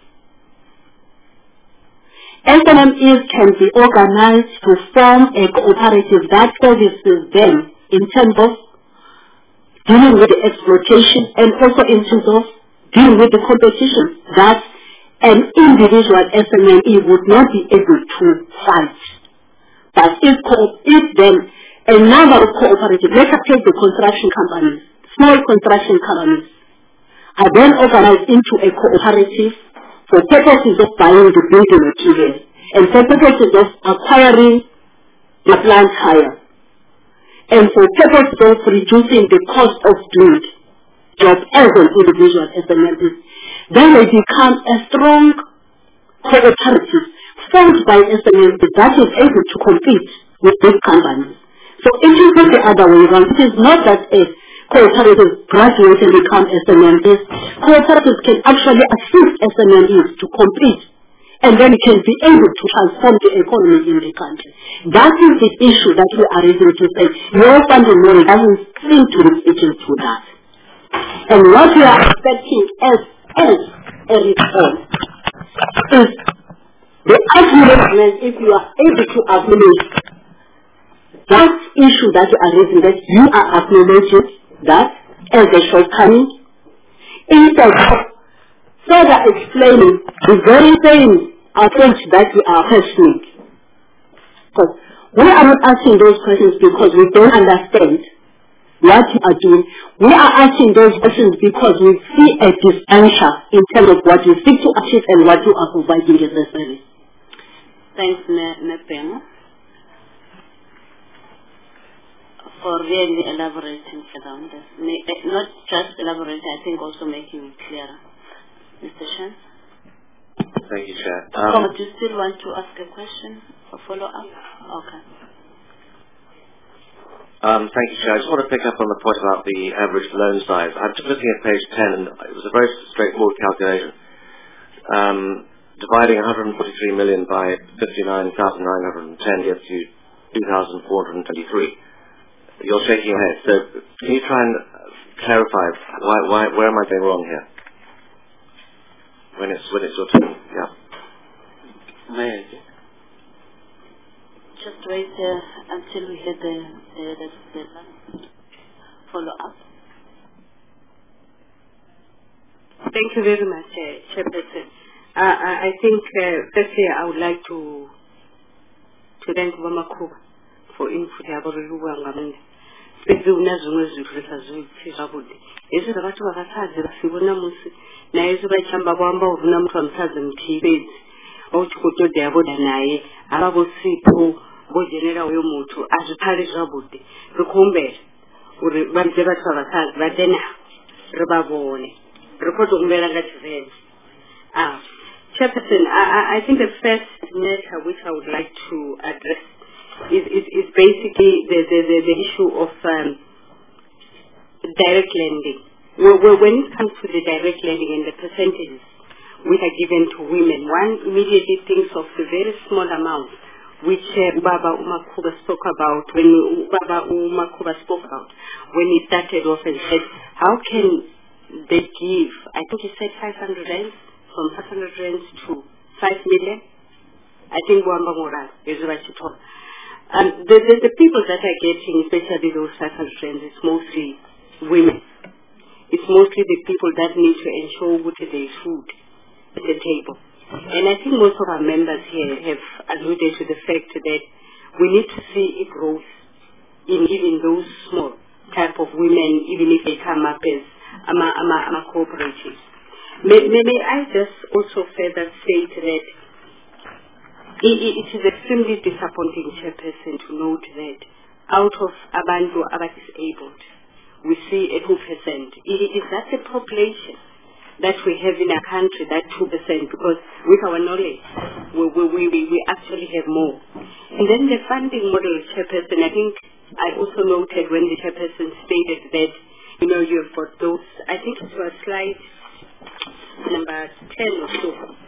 SMMEs can be organized to form a cooperative that services them in terms of dealing with the exploitation and also in terms of dealing with the competition that an individual SMME would not be able to fight. But if then a number of cooperatives, let us take the construction companies, small construction companies, are then organized into a cooperative for purposes of buying the building material and for purposes of acquiring the plant hire, and for purposes of reducing the cost of doing job as an individual SMME, then they become a strong cooperative formed by SMME that is able to compete with these companies. So it is not the other way around. It is not that a cooperative graduates and become SMMEs. Cooperatives can actually assist SMMEs to compete, and then can be able to transform the economy in the country. That is the issue that we are able to say. Your funding model doesn't seem to be speaking to that. And what we are expecting as a reform is the acknowledgement, if you are able to acknowledge that issue that you are raising, that you are acknowledging that as a shortcoming, instead of further explaining the very same approach that we are questioning. Because we are not asking those questions because we don't understand what you are doing. We are asking those questions because we see a disjuncture in terms of what you seek to achieve and what you are providing as a service. Thanks, Nepemo, for really elaborating around this. Not just elaborating, I think also making it clearer. Mr. Shan? Thank you, Chair. Do you still want to ask a question or follow up? Okay. Thank you, Chair. I just want to pick up on the point about the average loan size. I'm just looking at page 10, and it was a very straightforward calculation. Dividing 143 million by 59,910 gets you 2,423. You're shaking your head. So can you try and clarify where am I going wrong here? When it's your turn, yeah. Just wait until we get the follow up. Thank you very much, Chairperson. I think firstly I would like to thank Mama Kuba for input. fhedzi huna zwiṅwe zwithu ri sa zwi pfhi zwavhuḓi hezwi zwa vhathu vha vhasadzi vha si vhona musi na hezwi vha tshi amba vho amba uri huna muthu wa musadzi muthihi fhedzi vha tshi khou ṱoḓea vho ḓa naye havha vho Sipho vho dzhenela hoyo muthu a zwi pfali zwavhuḓi ri khou humbela uri vha vhidze vhathu vha vhasadzi vha ḓe navho ri vha vhone ri khou tou humbela nga Tshivenḓa. Chairperson, I think the first matter which I would like to address is basically the issue of direct lending. When it comes to the direct lending and the percentages which are given to women, one immediately thinks of the very small amount which Baba Umakuba spoke about when he started off and said, how can they give, I think he said 500 rands, from 500 rands to 5 million. I think Wamba Moral is what you told. The people that are getting, especially those 500 rands, it's mostly women. It's mostly the people that need to ensure what they food at the table. And I think most of our members here have alluded to the fact that we need to see a growth in even those small type of women, even if they come up as cooperatives. May I just also further state that it is extremely disappointing, Chairperson, to note that out of abantu disabled, we see a 2%. Is that the population that we have in our country, that 2%? Because with our knowledge, we actually have more. And then the funding model, Chairperson, I think I also noted when the Chairperson stated that, you've got those, I think it was slide number 10 or so,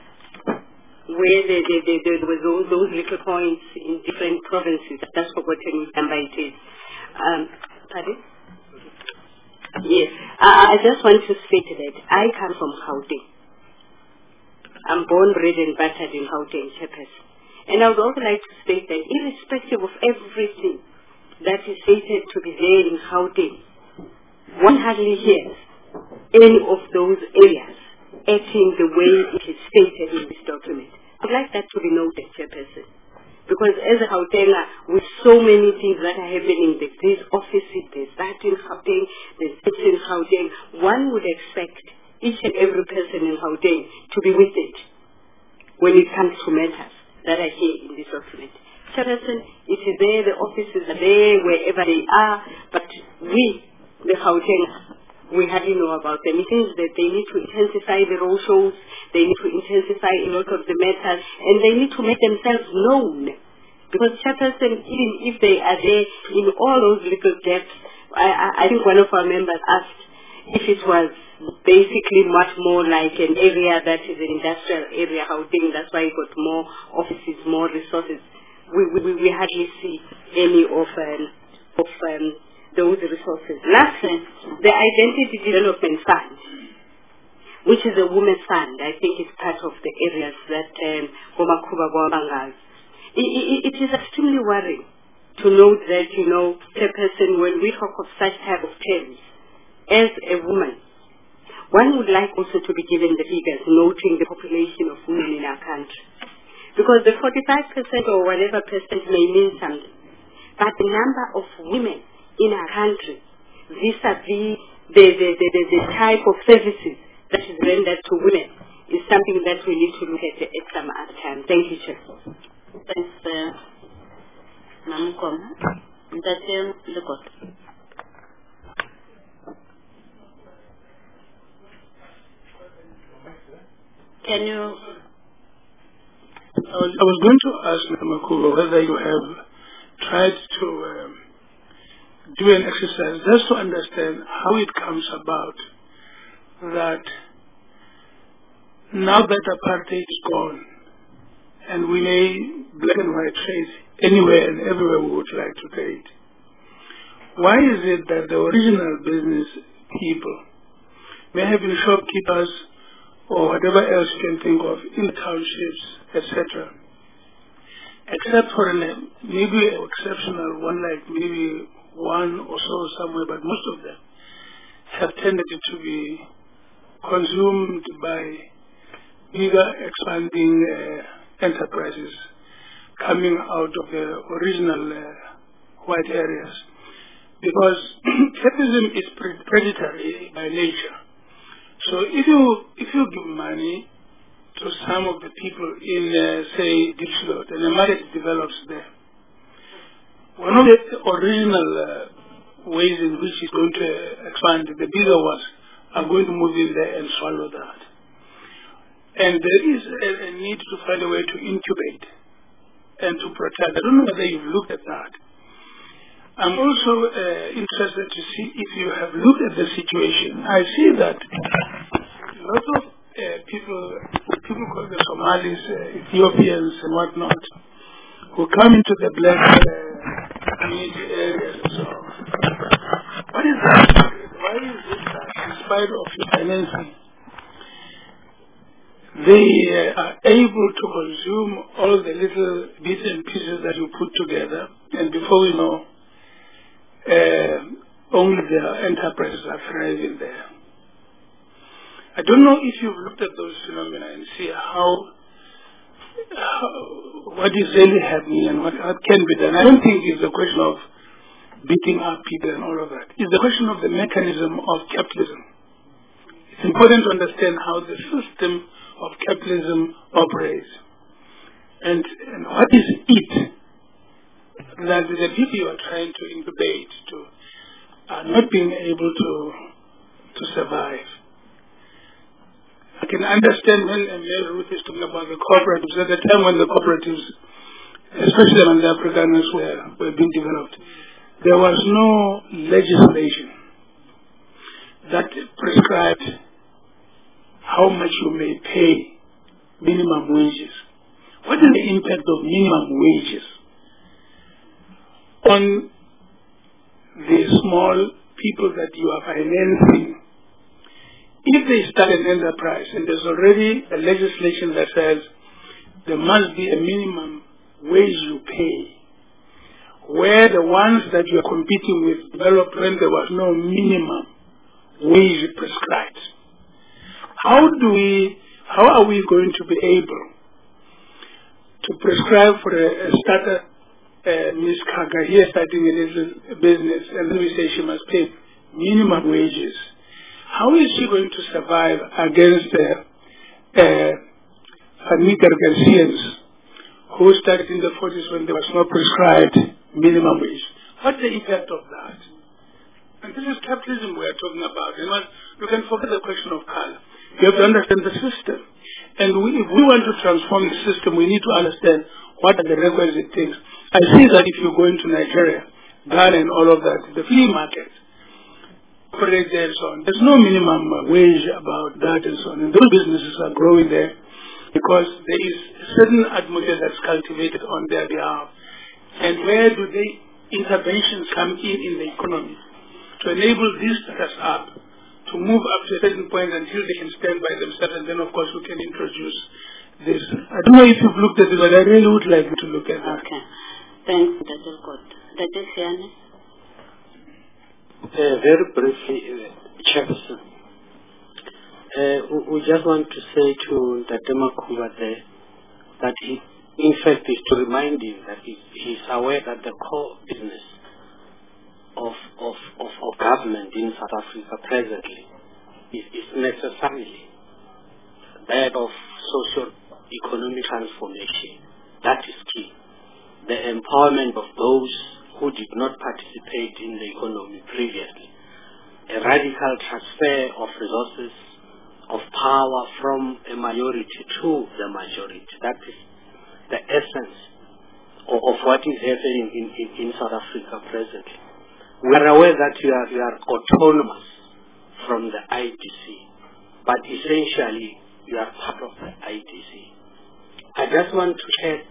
where there were those little points in different provinces. That's forgotten which number it is. Pardon? Yes. I just want to state that I come from Gauteng. I'm born, bred and battered in Gauteng, Chairperson. And I would also like to state that irrespective of everything that is stated to be there in Gauteng, one hardly hears any of those areas acting the way it is stated in this document. I'd like that to be noted, Chairperson. Because as a Gautenga, with so many things that are happening, there's these offices, there's that in Gauteng, there's this in Gauteng, one would expect each and every person in Gauteng to be with it when it comes to matters that are here in this document. Chairperson, it is there, the offices are there, wherever they are, but we, the Gauteng, we hardly know about them. It means that they need to intensify the road shows, they need to intensify a lot of the matters, and they need to make themselves known. Because Chairperson, even if they are there in all those little gaps, I think one of our members asked if it was basically much more like an area that is an industrial area, Gauteng, that's why it got more offices, more resources. We hardly see any of those resources. Lastly, the Identity Development Fund, which is a women's fund, I think is part of the areas that Gomakuba Goabangas. It is extremely worrying to note that, Chairperson, when we talk of such type of terms, as a woman, one would like also to be given the figures noting the population of women in our country. Because the 45% or whatever percent may mean something, but the number of women in our country, vis-a-vis the type of services that is rendered to women, is something that we need to look at some other time. Thank you, Chair. Thanks, Mamkom. Mtatien Lekot. Can you... I was going to ask Namakuba whether you have tried to do an exercise just to understand how it comes about that now that apartheid is gone and we may black and white trade anywhere and everywhere we would like to trade, why is it that the original business people may have been shopkeepers or whatever else you can think of in townships, etc., except for maybe an exceptional one, like maybe one or so somewhere, but most of them have tended to be consumed by bigger expanding enterprises coming out of the original white areas. because capitalism is predatory by nature. So if you give money to some of the people in, say, Diepsloot, and the market develops there, one of the original ways in which it's going to expand, the bigger ones are going to move in there and swallow that. And there is a need to find a way to incubate and to protect. I don't know whether you've looked at that. I'm also interested to see if you have looked at the situation. I see that lots of people called the Somalis, Ethiopians and whatnot, who come into the black community areas and so on. What is that? Why is it that in spite of your financing, they are able to consume all the little bits and pieces that you put together, and before we know, only their enterprises are thriving there? I don't know if you've looked at those phenomena and see what is really happening and what can be done. I don't think it's a question of beating up people and all of that. It's the question of the mechanism of capitalism. It's important to understand how the system of capitalism operates. And what is it that the people you are trying to incubate are not being able to survive. I can understand when Mary Ruth is talking about the cooperatives. At the time when the cooperatives, especially among the Afrikaners, were being developed, there was no legislation that prescribed how much you may pay minimum wages. What is the impact of minimum wages on the small people that you are financing? If they start an enterprise and there's already a legislation that says there must be a minimum wage you pay, where the ones that you are competing with developed when there was no minimum wage prescribed, how are we going to be able to prescribe for a starter, Ms. Kaga here starting a little business, and then we say she must pay minimum wages? How is she going to survive against Anita Garcians, who started in the 40s when there was no prescribed minimum wage? What's the impact of that? And this is capitalism we are talking about. You can forget the question of color. You have to understand the system. And if we want to transform the system, we need to understand what are the requisite things. I see that if you go into Nigeria, Ghana and all of that, the free market, operate there and so on. There's no minimum wage about that and so on. And those businesses are growing there because there is a certain atmosphere that's cultivated on their behalf. And where do the interventions come in the economy to enable these startups up to move up to a certain point until they can stand by themselves, and then of course we can introduce this. I don't know if you've looked at it, but I really would like you to look at it. Okay. Thanks, Dr. God. Dr. Siani? Very briefly, Chairperson, we just want to say to Dr. Makuba there that he, in fact, is to remind him that he's aware that the core business of government in South Africa presently is necessarily that of socio-economic transformation. That is key. The empowerment of those who did not participate in the economy previously. A radical transfer of resources, of power from a minority to the majority. That is the essence of what is happening in South Africa presently. We are aware that you are autonomous from the IDC, but essentially you are part of the IDC. I just want to check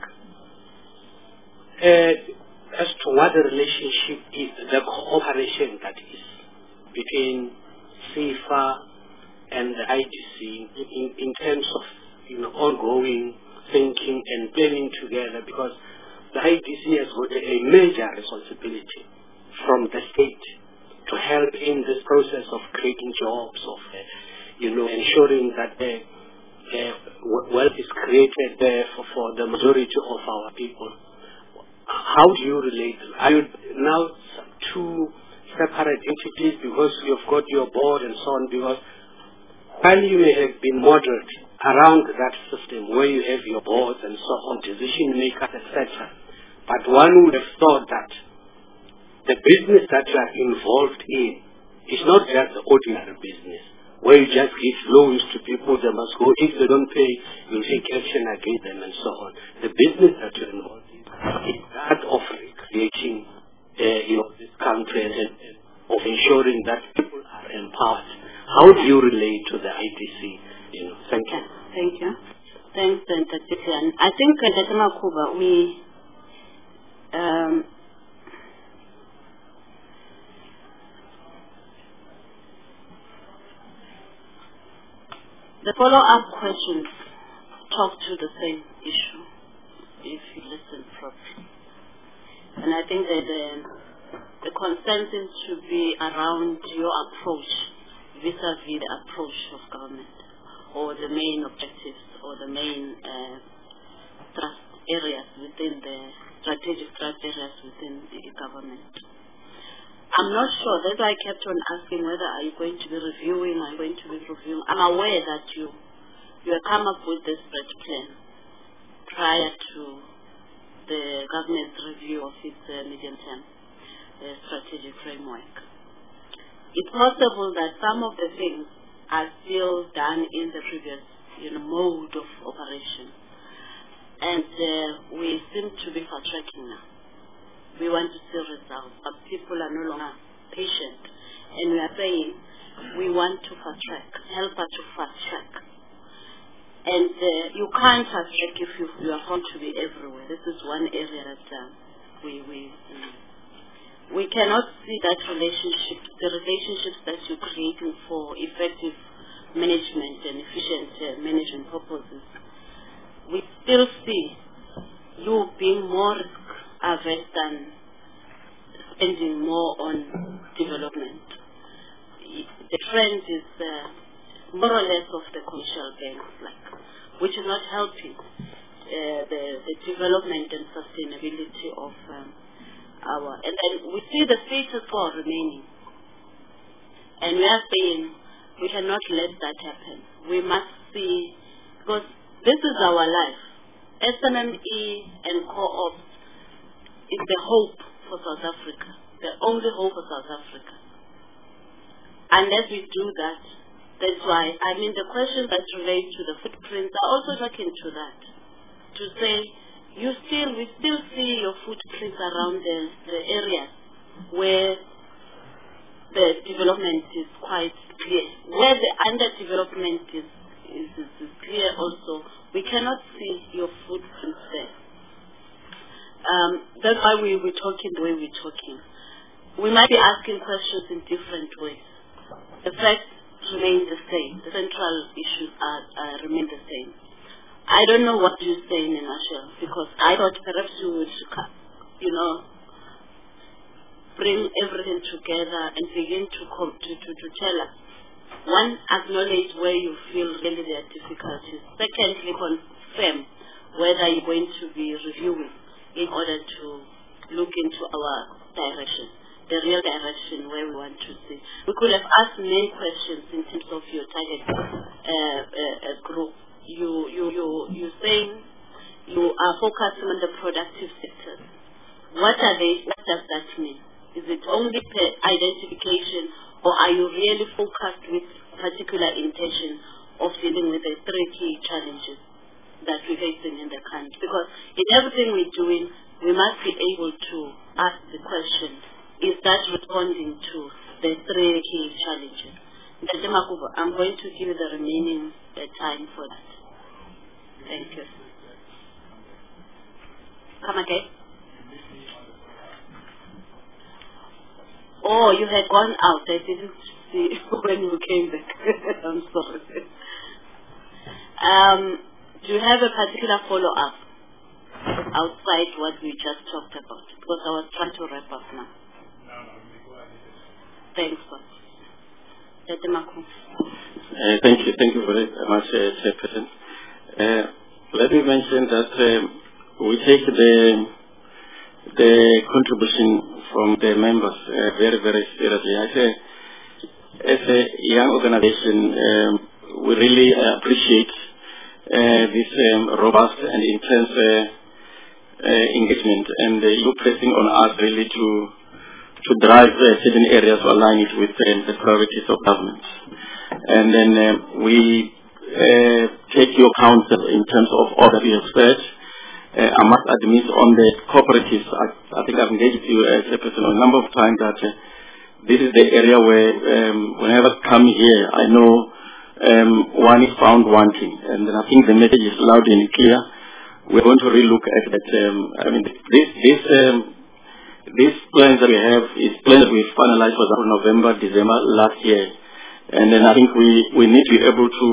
as to what the relationship is, the cooperation that is between CIFA and the IDC in terms of ongoing thinking and planning together, because the IDC has got a major responsibility from the state to help in this process of creating jobs, of ensuring that wealth is created there for the majority of our people. How do you relate? Are you now two separate entities because you've got your board and so on, because while you may have been moderate around that system where you have your boards and so on, decision makers, etc., but one would have thought that the business that you are involved in is not just the ordinary business where you just give loans to people, they must go, if they don't pay, you'll take action against them and so on. The business that you're involved in is that of creating this country and of ensuring that people are empowered. How do you relate to the ITC? Thank you. Thank you. Thanks, Dr. Tipian. I think, Dr. Makuba, the follow-up questions talk to the same issue, if you listen properly. And I think that the consensus should be around your approach vis-a-vis the approach of government, or the main objectives, or the main thrust areas within the strategic thrust areas within the government. I'm not sure. That's why I kept on asking whether are you going to be reviewing, are you going to be reviewing. I'm aware that you have come up with this strat plan prior to the government's review of its medium-term strategic framework. It's possible that some of the things are still done in the previous mode of operation. And we seem to be fast-tracking now. We want to see results, but people are no longer patient. And we are saying we want to fast-track, help us to fast-track. And you can't fast-track if you are going to be everywhere. This is one area that we cannot see that relationship, the relationships that you're creating for effective management and efficient management purposes. We still see you being more risk-averse than spending more on development. The trend is more or less of the commercial banks, which is not helping the development and sustainability of our. And then we see the status quo remaining. And we are saying we cannot let that happen. We must see, because this is our life. SMME and co-op is the hope for South Africa, the only hope for South Africa. Unless we do that, that's why, the questions that relate to the footprints are also looking to that. To say, we still see your footprints around the areas where the development is quite clear. Where the underdevelopment is clear also, we cannot see your footprints there. That's why we're talking the way we're talking. We might be asking questions in different ways. The facts remain the same. The central issues remain the same. I don't know what you say in a nutshell, because I thought perhaps you would, bring everything together and begin to tell us. One, acknowledge where you feel really there are difficulties. Secondly, confirm whether you're going to be reviewing in order to look into our direction, the real direction where we want to see. We could have asked many questions in terms of your target group. You're saying you are focusing on the productive sectors. What are they? What does that mean? Is it only identification, or are you really focused with particular intention of dealing with the three key challenges that we're facing in the country? Because in everything we're doing, we must be able to ask the question, is that responding to the three key challenges? Dr. Makuba, I'm going to give you the remaining time for that. Thank you. Come again? Oh, you had gone out. I didn't see when you came back. I'm sorry. Do you have a particular follow-up outside what we just talked about? Because I was trying to wrap up now. Thanks, boss. Dr. Maku. Thank you very much, Chairperson. Let me mention that we take the contribution from the members very, very seriously. I say, as a young organization, we really appreciate this robust and intense engagement, and you pressing on us really to drive certain areas to align it with the priorities of government. And then we take your counsel in terms of all that you have said. I must admit on the cooperatives, I think I've engaged you as a person a number of times that this is the area where whenever I come here, I know one is found wanting. And then I think the message is loud and clear. We're going to relook at that. I mean, these plans that we have is plans that we finalized for November, December last year. And then I think we need to be able to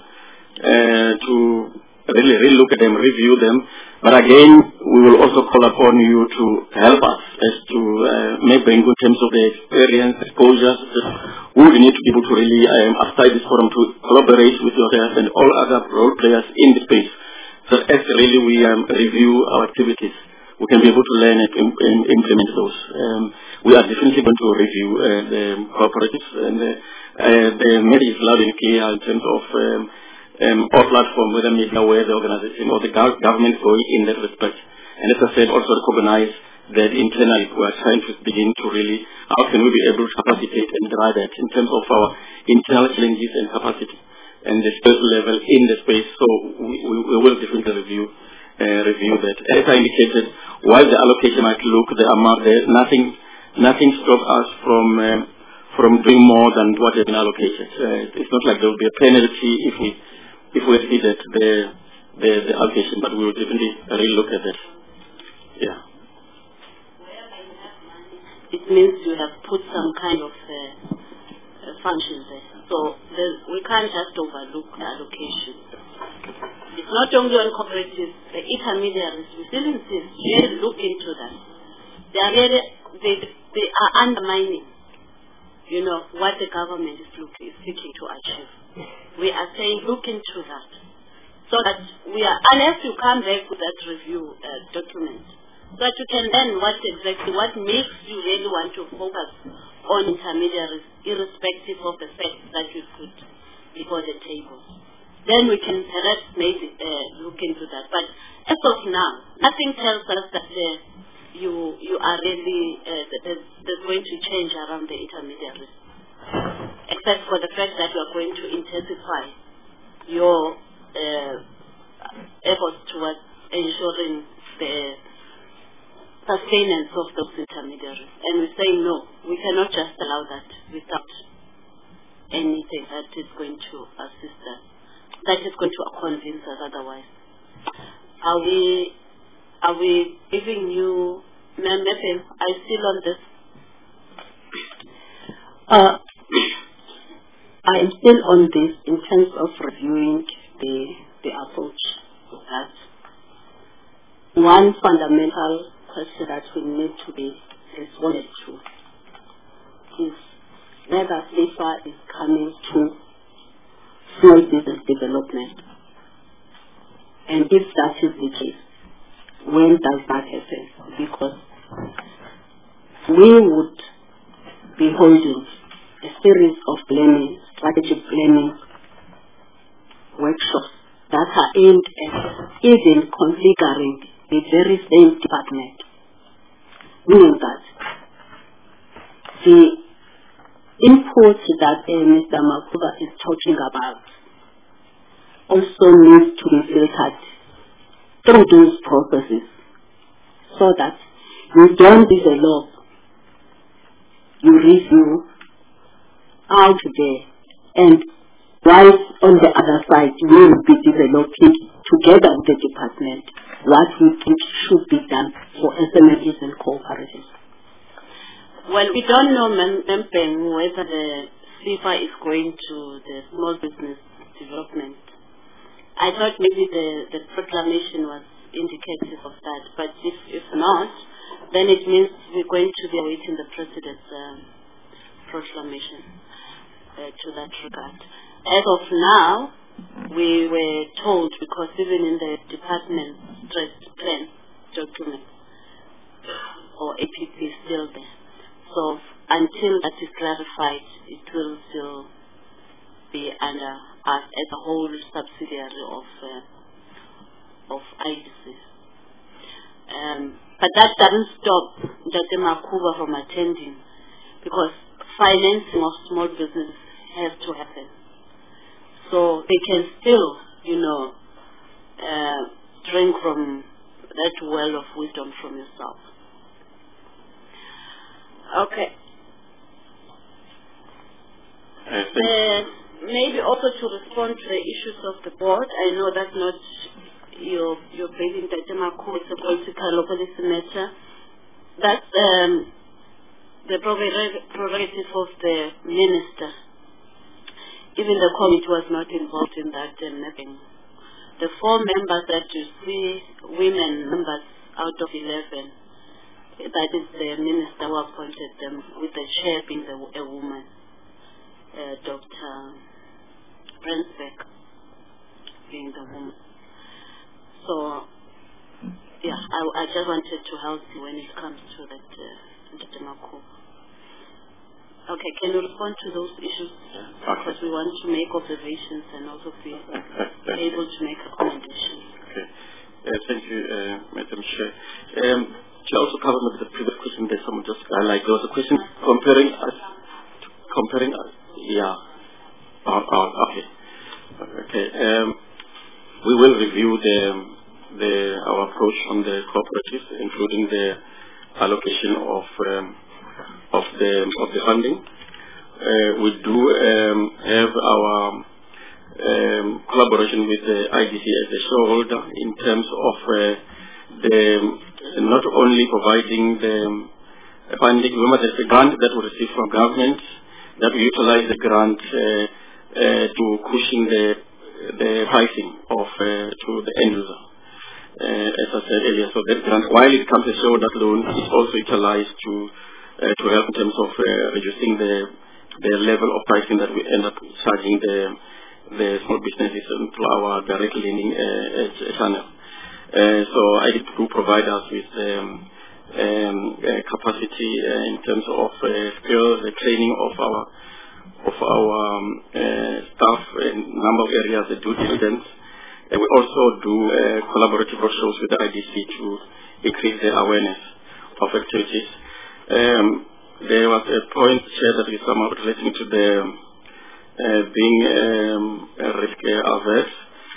really relook at them, review them. But again, we will also call upon you to help us as to maybe in terms of the experience, exposure. We would need to be able to really, outside this forum, to collaborate with yourself and all other role players in the space. So as really we review our activities, we can be able to learn and implement those. We are definitely going to review the cooperatives, and the message is loud and clear in terms of our platform, whether media, where the organization or the government going in that respect. And as I said, also recognize that internally we are trying to begin to really, how can we be able to capacitate and drive that in terms of our internal challenges and capacity and the space level in the space. So we will definitely review that. As I indicated, while the allocation might look the amount there, nothing stops us from doing more than what has been allocated. It's not like there will be a penalty if we exceeded the allocation, but we will definitely relook at that. Yeah. It means you have put some kind of function there. So we can't just overlook the allocation. It's not only on cooperatives, the intermediaries, we still insist, really look into that. They are undermining, what the government is seeking to achieve. We are saying look into that. So that unless you come back with that review document, so that you can learn what makes you really want to focus on intermediaries, irrespective of the facts that you put before the table. Then we can perhaps maybe look into that. But as of now, nothing tells us that you are really there's going to change around the intermediaries, except for the fact that you are going to intensify your efforts towards ensuring the sustenance of those intermediaries. And we say no, we cannot just allow that without anything that is going to assist us, that is going to convince us otherwise. Are we giving you, Ma'am, are you still on this? I am still on this in terms of reviewing the approach to that. One fundamental question that we need to be responded to is whether SEFA is coming to small business development. And if that is the case, when does that happen? Because we would be holding a series of planning, strategic planning workshops that are aimed at even configuring the very same department. Meaning that the input that Mr. Makuba is talking about also needs to be filtered through those processes so that you don't develop, you review out there, and whilst on the other side we will be developing together with the department what we think should be done for SMEs and cooperatives. Well, we don't know, Mpeng, whether the SEFA is going to the small business development. I thought maybe the proclamation was indicative of that, but if not, then it means we're going to be awaiting the President's proclamation to that regard. As of now, we were told, because even in the department plan document, or APP is still there. So until that is clarified, it will still be under us as a whole subsidiary of IDC. But that doesn't stop Dr. Makuba from attending, because financing of small business has to happen. So they can still, drink from that well of wisdom from yourself. Okay. Maybe also to respond to the issues of the board. I know that's not your briefing, Dr. Makuba, it's a political or policy matter. That's the prerogative of the minister. Even the committee was not involved in that mapping. The 4 members that you see, women members out of 11, that is the minister who appointed them, with the chair being a woman, Dr. Brensbeck being the woman. So, yeah, I just wanted to help you when it comes to that, Dr. Makuba. Okay, can you respond to those issues? Because we want to make observations and also be able to make recommendations. Okay. Thank you, Madam Chair. To also cover maybe the previous question, there's someone just there was a question comparing yeah. Okay. We will review our approach on the cooperatives, including the allocation of the funding. We do have our collaboration with the IDC as a shareholder in terms of not only providing the funding. Remember, there's a grant that we receive from government that we utilize the grant to cushion the pricing of to the end user. As I said earlier, so that grant, while it comes as shareholder loan, is also utilized to help in terms of reducing the level of pricing that we end up charging the small businesses into our direct lending channel. So I do provide us with capacity in terms of skills, the training of our staff in a number of areas, the due diligence. And we also do collaborative workshops with the IDC to increase the awareness of activities. There was a point shared that we somehow relating to the being risk averse.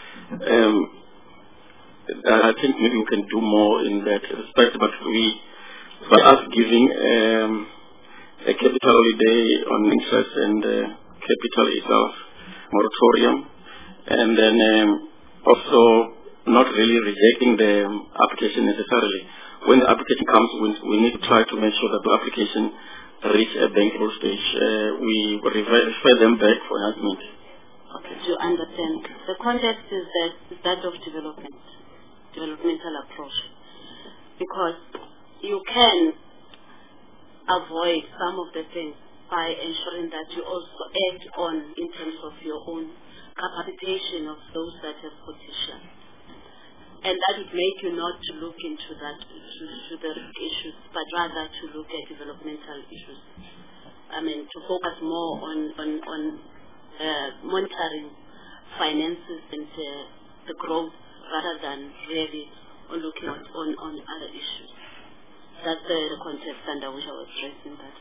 I think maybe we can do more in that respect, but by us giving a capital holiday on interest and capital itself moratorium, and then also not really rejecting the application necessarily. When the application comes, we need to try to make sure that the application reach a bankable stage. We refer them back for enhancement. Okay. To understand, the context is that of developmental approach, because you can avoid some of the things by ensuring that you also act on in terms of your own capacitation of those that have potential. And that would make you not to look into that, to the issues, but rather to look at developmental issues. I mean, to focus more on monitoring finances and the growth, rather than really on looking at on other issues. That's the context under which I was stressing that.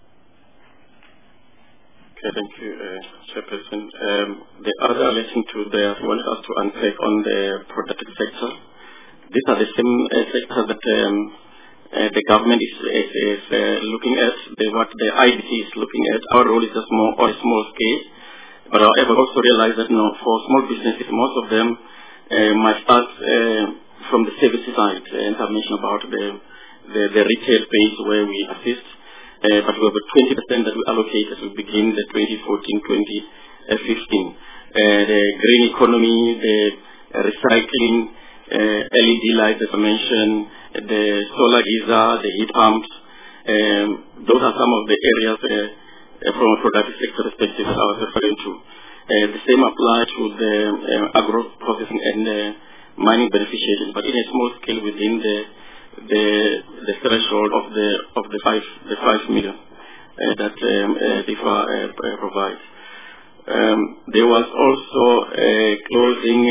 Okay, thank you, Chairperson. The other relation to I wanted us to unpack on the productive sector. These are the same sectors that the government is looking at, what the IDC is looking at. Our role is just more on a small scale. But however, also realize that for small businesses, most of them might start from the services side. And I mentioned about the retail base where we assist. But we have a 20% that we allocate as we begin the 2014-2015. The green economy, the recycling, LED lights, as I mentioned, the solar geyser, the heat pumps. Those are some of the areas from a productive sector perspective that I was referring to. The same applies to the agro processing and mining beneficiation, but in a small scale within the the threshold of the 5 million that DIFA provides. There was also a closing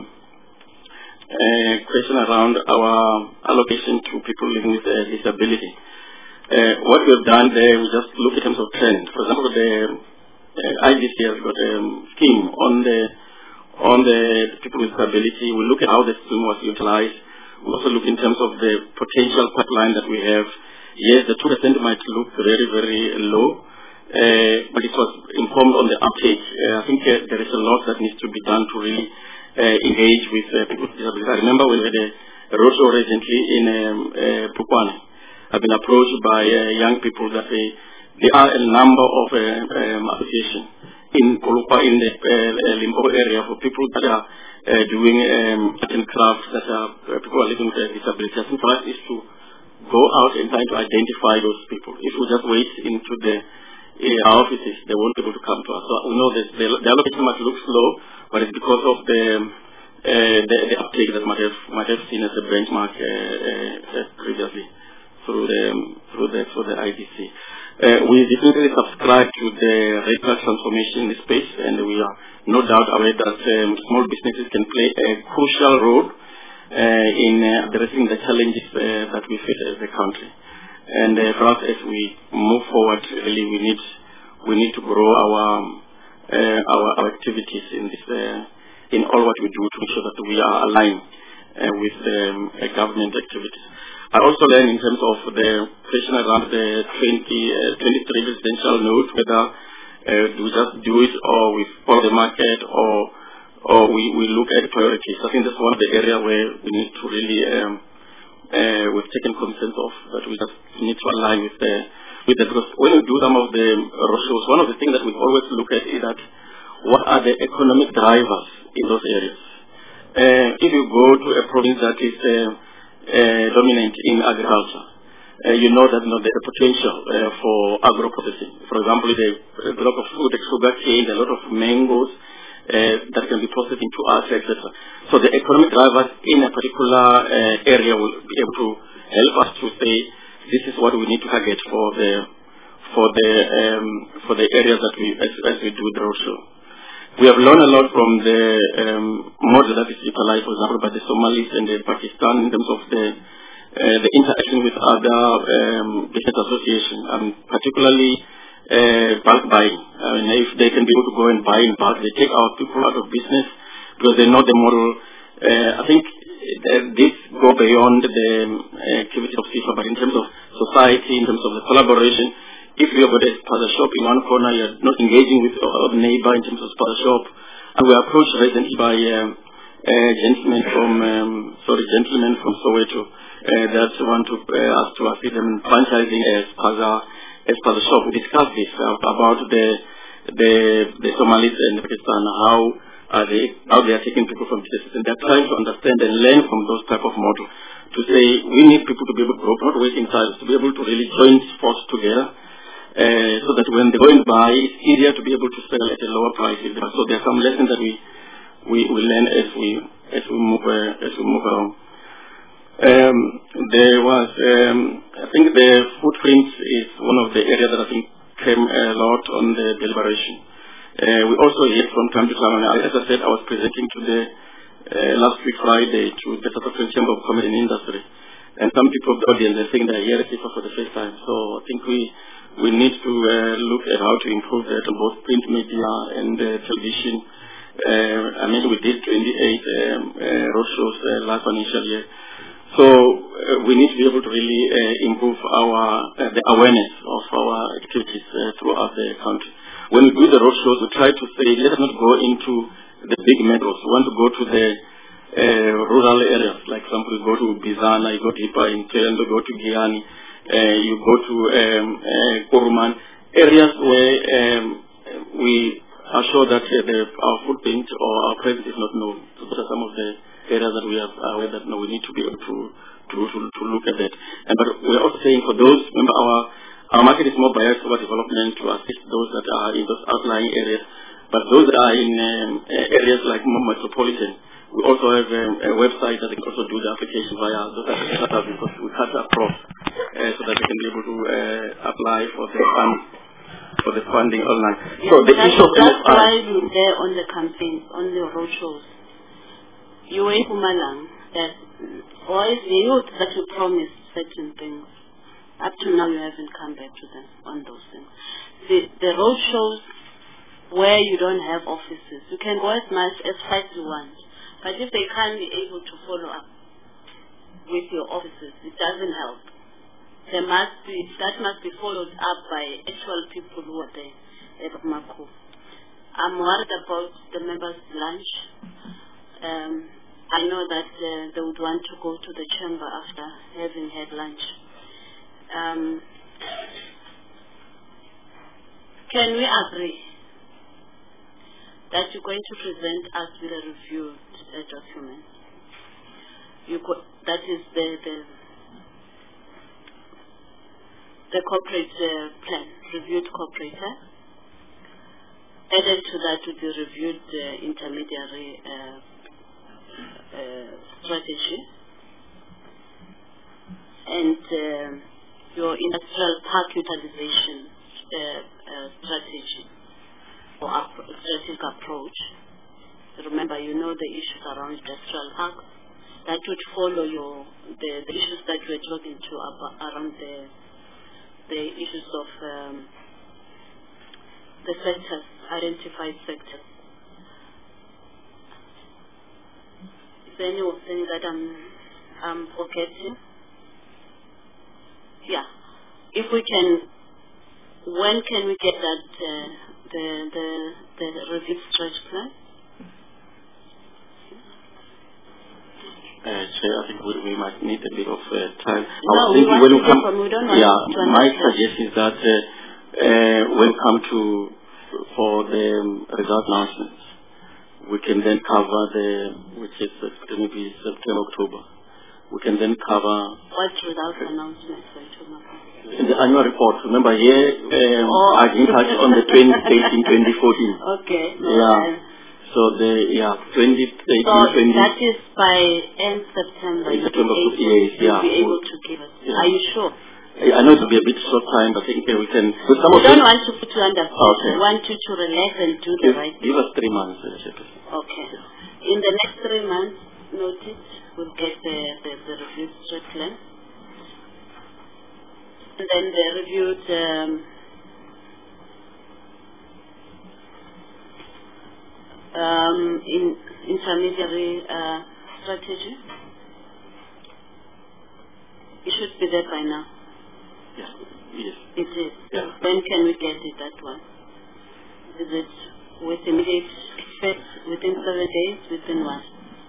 question around our allocation to people living with disability. What we have done there, we just look in terms of trend. For example, the IDC has got a scheme on the people with disability. We look at how the scheme was utilized. We also look in terms of the potential pipeline that we have. Yes, the 2% might look very, very low, but it was informed on the uptake. I think there is a lot that needs to be done to really engage with people with disabilities. I remember we had a roadshow recently in Pukwane. I've been approached by young people that there are a number of associations in Polokwane, in the Limpopo area, for people that are doing certain crafts that are people are living with disabilities. I think for us is to go out and try to identify those people. If we just wait into our offices, they won't be able to come to us. So we know that the allocation might look slow, but it's because of the uptake that might have seen as a benchmark previously through the IDC. We definitely subscribe to the regular transformation in the space, and we are no doubt aware that small businesses can play a crucial role in addressing the challenges that we face as a country. And for us, as we move forward, really we need to grow our activities in this in all what we do to ensure that we are aligned with government activities. I also learned in terms of the question around the 23 residential notes, whether do we just do it or we follow the market or we look at priorities. I think that's one of the areas where we need to really we've taken consent of that we just need to align with that, because when we do some of the roadshows, one of the things that we always look at is that what are the economic drivers in those areas. If you go to a province that is dominant in agriculture, you know that there's a potential for agro-processing. For example, there's a lot of food, sugar cane, a lot of mangoes that can be processed into art, etc. So the economic drivers in a particular area will be able to help us to say this is what we need to target for the areas that as we do the roadshow. We have learned a lot from the model that is utilized, for example, by the Somalis and the Pakistan in terms of the interaction with other business associations, particularly bulk buying. If they can be able to go and buy in bulk, they take our people out of business because they know the model. I think this go beyond the activity of FIFA, but in terms of society, in terms of the collaboration. If you have got a sponsor shop in one corner, you're not engaging with a neighbor in terms of sponsor shop. And we were approached recently by gentlemen from Soweto that want to ask to assist them in franchising a sponsor shop. We discussed this about the Somalis and Pakistan, how they are taking people from businesses, and they're trying to understand and learn from those type of model to say we need people to be able to grow, not wasting time, to be able to really join forces together. So that when they go and buy, it's easier to be able to sell at a lower price. So there are some lessons that we learn as we move along. There was I think the footprint is one of the areas that I think came a lot on the deliberation. We also hear from time to time, and as I said, I was presenting to the last week Friday to the South African Chamber of Commerce and Industry, and some people of the audience are saying they're hearing FIFA for the first time. So I think we need to look at how to improve that on both print media and television. I mean, we did 28 roadshows last financial year. So we need to be able to really improve the awareness of our activities throughout the country. When we do the roadshows, we try to say, let us not go into the big metros. We want to go to the rural areas. Like, for example, you go to Bizana, you go to Ipa in Tendo, you go to Giyani. You go to Kuruman, areas where we are sure that our footprint or our presence is not known. So those are some of the areas that we are aware that we need to be able to look at that. But we are also saying for those, remember our market is more biased over development to assist those that are in those outlying areas. But those that are in areas like more metropolitan, We also have a website that they can also do the application via because we cut across so that they can be able to apply for the funding online. Yes, so the issue of that's MFI, why you're there on the campaigns, on the roadshows. You were in Pumalang, that always the youth that you promised certain things. Up to now, you haven't come back to them on those things. The roadshows where you don't have offices, you can go as much as fast as you want. But if they can't be able to follow up with your offices, it doesn't help. That must be followed up by actual people who are there at Mako. I'm worried about the members' lunch. I know that they would want to go to the chamber after having had lunch. Can we agree that you're going to present us with a reviewed document? That is the corporate plan, reviewed corporate plan. Added to that would be reviewed intermediary strategy and your industrial park utilization strategy or strategic approach. Remember, you know the issues around industrial parks. That would follow the issues that we're talking to around the issues of the sectors, identified sectors. Is there anything that I'm forgetting? Yeah. If we can, when can we get that the review stretch plan? I think we might need a bit of time. No, we don't want to my suggestion is that when we come for the result announcements, we can then cover which is going to be September, October. We can then cover... What result announcements are you talking about? In the annual report. Remember here, I didn't touch on the 2013-2014. Okay. Yeah. So 2018, so that is by end September. You'll be able to give us. Yeah. Are you sure? I know it will be a bit short time, but I think we can. We don't want to put you under pressure. Okay. We want you to relax and do the right thing. Give us 3 months. Okay. In the next 3 months, notice, we'll get the reviewed straight plan. And then the reviewed in intermediary strategy. It should be there by now. Yes. Yes. It is. Yeah. When can we get it, that one? Is it with immediate effect, within 7 days, within what?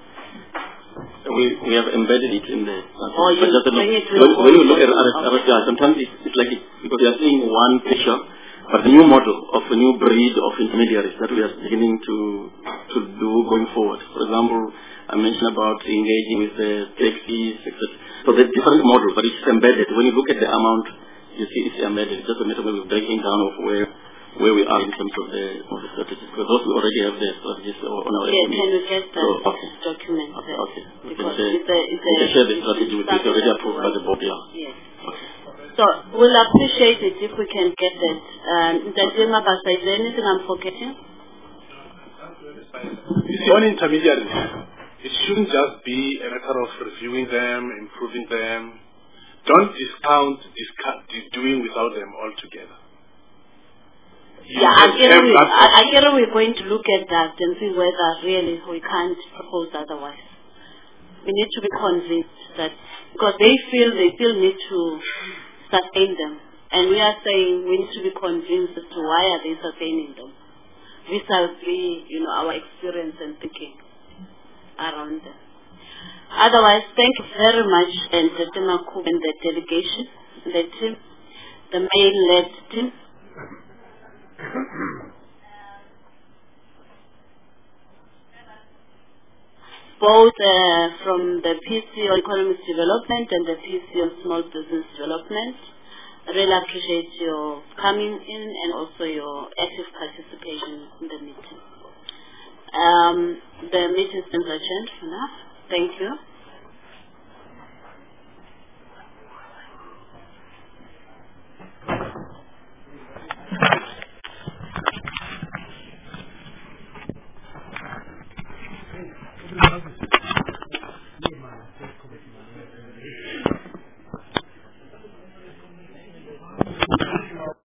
We have embedded it in the... Oh, you bring it to when you look at RSR, sometimes it's like because you are seeing one picture, but the new model of a new breed of intermediaries that we are beginning to do going forward. For example, I mentioned about engaging with the taxis, etc. So the different models, but it's embedded. When you look at the amount, you see it's embedded. It's just a matter of breaking down of where we are in terms of the strategies. Because those we already have the strategies on our can we get that document? Okay. We can share the strategy with you. It's already approved by the board. Yeah. Yes. Okay. So we'll appreciate it if we can get that. Is there anything I'm forgetting? On intermediaries, it shouldn't just be a matter of reviewing them, improving them. Don't discount doing without them altogether. Yeah, I get we're going to look at that and see whether really we can't propose otherwise. We need to be convinced that, because they still need to sustain them. And we are saying we need to be convinced as to why are they sustaining them. Vis-a-vis, our experience and thinking around them. Otherwise, thank you very much, and the Timaku and the delegation, the team, the male-led team. Both from the PC on Economic Development and the PC on Small Business Development. I really appreciate your coming in and also your active participation in the meeting. The meeting is adjourned for now. Thank you.